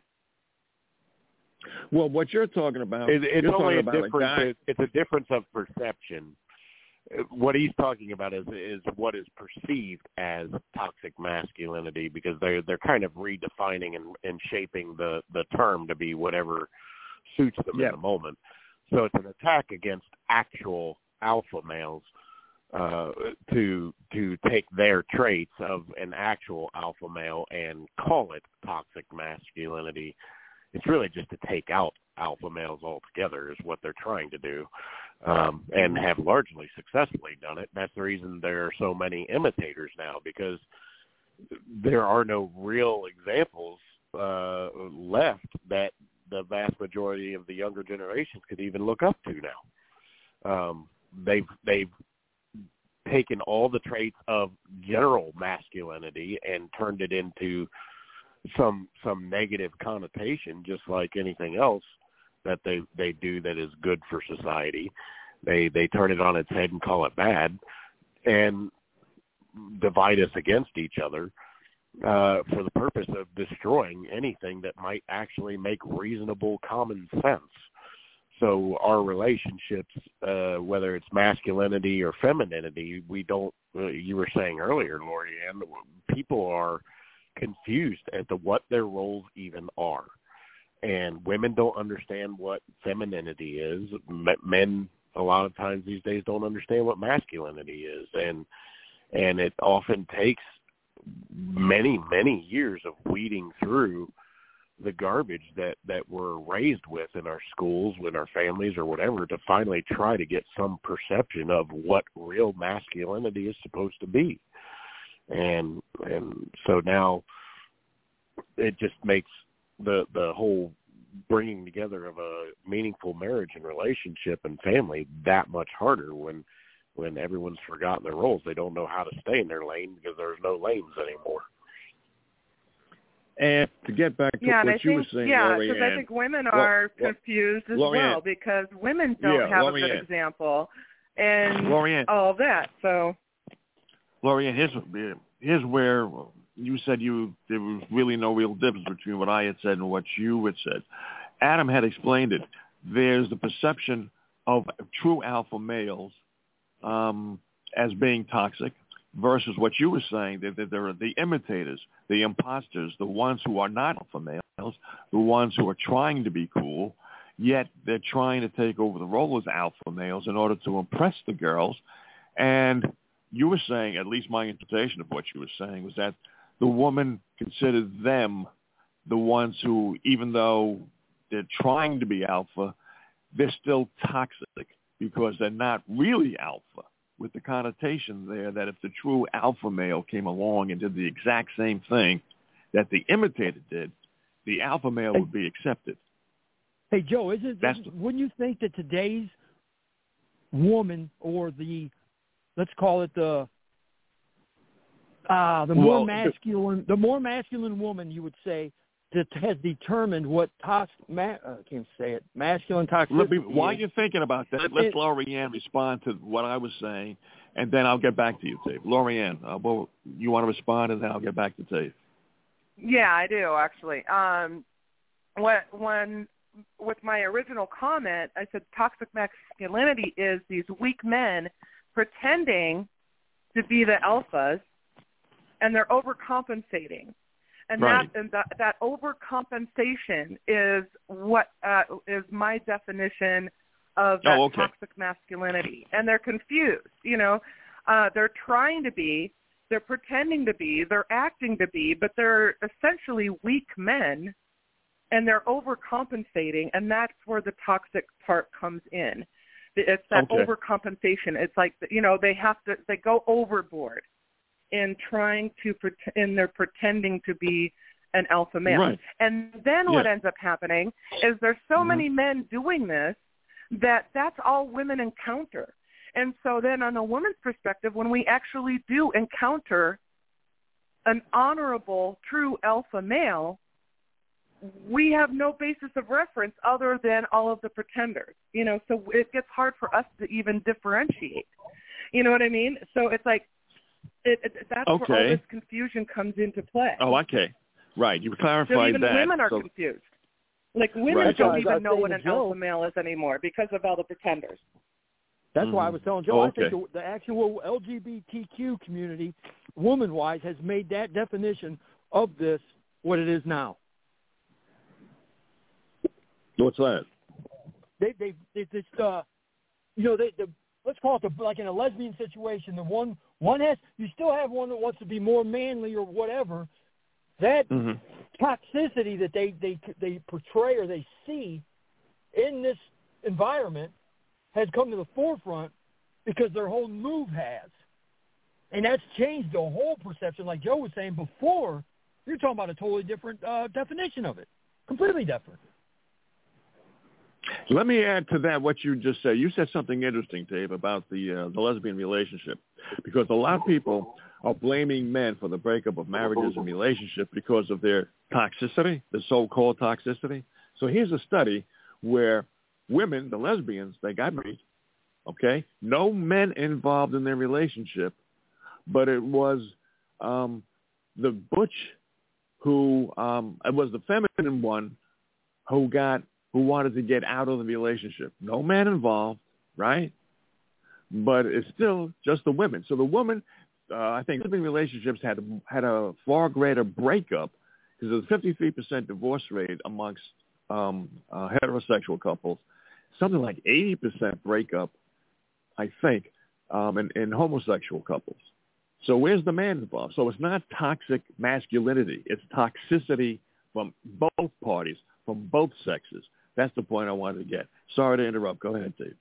Well, what you're talking about,
it's only a difference. It's a difference of perception. what he's talking about is what is perceived as toxic masculinity, because they're kind of redefining and shaping the term to be whatever suits them in the moment. So it's an attack against actual alpha males to take their traits of an actual alpha male and call it toxic masculinity. It's really just to take out alpha males altogether is what they're trying to do, and have largely successfully done it. That's the reason there are so many imitators now, because there are no real examples left that the vast majority of the younger generations could even look up to now. They've taken all the traits of general masculinity and turned it into some negative connotation, just like anything else that they do that is good for society. They turn it on its head and call it bad and divide us against each other for the purpose of destroying anything that might actually make reasonable common sense. So our relationships, whether it's masculinity or femininity, we don't, you were saying earlier, Lorianne, people are confused as to what their roles even are. And women don't understand what femininity is. Men, a lot of times these days, don't understand what masculinity is. And it often takes many, many years of weeding through the garbage that we're raised with in our schools, with our families or whatever, to finally try to get some perception of what real masculinity is supposed to be. And so now it just makes the whole bringing together of a meaningful marriage and relationship and family that much harder when everyone's forgotten their roles. They don't know how to stay in their lane because there's no lanes anymore.
And to get back to what you were saying, Lorianne,
because I think women are confused as well, because women don't have a good example and all of that. So,
Lorianne, here's where you said there was really no real difference between what I had said and what you had said. Adam had explained it. There's the perception of true alpha males as being toxic, versus what you were saying, that there are the imitators, the imposters, the ones who are not alpha males, the ones who are trying to be cool, yet they're trying to take over the role as alpha males in order to impress the girls. And you were saying, at least my interpretation of what you were saying, was that the woman considered them the ones who, even though they're trying to be alpha, they're still toxic because they're not really alpha, with the connotation there that if the true alpha male came along and did the exact same thing that the imitator did, the alpha male would be accepted.
Hey, Joe, wouldn't you think that today's woman, or let's call it the more masculine woman, you would say, that has determined what masculine toxicity
While you're thinking about that, let Lorianne respond to what I was saying, and then I'll get back to you, Dave. Lorianne, you want to respond, and then I'll get back to Dave.
Yeah, I do, actually. With my original comment, I said toxic masculinity is these weak men pretending to be the alphas, and they're overcompensating. And that overcompensation is what is my definition of that toxic masculinity. And they're confused. They're trying to be, they're pretending to be, they're acting to be, but they're essentially weak men, and they're overcompensating, and that's where the toxic part comes in. It's that overcompensation. It's like, they go overboard in trying to they're pretending to be an alpha male. Right. And then what ends up happening is there's so many men doing this that's all women encounter. And so then on a woman's perspective, when we actually do encounter an honorable, true alpha male, we have no basis of reference other than all of the pretenders. So it gets hard for us to even differentiate. You know what I mean? So it's like, that's where all this confusion comes into play.
Oh, okay. Right. You clarified
so even
that.
Women are confused. Like, women don't even know what an alpha male is anymore because of all the pretenders.
That's why I was telling Joe,
okay.
I think the actual LGBTQ community, woman-wise, has made that definition of this what it is now.
What's that?
They just, let's call it like in a lesbian situation, the one has, you still have one that wants to be more manly or whatever. That toxicity that they portray or they see in this environment has come to the forefront because their whole move has. And that's changed the whole perception. Like Joe was saying before, you're talking about a totally different definition of it. Completely different.
Let me add to that what you just said. You said something interesting, Dave, about the lesbian relationship, because a lot of people are blaming men for the breakup of marriages and relationships because of their toxicity, the so-called toxicity. So here's a study where women, the lesbians, they got married, okay? No men involved in their relationship, but it was the butch who, it was the feminine one who wanted to get out of the relationship. No man involved, right? But it's still just the women. So the woman, I think lesbian relationships had a far greater breakup because there's a 53% divorce rate amongst heterosexual couples, something like 80% breakup, I think, in homosexual couples. So where's the man involved? So it's not toxic masculinity. It's toxicity from both parties, from both sexes. That's the point I wanted to get. Sorry to interrupt. Go ahead, Dave.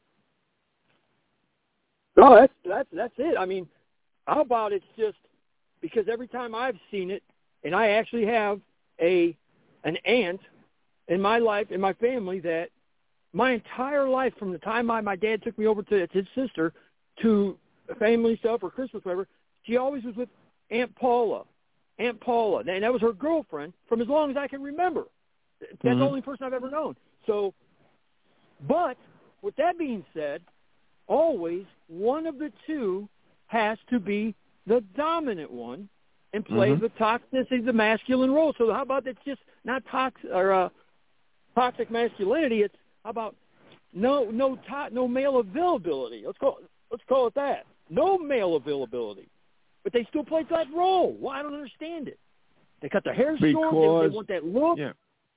No, that's it. I mean, how about it's just because every time I've seen it, and I actually have an aunt in my life, in my family, that my entire life, from the time my dad took me over to his sister to family stuff or Christmas, whatever, she always was with Aunt Paula. And that was her girlfriend from as long as I can remember. That's the only person I've ever known. So, but with that being said, always one of the two has to be the dominant one and play the toxicity, the masculine role. So how about it's just not toxic masculinity? It's how about no male availability? Let's call it that. No male availabiliability, but they still play that role. Well, I don't understand it. They cut their hair short. They want that look.
Yeah.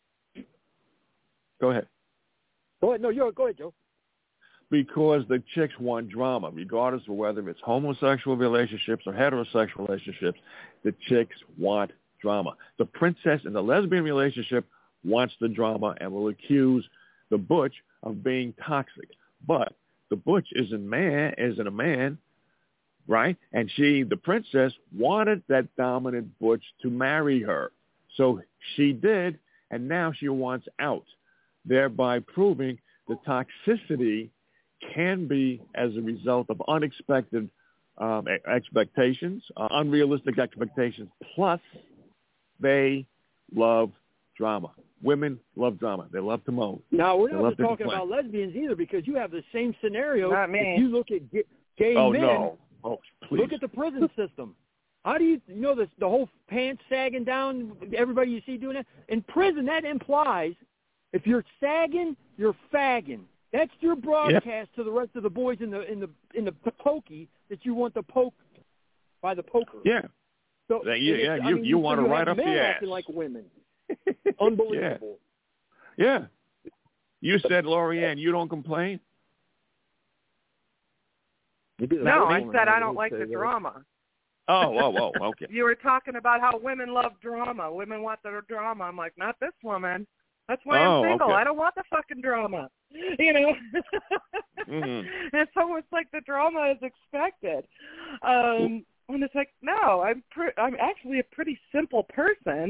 Go ahead.
Go ahead, Joe.
Because the chicks want drama, regardless of whether it's homosexual relationships or heterosexual relationships. The chicks want drama. The princess in the lesbian relationship wants the drama and will accuse the butch of being toxic. But the butch isn't a man, right? And the princess, wanted that dominant butch to marry her. So she did, and now she wants out, thereby proving the toxicity can be as a result of unexpected expectations, unrealistic expectations, plus they love drama. Women love drama. They love to moan.
Now, we're not just talking about lesbians either, because you have the same scenario.
Not me.
If you look at gay men,
no. Oh, please.
Look at the prison system. How do you know the whole pants sagging down, everybody you see doing that? In prison, that implies if you're sagging, you're fagging. That's your broadcast to the rest of the boys in the pokey that you want to poke by the poker.
Yeah.
So
you want to ride up the ass.
Acting like women. Unbelievable.
Yeah. You said, Lorianne, you don't complain?
No, I said I don't like the drama.
Oh, okay.
You were talking about how women love drama. Women want their drama. I'm like, not this woman. That's why I'm single.
Okay.
I don't want the fucking drama. You know? It's almost like the drama is expected. And it's like, no, I'm actually a pretty simple person.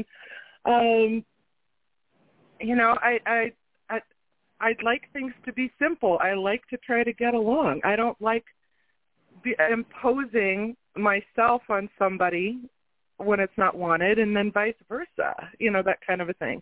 I'd like things to be simple. I like to try to get along. I don't like imposing myself on somebody when it's not wanted, and then vice versa, that kind of a thing.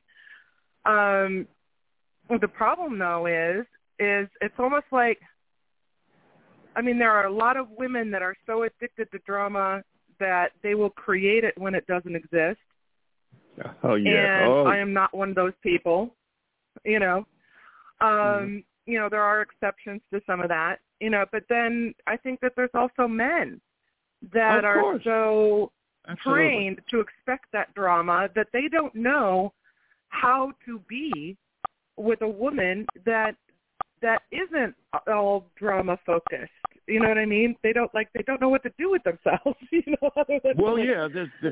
The problem, though, is it's almost like, there are a lot of women that are so addicted to drama that they will create it when it doesn't exist.
Oh, yeah.
And I am not one of those people, there are exceptions to some of that. you know, but then I think that there's also men that are so trained to expect that drama that they don't know how to be with a woman that isn't all drama focused. You know what I mean? They don't know what to do with themselves. You know.
Well, yeah.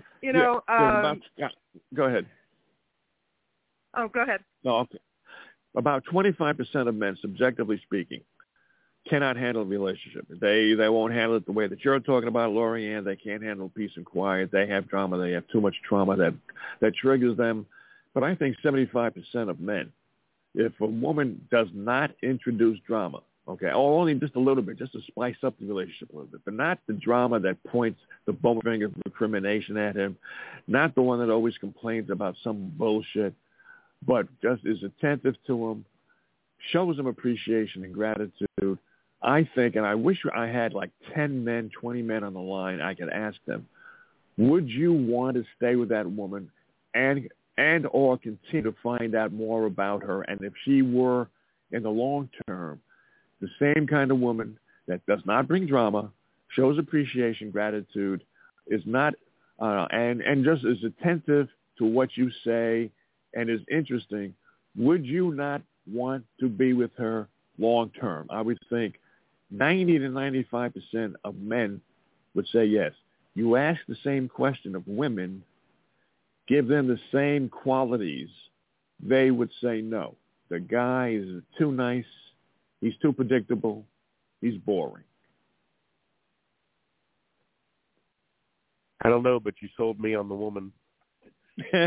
Go ahead.
Oh, go ahead.
No, okay. About 25% of men, subjectively speaking, cannot handle a relationship. They won't handle it the way that you're talking about, Lorianne. They can't handle peace and quiet. They have drama. They have too much trauma that triggers them. But I think 75% of men, if a woman does not introduce drama, okay, or only just a little bit, just to spice up the relationship a little bit, but not the drama that points the bone finger of recrimination at him, not the one that always complains about some bullshit, but just is attentive to him, shows him appreciation and gratitude. I think, and I wish I had like 10 men, 20 men on the line, I could ask them, would you want to stay with that woman and or continue to find out more about her? And if she were, in the long term, the same kind of woman that does not bring drama, shows appreciation, gratitude, is not, and just is attentive to what you say and is interesting, would you not want to be with her long term? I would think 90 to 95% of men would say yes. You ask the same question of women, give them the same qualities, they would say no. The guy is too nice, he's too predictable, he's boring.
I don't know, but you sold me on the woman.
Yeah.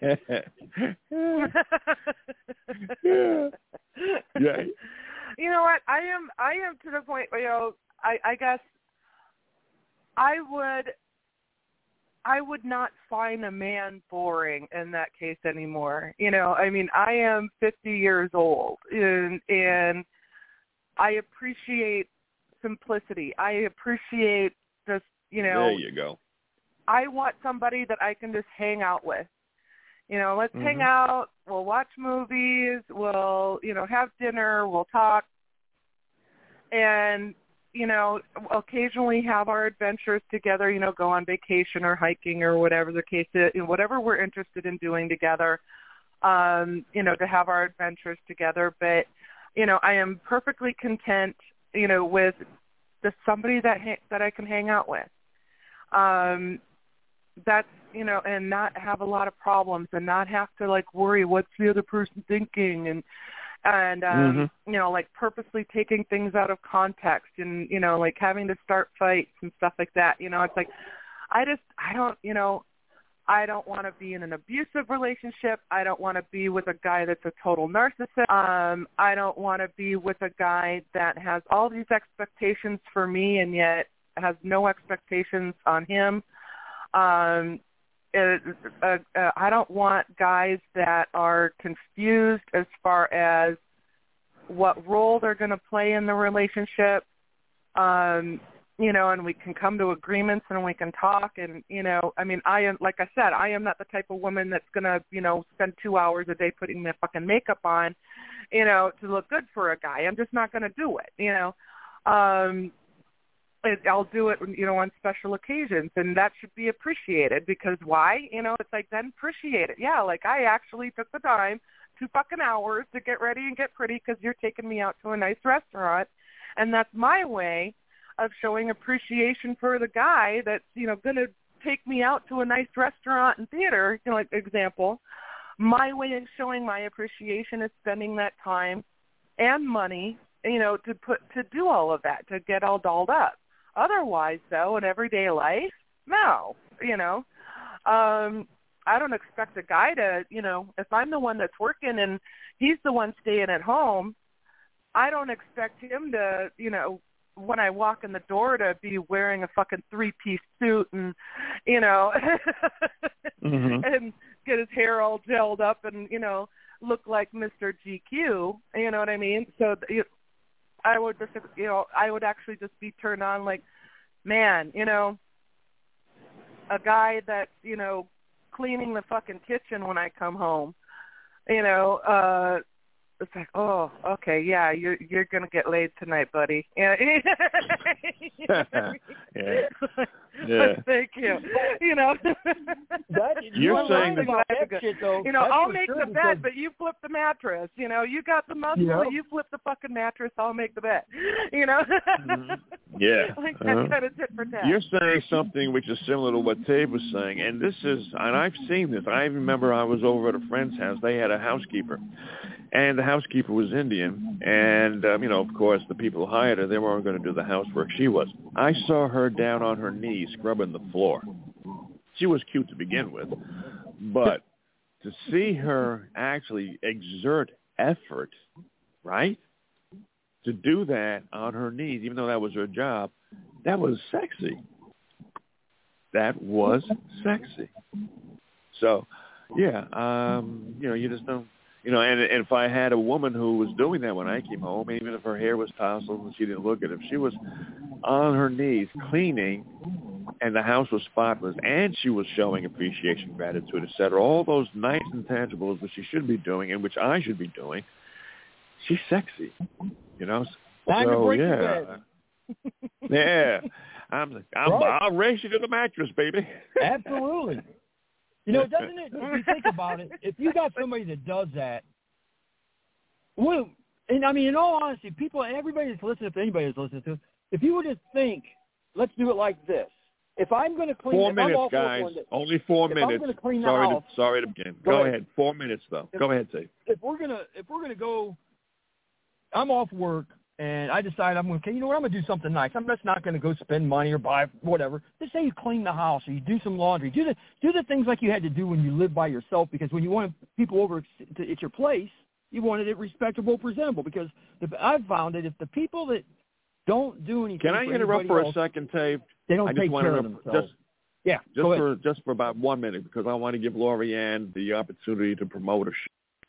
You know what? I am to the point where, you know, I guess I would not find a man boring in that case anymore. You know, I mean, I am 50 years old and I appreciate simplicity. I appreciate just, you know.
There you go.
I want somebody that I can just hang out with. You know, let's hang out, we'll watch movies, we'll, you know, have dinner, we'll talk, and, you know, occasionally have our adventures together, you know, go on vacation or hiking or whatever the case is, you know, whatever we're interested in doing together, you know, to have our adventures together. But, you know, I am perfectly content, you know, with just somebody that I can hang out with. That's, you know, and not have a lot of problems and not have to, like, worry what's the other person thinking and you know, like, purposely taking things out of context and, you know, like, having to start fights and stuff like that. You know, it's like, I don't want to be in an abusive relationship. I don't want to be with a guy that's a total narcissist. I don't want to be with a guy that has all these expectations for me and yet has no expectations on him. I don't want guys that are confused as far as what role they're going to play in the relationship. You know, and we can come to agreements and we can talk. And, you know, I mean, like I said, I am not the type of woman that's going to, you know, spend 2 hours a day putting my fucking makeup on, you know, to look good for a guy. I'm just not going to do it, you know. I'll do it, you know, on special occasions, and that should be appreciated because why? You know, it's like, then appreciate it. Yeah, like I actually took the time 2 fucking hours to get ready and get pretty because you're taking me out to a nice restaurant, and that's my way of showing appreciation for the guy that's, you know, going to take me out to a nice restaurant and theater, you know, like example. My way of showing my appreciation is spending that time and money, you know, to do all of that, to get all dolled up. Otherwise, though, in everyday life, no, you know. I don't expect a guy to, you know, if I'm the one that's working and he's the one staying at home, I don't expect him to, you know, when I walk in the door to be wearing a fucking 3-piece suit and, you know, and get his hair all gelled up and, you know, look like Mr. GQ, you know what I mean? So I would just, you know, I would actually just be turned on like, man, you know, a guy that's, you know, cleaning the fucking kitchen when I come home, you know, It's like, oh, okay, yeah, you're gonna get laid tonight, buddy. Yeah.
Yeah.
Thank you. You know.
You're saying
that shit, though.
You know,
That's
I'll
for
make
sure,
the bed, but you flip the mattress. You know, you got the muscle, you flip the fucking mattress. I'll make the bed. You know.
Yeah.
Like that kind of tit for tat.
You're saying something which is similar to what Dave was saying, and I've seen this. I remember I was over at a friend's house. They had a housekeeper, and the housekeeper was Indian, and of course, the people who hired her, they weren't going to do the housework. She was. I saw her down on her knees scrubbing the floor. She was cute to begin with, but to see her actually exert effort, right, to do that on her knees, even though that was her job, that was sexy. That was sexy. So, yeah, you just don't, and if I had a woman who was doing that when I came home, even if her hair was tousled and she didn't look at it, if she was on her knees cleaning and the house was spotless and she was showing appreciation, gratitude, etc., all those nice intangibles which she should be doing and which I should be doing, she's sexy,
Time to break the bed.
Yeah. I'll race you to the mattress, baby.
Absolutely. Doesn't it, if you think about it, if you got somebody that does that, well, and I mean, in all honesty, everybody that's listening, if anybody that's listening to, if you were to think, let's do it like this. If I'm going to clean
4 minutes, guys. Only 4 minutes.
I'm going to clean the house.
Sorry to begin. Go ahead. 4 minutes, though. Go ahead, Dave.
If we're gonna go, I'm off work. And I decide I'm going to, you know what, I'm going to do something nice. I'm just not going to go spend money or buy whatever. Just say you clean the house or you do some laundry. Do the things like you had to do when you lived by yourself, because when you want people over at your place, you wanted it respectable, presentable. Because I've found that if the people that don't do anything,
can I interrupt for a second, Dave?
They don't take care of themselves.
Just for about 1 minute, because I want to give Lorianne the opportunity to promote her show.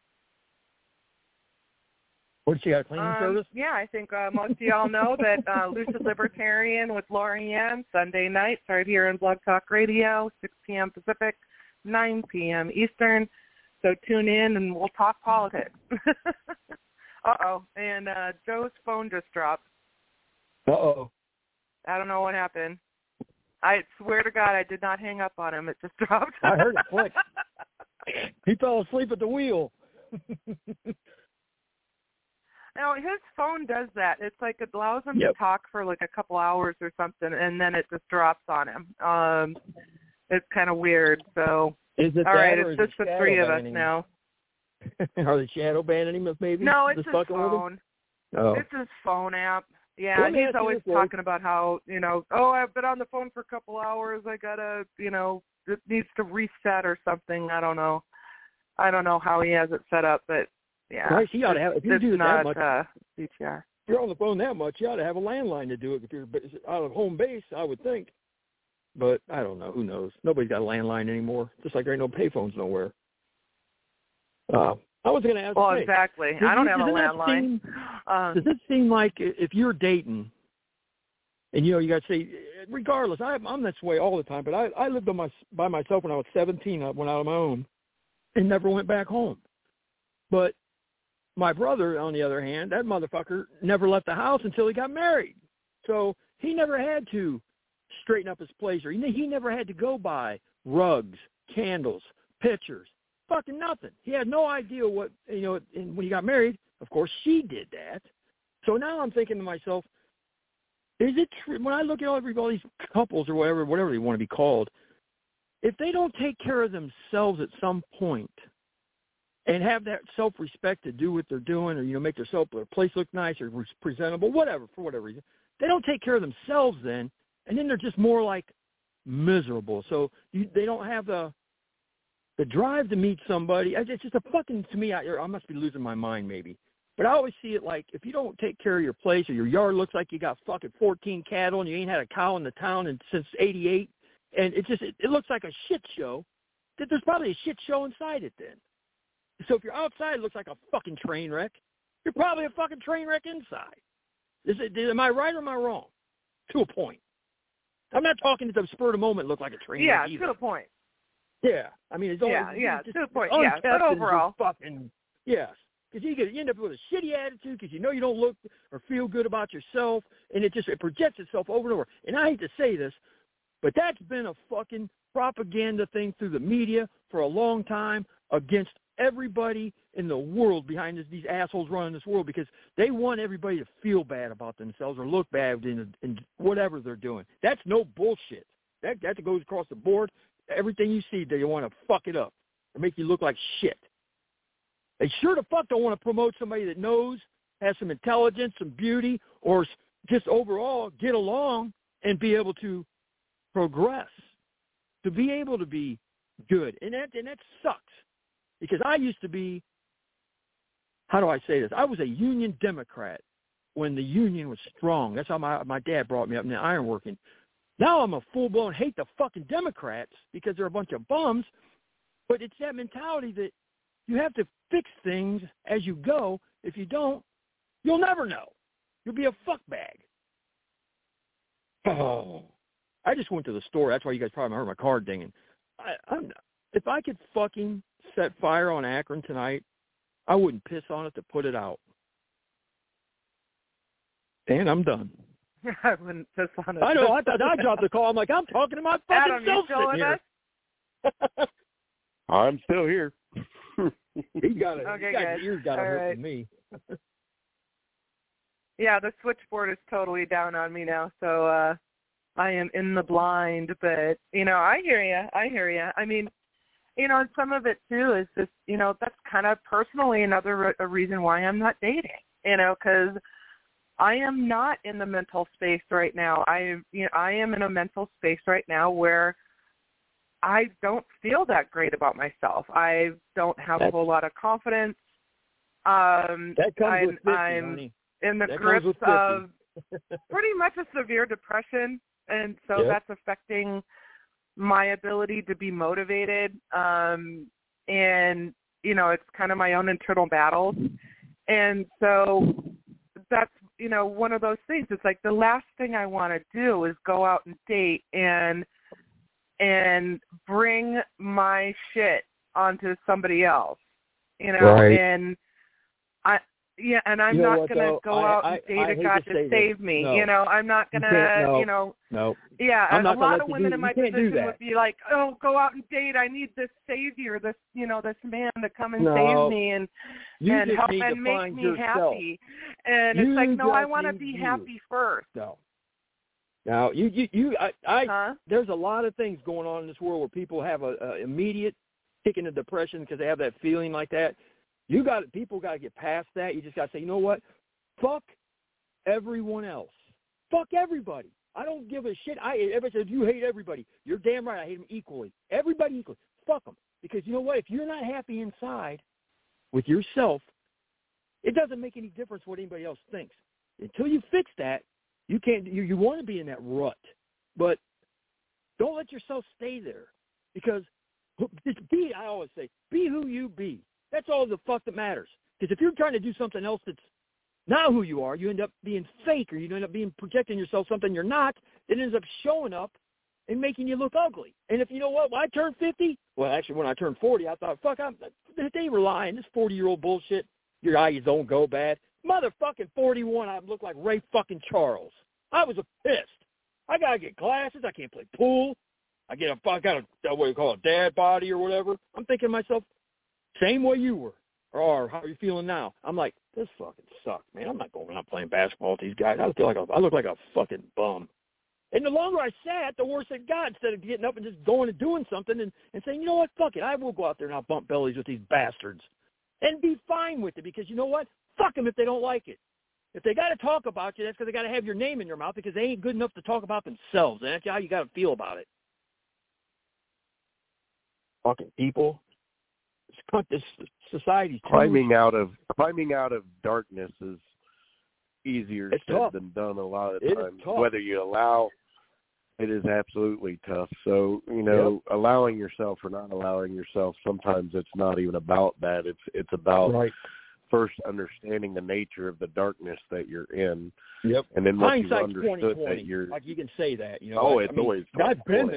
What, she got a cleaning service?
Yeah, I think most of y'all know that Lucid Libertarian with Lorianne, Sunday nights, right here on Blog Talk Radio, 6 p.m. Pacific, 9 p.m. Eastern. So tune in and we'll talk politics. Uh-oh. And Joe's phone just dropped.
Uh-oh.
I don't know what happened. I swear to God, I did not hang up on him. It just dropped.
I heard it click. He fell asleep at the wheel.
Now, his phone does that. It's like it allows him to talk for like a couple hours or something, and then it just drops on him. It's kind of weird. So,
is it
all right, it's just the three of us now.
Are they shadow banning him maybe?
No, it's his phone.
Oh.
It's his phone app. Yeah, he's always talking about how, I've been on the phone for a couple hours. I gotta, it needs to reset or something. I don't know how he has it set up, but yeah.
Right, he ought to have, if you do it that much,
CTR.
If you're on the phone that much, you ought to have a landline to do it. If you're out of home base, I would think. But I don't know. Who knows? Nobody's got a landline anymore. Just like there ain't no payphones nowhere. I was going to ask.
Well, exactly. I don't have a landline.
Does it seem like if you're dating, and you got to say, regardless, I'm this way all the time. But I lived by myself when I was 17. I went out on my own and never went back home. But my brother, on the other hand, that motherfucker never left the house until he got married. So he never had to straighten up his place, or he never had to go buy rugs, candles, pictures, fucking nothing. He had no idea what, and when he got married, of course, she did that. So now I'm thinking to myself, is it true, when I look at all these couples or whatever they want to be called, if they don't take care of themselves at some point, and have that self-respect to do what they're doing, or, make their place look nice or presentable, whatever, for whatever reason. They don't take care of themselves then, and then they're just more like miserable. So they don't have the drive to meet somebody. It's just a fucking, to me, I must be losing my mind maybe. But I always see it like, if you don't take care of your place, or your yard looks like you got fucking 14 cattle and you ain't had a cow in the town since 88, and it looks like a shit show, that there's probably a shit show inside it then. So if you're outside, it looks like a fucking train wreck. You're probably a fucking train wreck inside. Am I right or am I wrong? To a point. I'm not talking at the spur of the moment look like a train wreck either.
To a point.
Yeah. I mean, it's all...
to a point. Yeah, but overall...
Yes. because you end up with a shitty attitude because you know you don't look or feel good about yourself, and it projects itself over and over. And I hate to say this, but that's been a fucking propaganda thing through the media for a long time against everybody in the world behind these assholes running this world, because they want everybody to feel bad about themselves or look bad in whatever they're doing. That's no bullshit. That goes across the board. Everything you see, they want to fuck it up or make you look like shit. They sure the fuck don't want to promote somebody that knows, has some intelligence, some beauty, or just overall get along and be able to progress, to be able to be good. And that sucks, because I used to be, how do I say this? I was a union Democrat when the union was strong. That's how my dad brought me up in the ironworking. Now I'm a full-blown hate the fucking Democrats because they're a bunch of bums, but it's that mentality that you have to fix things as you go. If you don't, you'll never know. You'll be a fuckbag. Oh, I just went to the store. That's why you guys probably heard my car dinging. If I could fucking set fire on Akron tonight, I wouldn't piss on it to put it out. And I'm done.
I wouldn't piss on it.
I know. I thought I dropped the call. I'm like, I'm talking to my fucking
Adam,
self
you still
sitting here.
I'm still here.
He got it.
Okay,
His ears got
All
hurt
right.
from me.
Yeah, the switchboard is totally down on me now, so I am in the blind. But, I hear you. I mean, and some of it, too, is just, that's kind of personally a reason why I'm not dating, because I am not in the mental space right now. I am in a mental space right now where I don't feel that great about myself. I don't have a whole lot of confidence.
That comes with 50,
I'm
honey.
in the
That
grips
comes with 50.
of pretty much a severe depression, and so that's affecting my ability to be motivated. And, it's kind of my own internal battles. And so that's, one of those things. It's like the last thing I want to do is go out and date and bring my shit onto somebody else,
Right.
and and I'm not going to go out and date a guy to save me.
No.
I'm not going to,
No.
Yeah,
I'm not
a lot
gonna
of women in my
you can't do
position
that.
would be like, oh, go out and date. I need this savior, this man to come and
No.
save me and
just
help
need to
and make
find
me
yourself.
happy. And
You
it's like, no, I
just
want to
need
be
you.
happy first.
No. Now, there's a lot of things going on in this world where people have a immediate kick into depression because they have that feeling like that. People got to get past that. You just got to say, you know what? Fuck everyone else. Fuck everybody. I don't give a shit. Everybody says you hate everybody. You're damn right. I hate them equally. Everybody equally. Fuck them. Because you know what? If you're not happy inside with yourself, it doesn't make any difference what anybody else thinks. Until you fix that, you can't. You want to be in that rut, but don't let yourself stay there. Because I always say, be who you be. That's all the fuck that matters. Because if you're trying to do something else that's not who you are, you end up being fake, or you end up projecting yourself something you're not. It ends up showing up and making you look ugly. And if you know what, when I turned 50, well, actually when I turned 40, I thought, fuck, they were lying. This 40-year-old bullshit. Your eyes don't go bad. Motherfucking 41, I look like Ray fucking Charles. I was pissed. I gotta get glasses. I can't play pool. I got a what you call a dad body or whatever. I'm thinking to myself, same way you were. Or how are you feeling now? I'm like, this fucking sucks, man. I'm not going around playing basketball with these guys. I look like a fucking bum. And the longer I sat, the worse it got, instead of getting up and just going and doing something and saying, you know what, fuck it. I will go out there and I'll bump bellies with these bastards. And be fine with it, because you know what? Fuck them if they don't like it. If they got to talk about you, that's because they got to have your name in your mouth, because they ain't good enough to talk about themselves. And that's how you got to feel about it. Fucking people. This society's
climbing out of darkness is easier said
tough.
than done a lot of
It
times.
is tough.
Whether you allow, it is absolutely tough. So allowing yourself or not allowing yourself, sometimes it's not even about that. It's about first understanding the nature of the darkness that you're in.
Yep.
And then once you've
Hindsight's
understood
20/20.
that you're
like you can say that,
always
I've been there.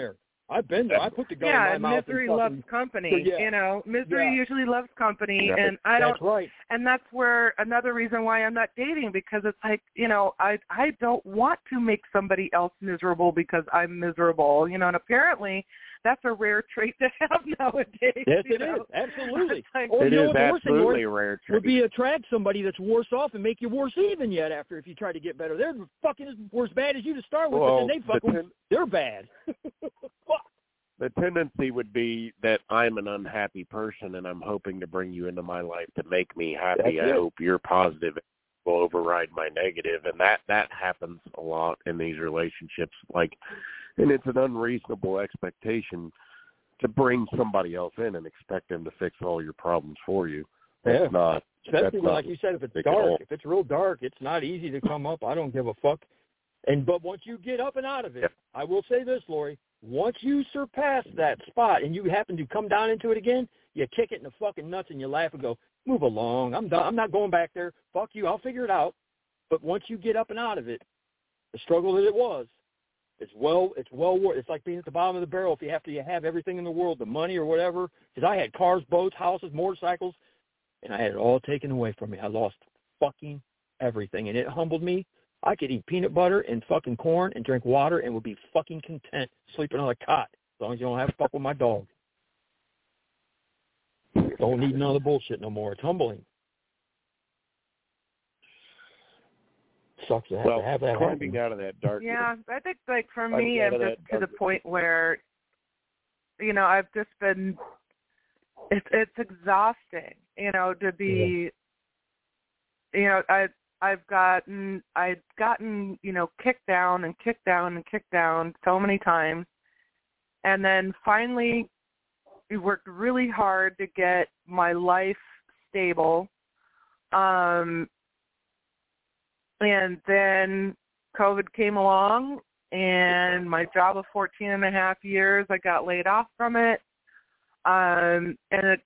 I've been there. I put the gun in my mouth.
Misery
and
loves company.
Yeah.
You know, misery usually loves company,
Right.
and I don't.
That's right.
And that's where another reason why I'm not dating, because it's like, you know, I don't want to make somebody else miserable because I'm miserable. You know, and apparently that's a rare trait to have nowadays.
Yes,
you
it
know?
is. Absolutely.
Like,
Or
It
you know
is
what the worst thing
absolutely a rare trait.
would be attract somebody that's worse off and make you worse even yet after if you try to get better. They're fucking as bad as you to start with,
Well,
but then they're bad.
The tendency would be that I'm an unhappy person and I'm hoping to bring you into my life to make me happy. I hope you're positive will override my negative, and that happens a lot in these relationships. Like, and it's an unreasonable expectation to bring somebody else in and expect them to fix all your problems for you. That's not.
Especially when, like you said, if it's dark, if it's real dark, it's not easy to come up. I don't give a fuck. But once you get up and out of it, I will say this, Lori. Once you surpass that spot and you happen to come down into it again, you kick it in the fucking nuts and you laugh and go, move along. I'm done. I'm not going back there. Fuck you. I'll figure it out. But once you get up and out of it, the struggle that it was, it's well worth. It's like being at the bottom of the barrel. If you have everything in the world, the money or whatever, because I had cars, boats, houses, motorcycles, and I had it all taken away from me. I lost fucking everything, and it humbled me. I could eat peanut butter and fucking corn and drink water and would be fucking content sleeping on a cot as long as you don't have to fuck with my dog. Don't need none of the bullshit no more. It's humbling. Sucks to have that
climbing
happen.
out of that darkness.
Yeah, I think, like, for me, I'm just to the point where, you know, I've just been, it's exhausting, you know, to be, you know, I've gotten, you know, kicked down and kicked down and kicked down so many times. And then finally we worked really hard to get my life stable. And then COVID came along, and my job of 14 and a half years, I got laid off from it. And it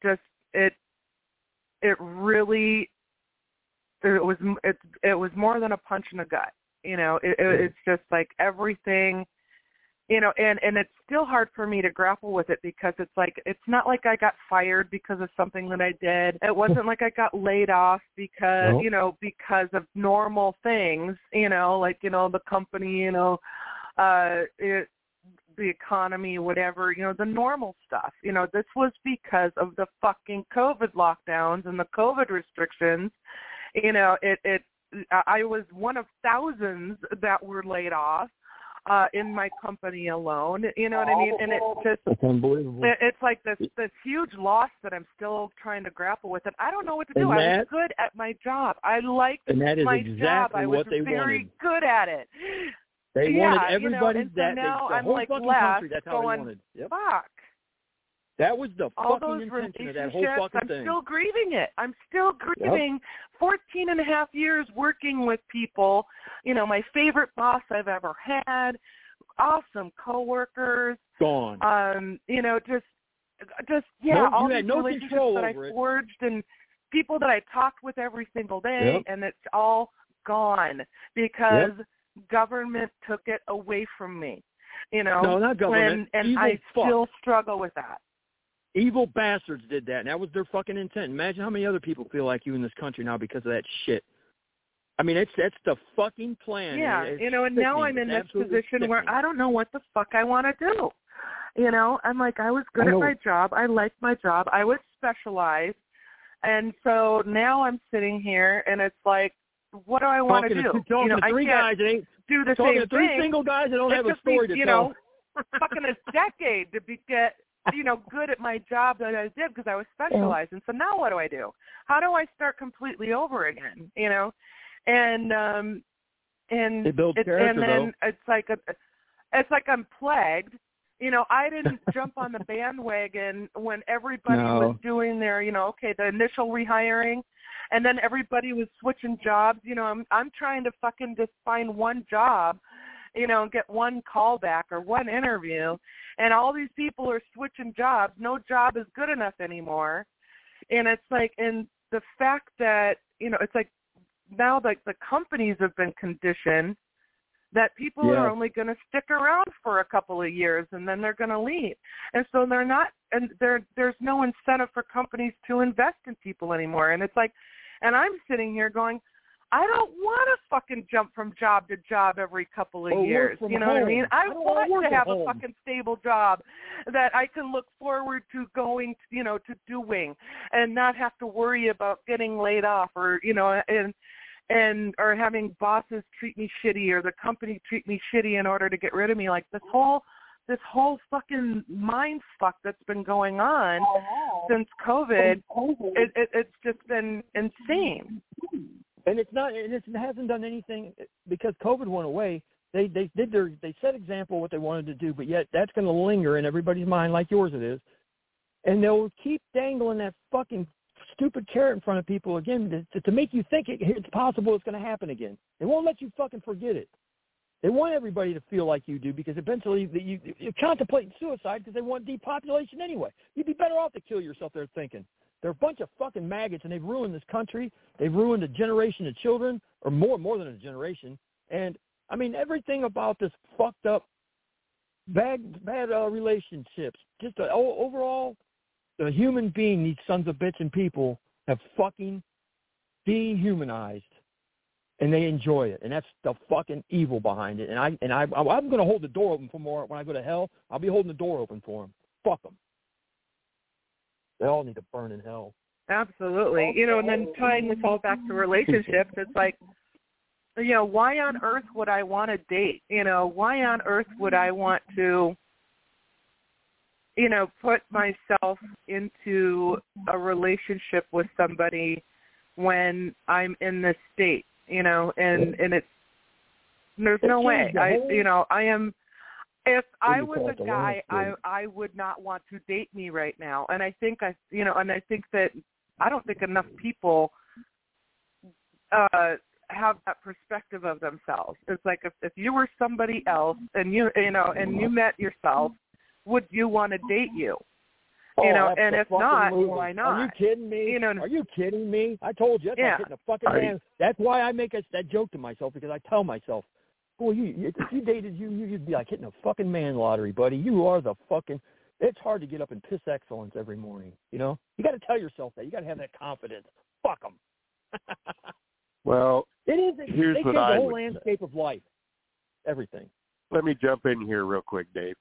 was more than a punch in the gut. You know, it's just like everything, you know, and it's still hard for me to grapple with it because it's like, it's not like I got fired because of something that I did. It wasn't like I got laid off because, you know, because of normal things, you know, like, you know, the company, you know, the economy, whatever, you know, the normal stuff. You know, this was because of the fucking COVID lockdowns and the COVID restrictions. You know, I was one of thousands that were laid off in my company alone. You know what I mean? And it's just,
that's unbelievable.
It's like this huge loss that I'm still trying to grapple with. And I don't know what to do.
And
I was good at my job. I liked
and that is
my
exactly
job. I was
what they
very
wanted.
good at it.
They wanted everybody,
you know, and so now
the
I'm
whole
like
fucking
left
country, that's how
going,
they wanted. Yep.
Fuck.
That was the
All
fucking
those
intention of that whole
relationships,
fucking
I'm
thing.
still grieving it. I'm still grieving 14 and a half years working with people, you know, my favorite boss I've ever had, awesome coworkers.
Gone.
You know, just
you
all these
had no
relationships
control
that I
over it.
forged and people that I talked with every single day, and it's all gone because government took it away from me. You know,
no, not government.
And I still struggle with that.
Evil bastards did that, and that was their fucking intent. Imagine how many other people feel like you in this country now because of that shit. I mean, that's the fucking plan.
Yeah,
it's
you know, and
sickening.
now I'm in
It's
this position
sickening.
where I don't know what the fuck I want to do. You know, I'm like, I was good at my job. I liked my job. I was specialized. And so now I'm sitting here, and it's like, what do I want to do?
Talking to three guys that ain't
do the
talking
same
to three
thing.
single guys that don't have a
took
story
me,
to
you
tell.
know, fucking a decade to get, you know, good at my job that I did because I was specialized. And so now what do? How do I start completely over again? You know, and
it builds character,
and then
though.
it's like I'm plagued. You know, I didn't jump on the bandwagon when everybody was doing their, you know, okay, the initial rehiring, and then everybody was switching jobs. You know, I'm trying to fucking just find one job, you know, and get one callback or one interview, and all these people are switching jobs. No job is good enough anymore, and it's like, and the fact that, you know, it's like now like the companies have been conditioned that people are only going to stick around for a couple of years and then they're going to leave. And so they're not, and there's no incentive for companies to invest in people anymore. And it's like, and I'm sitting here going, I don't want to fucking jump from job to job every couple of years. You know what I mean? I want to have a fucking stable job that I can look forward to going, you know, to doing, and not have to worry about getting laid off or, you know, and or having bosses treat me shitty or the company treat me shitty in order to get rid of me. Like this whole fucking mind fuck that's been going on since COVID, it's just been insane.
And it's not, and it hasn't done anything because COVID went away. They set example what they wanted to do, but yet that's going to linger in everybody's mind like yours it is. And they'll keep dangling that fucking stupid carrot in front of people again to make you think it's possible it's going to happen again. They won't let you fucking forget it. They want everybody to feel like you do because eventually you're contemplating suicide because they want depopulation anyway. You'd be better off to kill yourself, they're thinking. They're a bunch of fucking maggots, and they've ruined this country. They've ruined a generation of children, or more than a generation. And, I mean, everything about this fucked up, bad relationships, just overall, the human being, these sons of bitch and people have fucking dehumanized, and they enjoy it. And that's the fucking evil behind it. And I'm going to hold the door open for more when I go to hell. I'll be holding the door open for them. Fuck them. They all need to burn in hell.
Absolutely. You know, and then tying this all back to relationships, it's like, you know, why on earth would I want to date? You know, why on earth would I want to, you know, put myself into a relationship with somebody when I'm in this state, you know, and it's, there's no way. If I was a guy, I would not want to date me right now. And I think that I don't think enough people have that perspective of themselves. It's like if you were somebody else and you met yourself, would you want to date you? You know, and if not, why not?
Are you kidding me? You know, are you kidding me? I told you, that's like hitting a fucking man. That's why I make that joke to myself, because I tell myself, boy, if you dated you'd be like hitting a fucking man lottery, buddy. You are the fucking. It's hard to get up and piss excellence every morning. You know, you got to tell yourself that. You got to have that confidence. Fuck them.
Well,
it is.
Here's
they
what
change
I
the whole
would
landscape
say.
of life. Everything.
Let me jump in here real quick, Dave.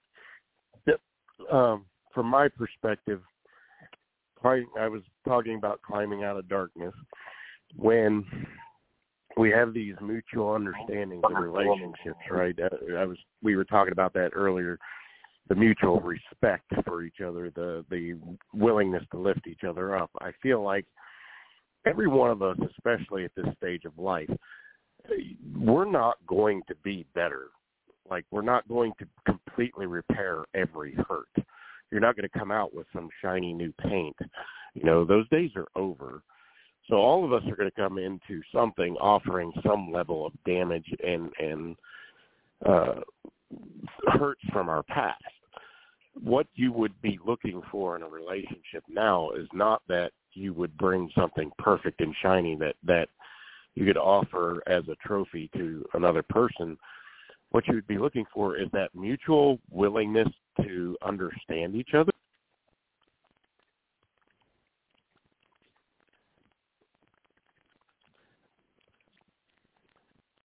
From my perspective, I was talking about climbing out of darkness. When we have these mutual understandings of relationships, right? We were talking about that earlier. The mutual respect for each other, the willingness to lift each other up. I feel like every one of us, especially at this stage of life, we're not going to be better. Like, we're not going to completely repair every hurt. You're not going to come out with some shiny new paint. You know, those days are over. So all of us are going to come into something offering some level of damage and hurts from our past. What you would be looking for in a relationship now is not that you would bring something perfect and shiny that you could offer as a trophy to another person. What you would be looking for is that mutual willingness to understand each other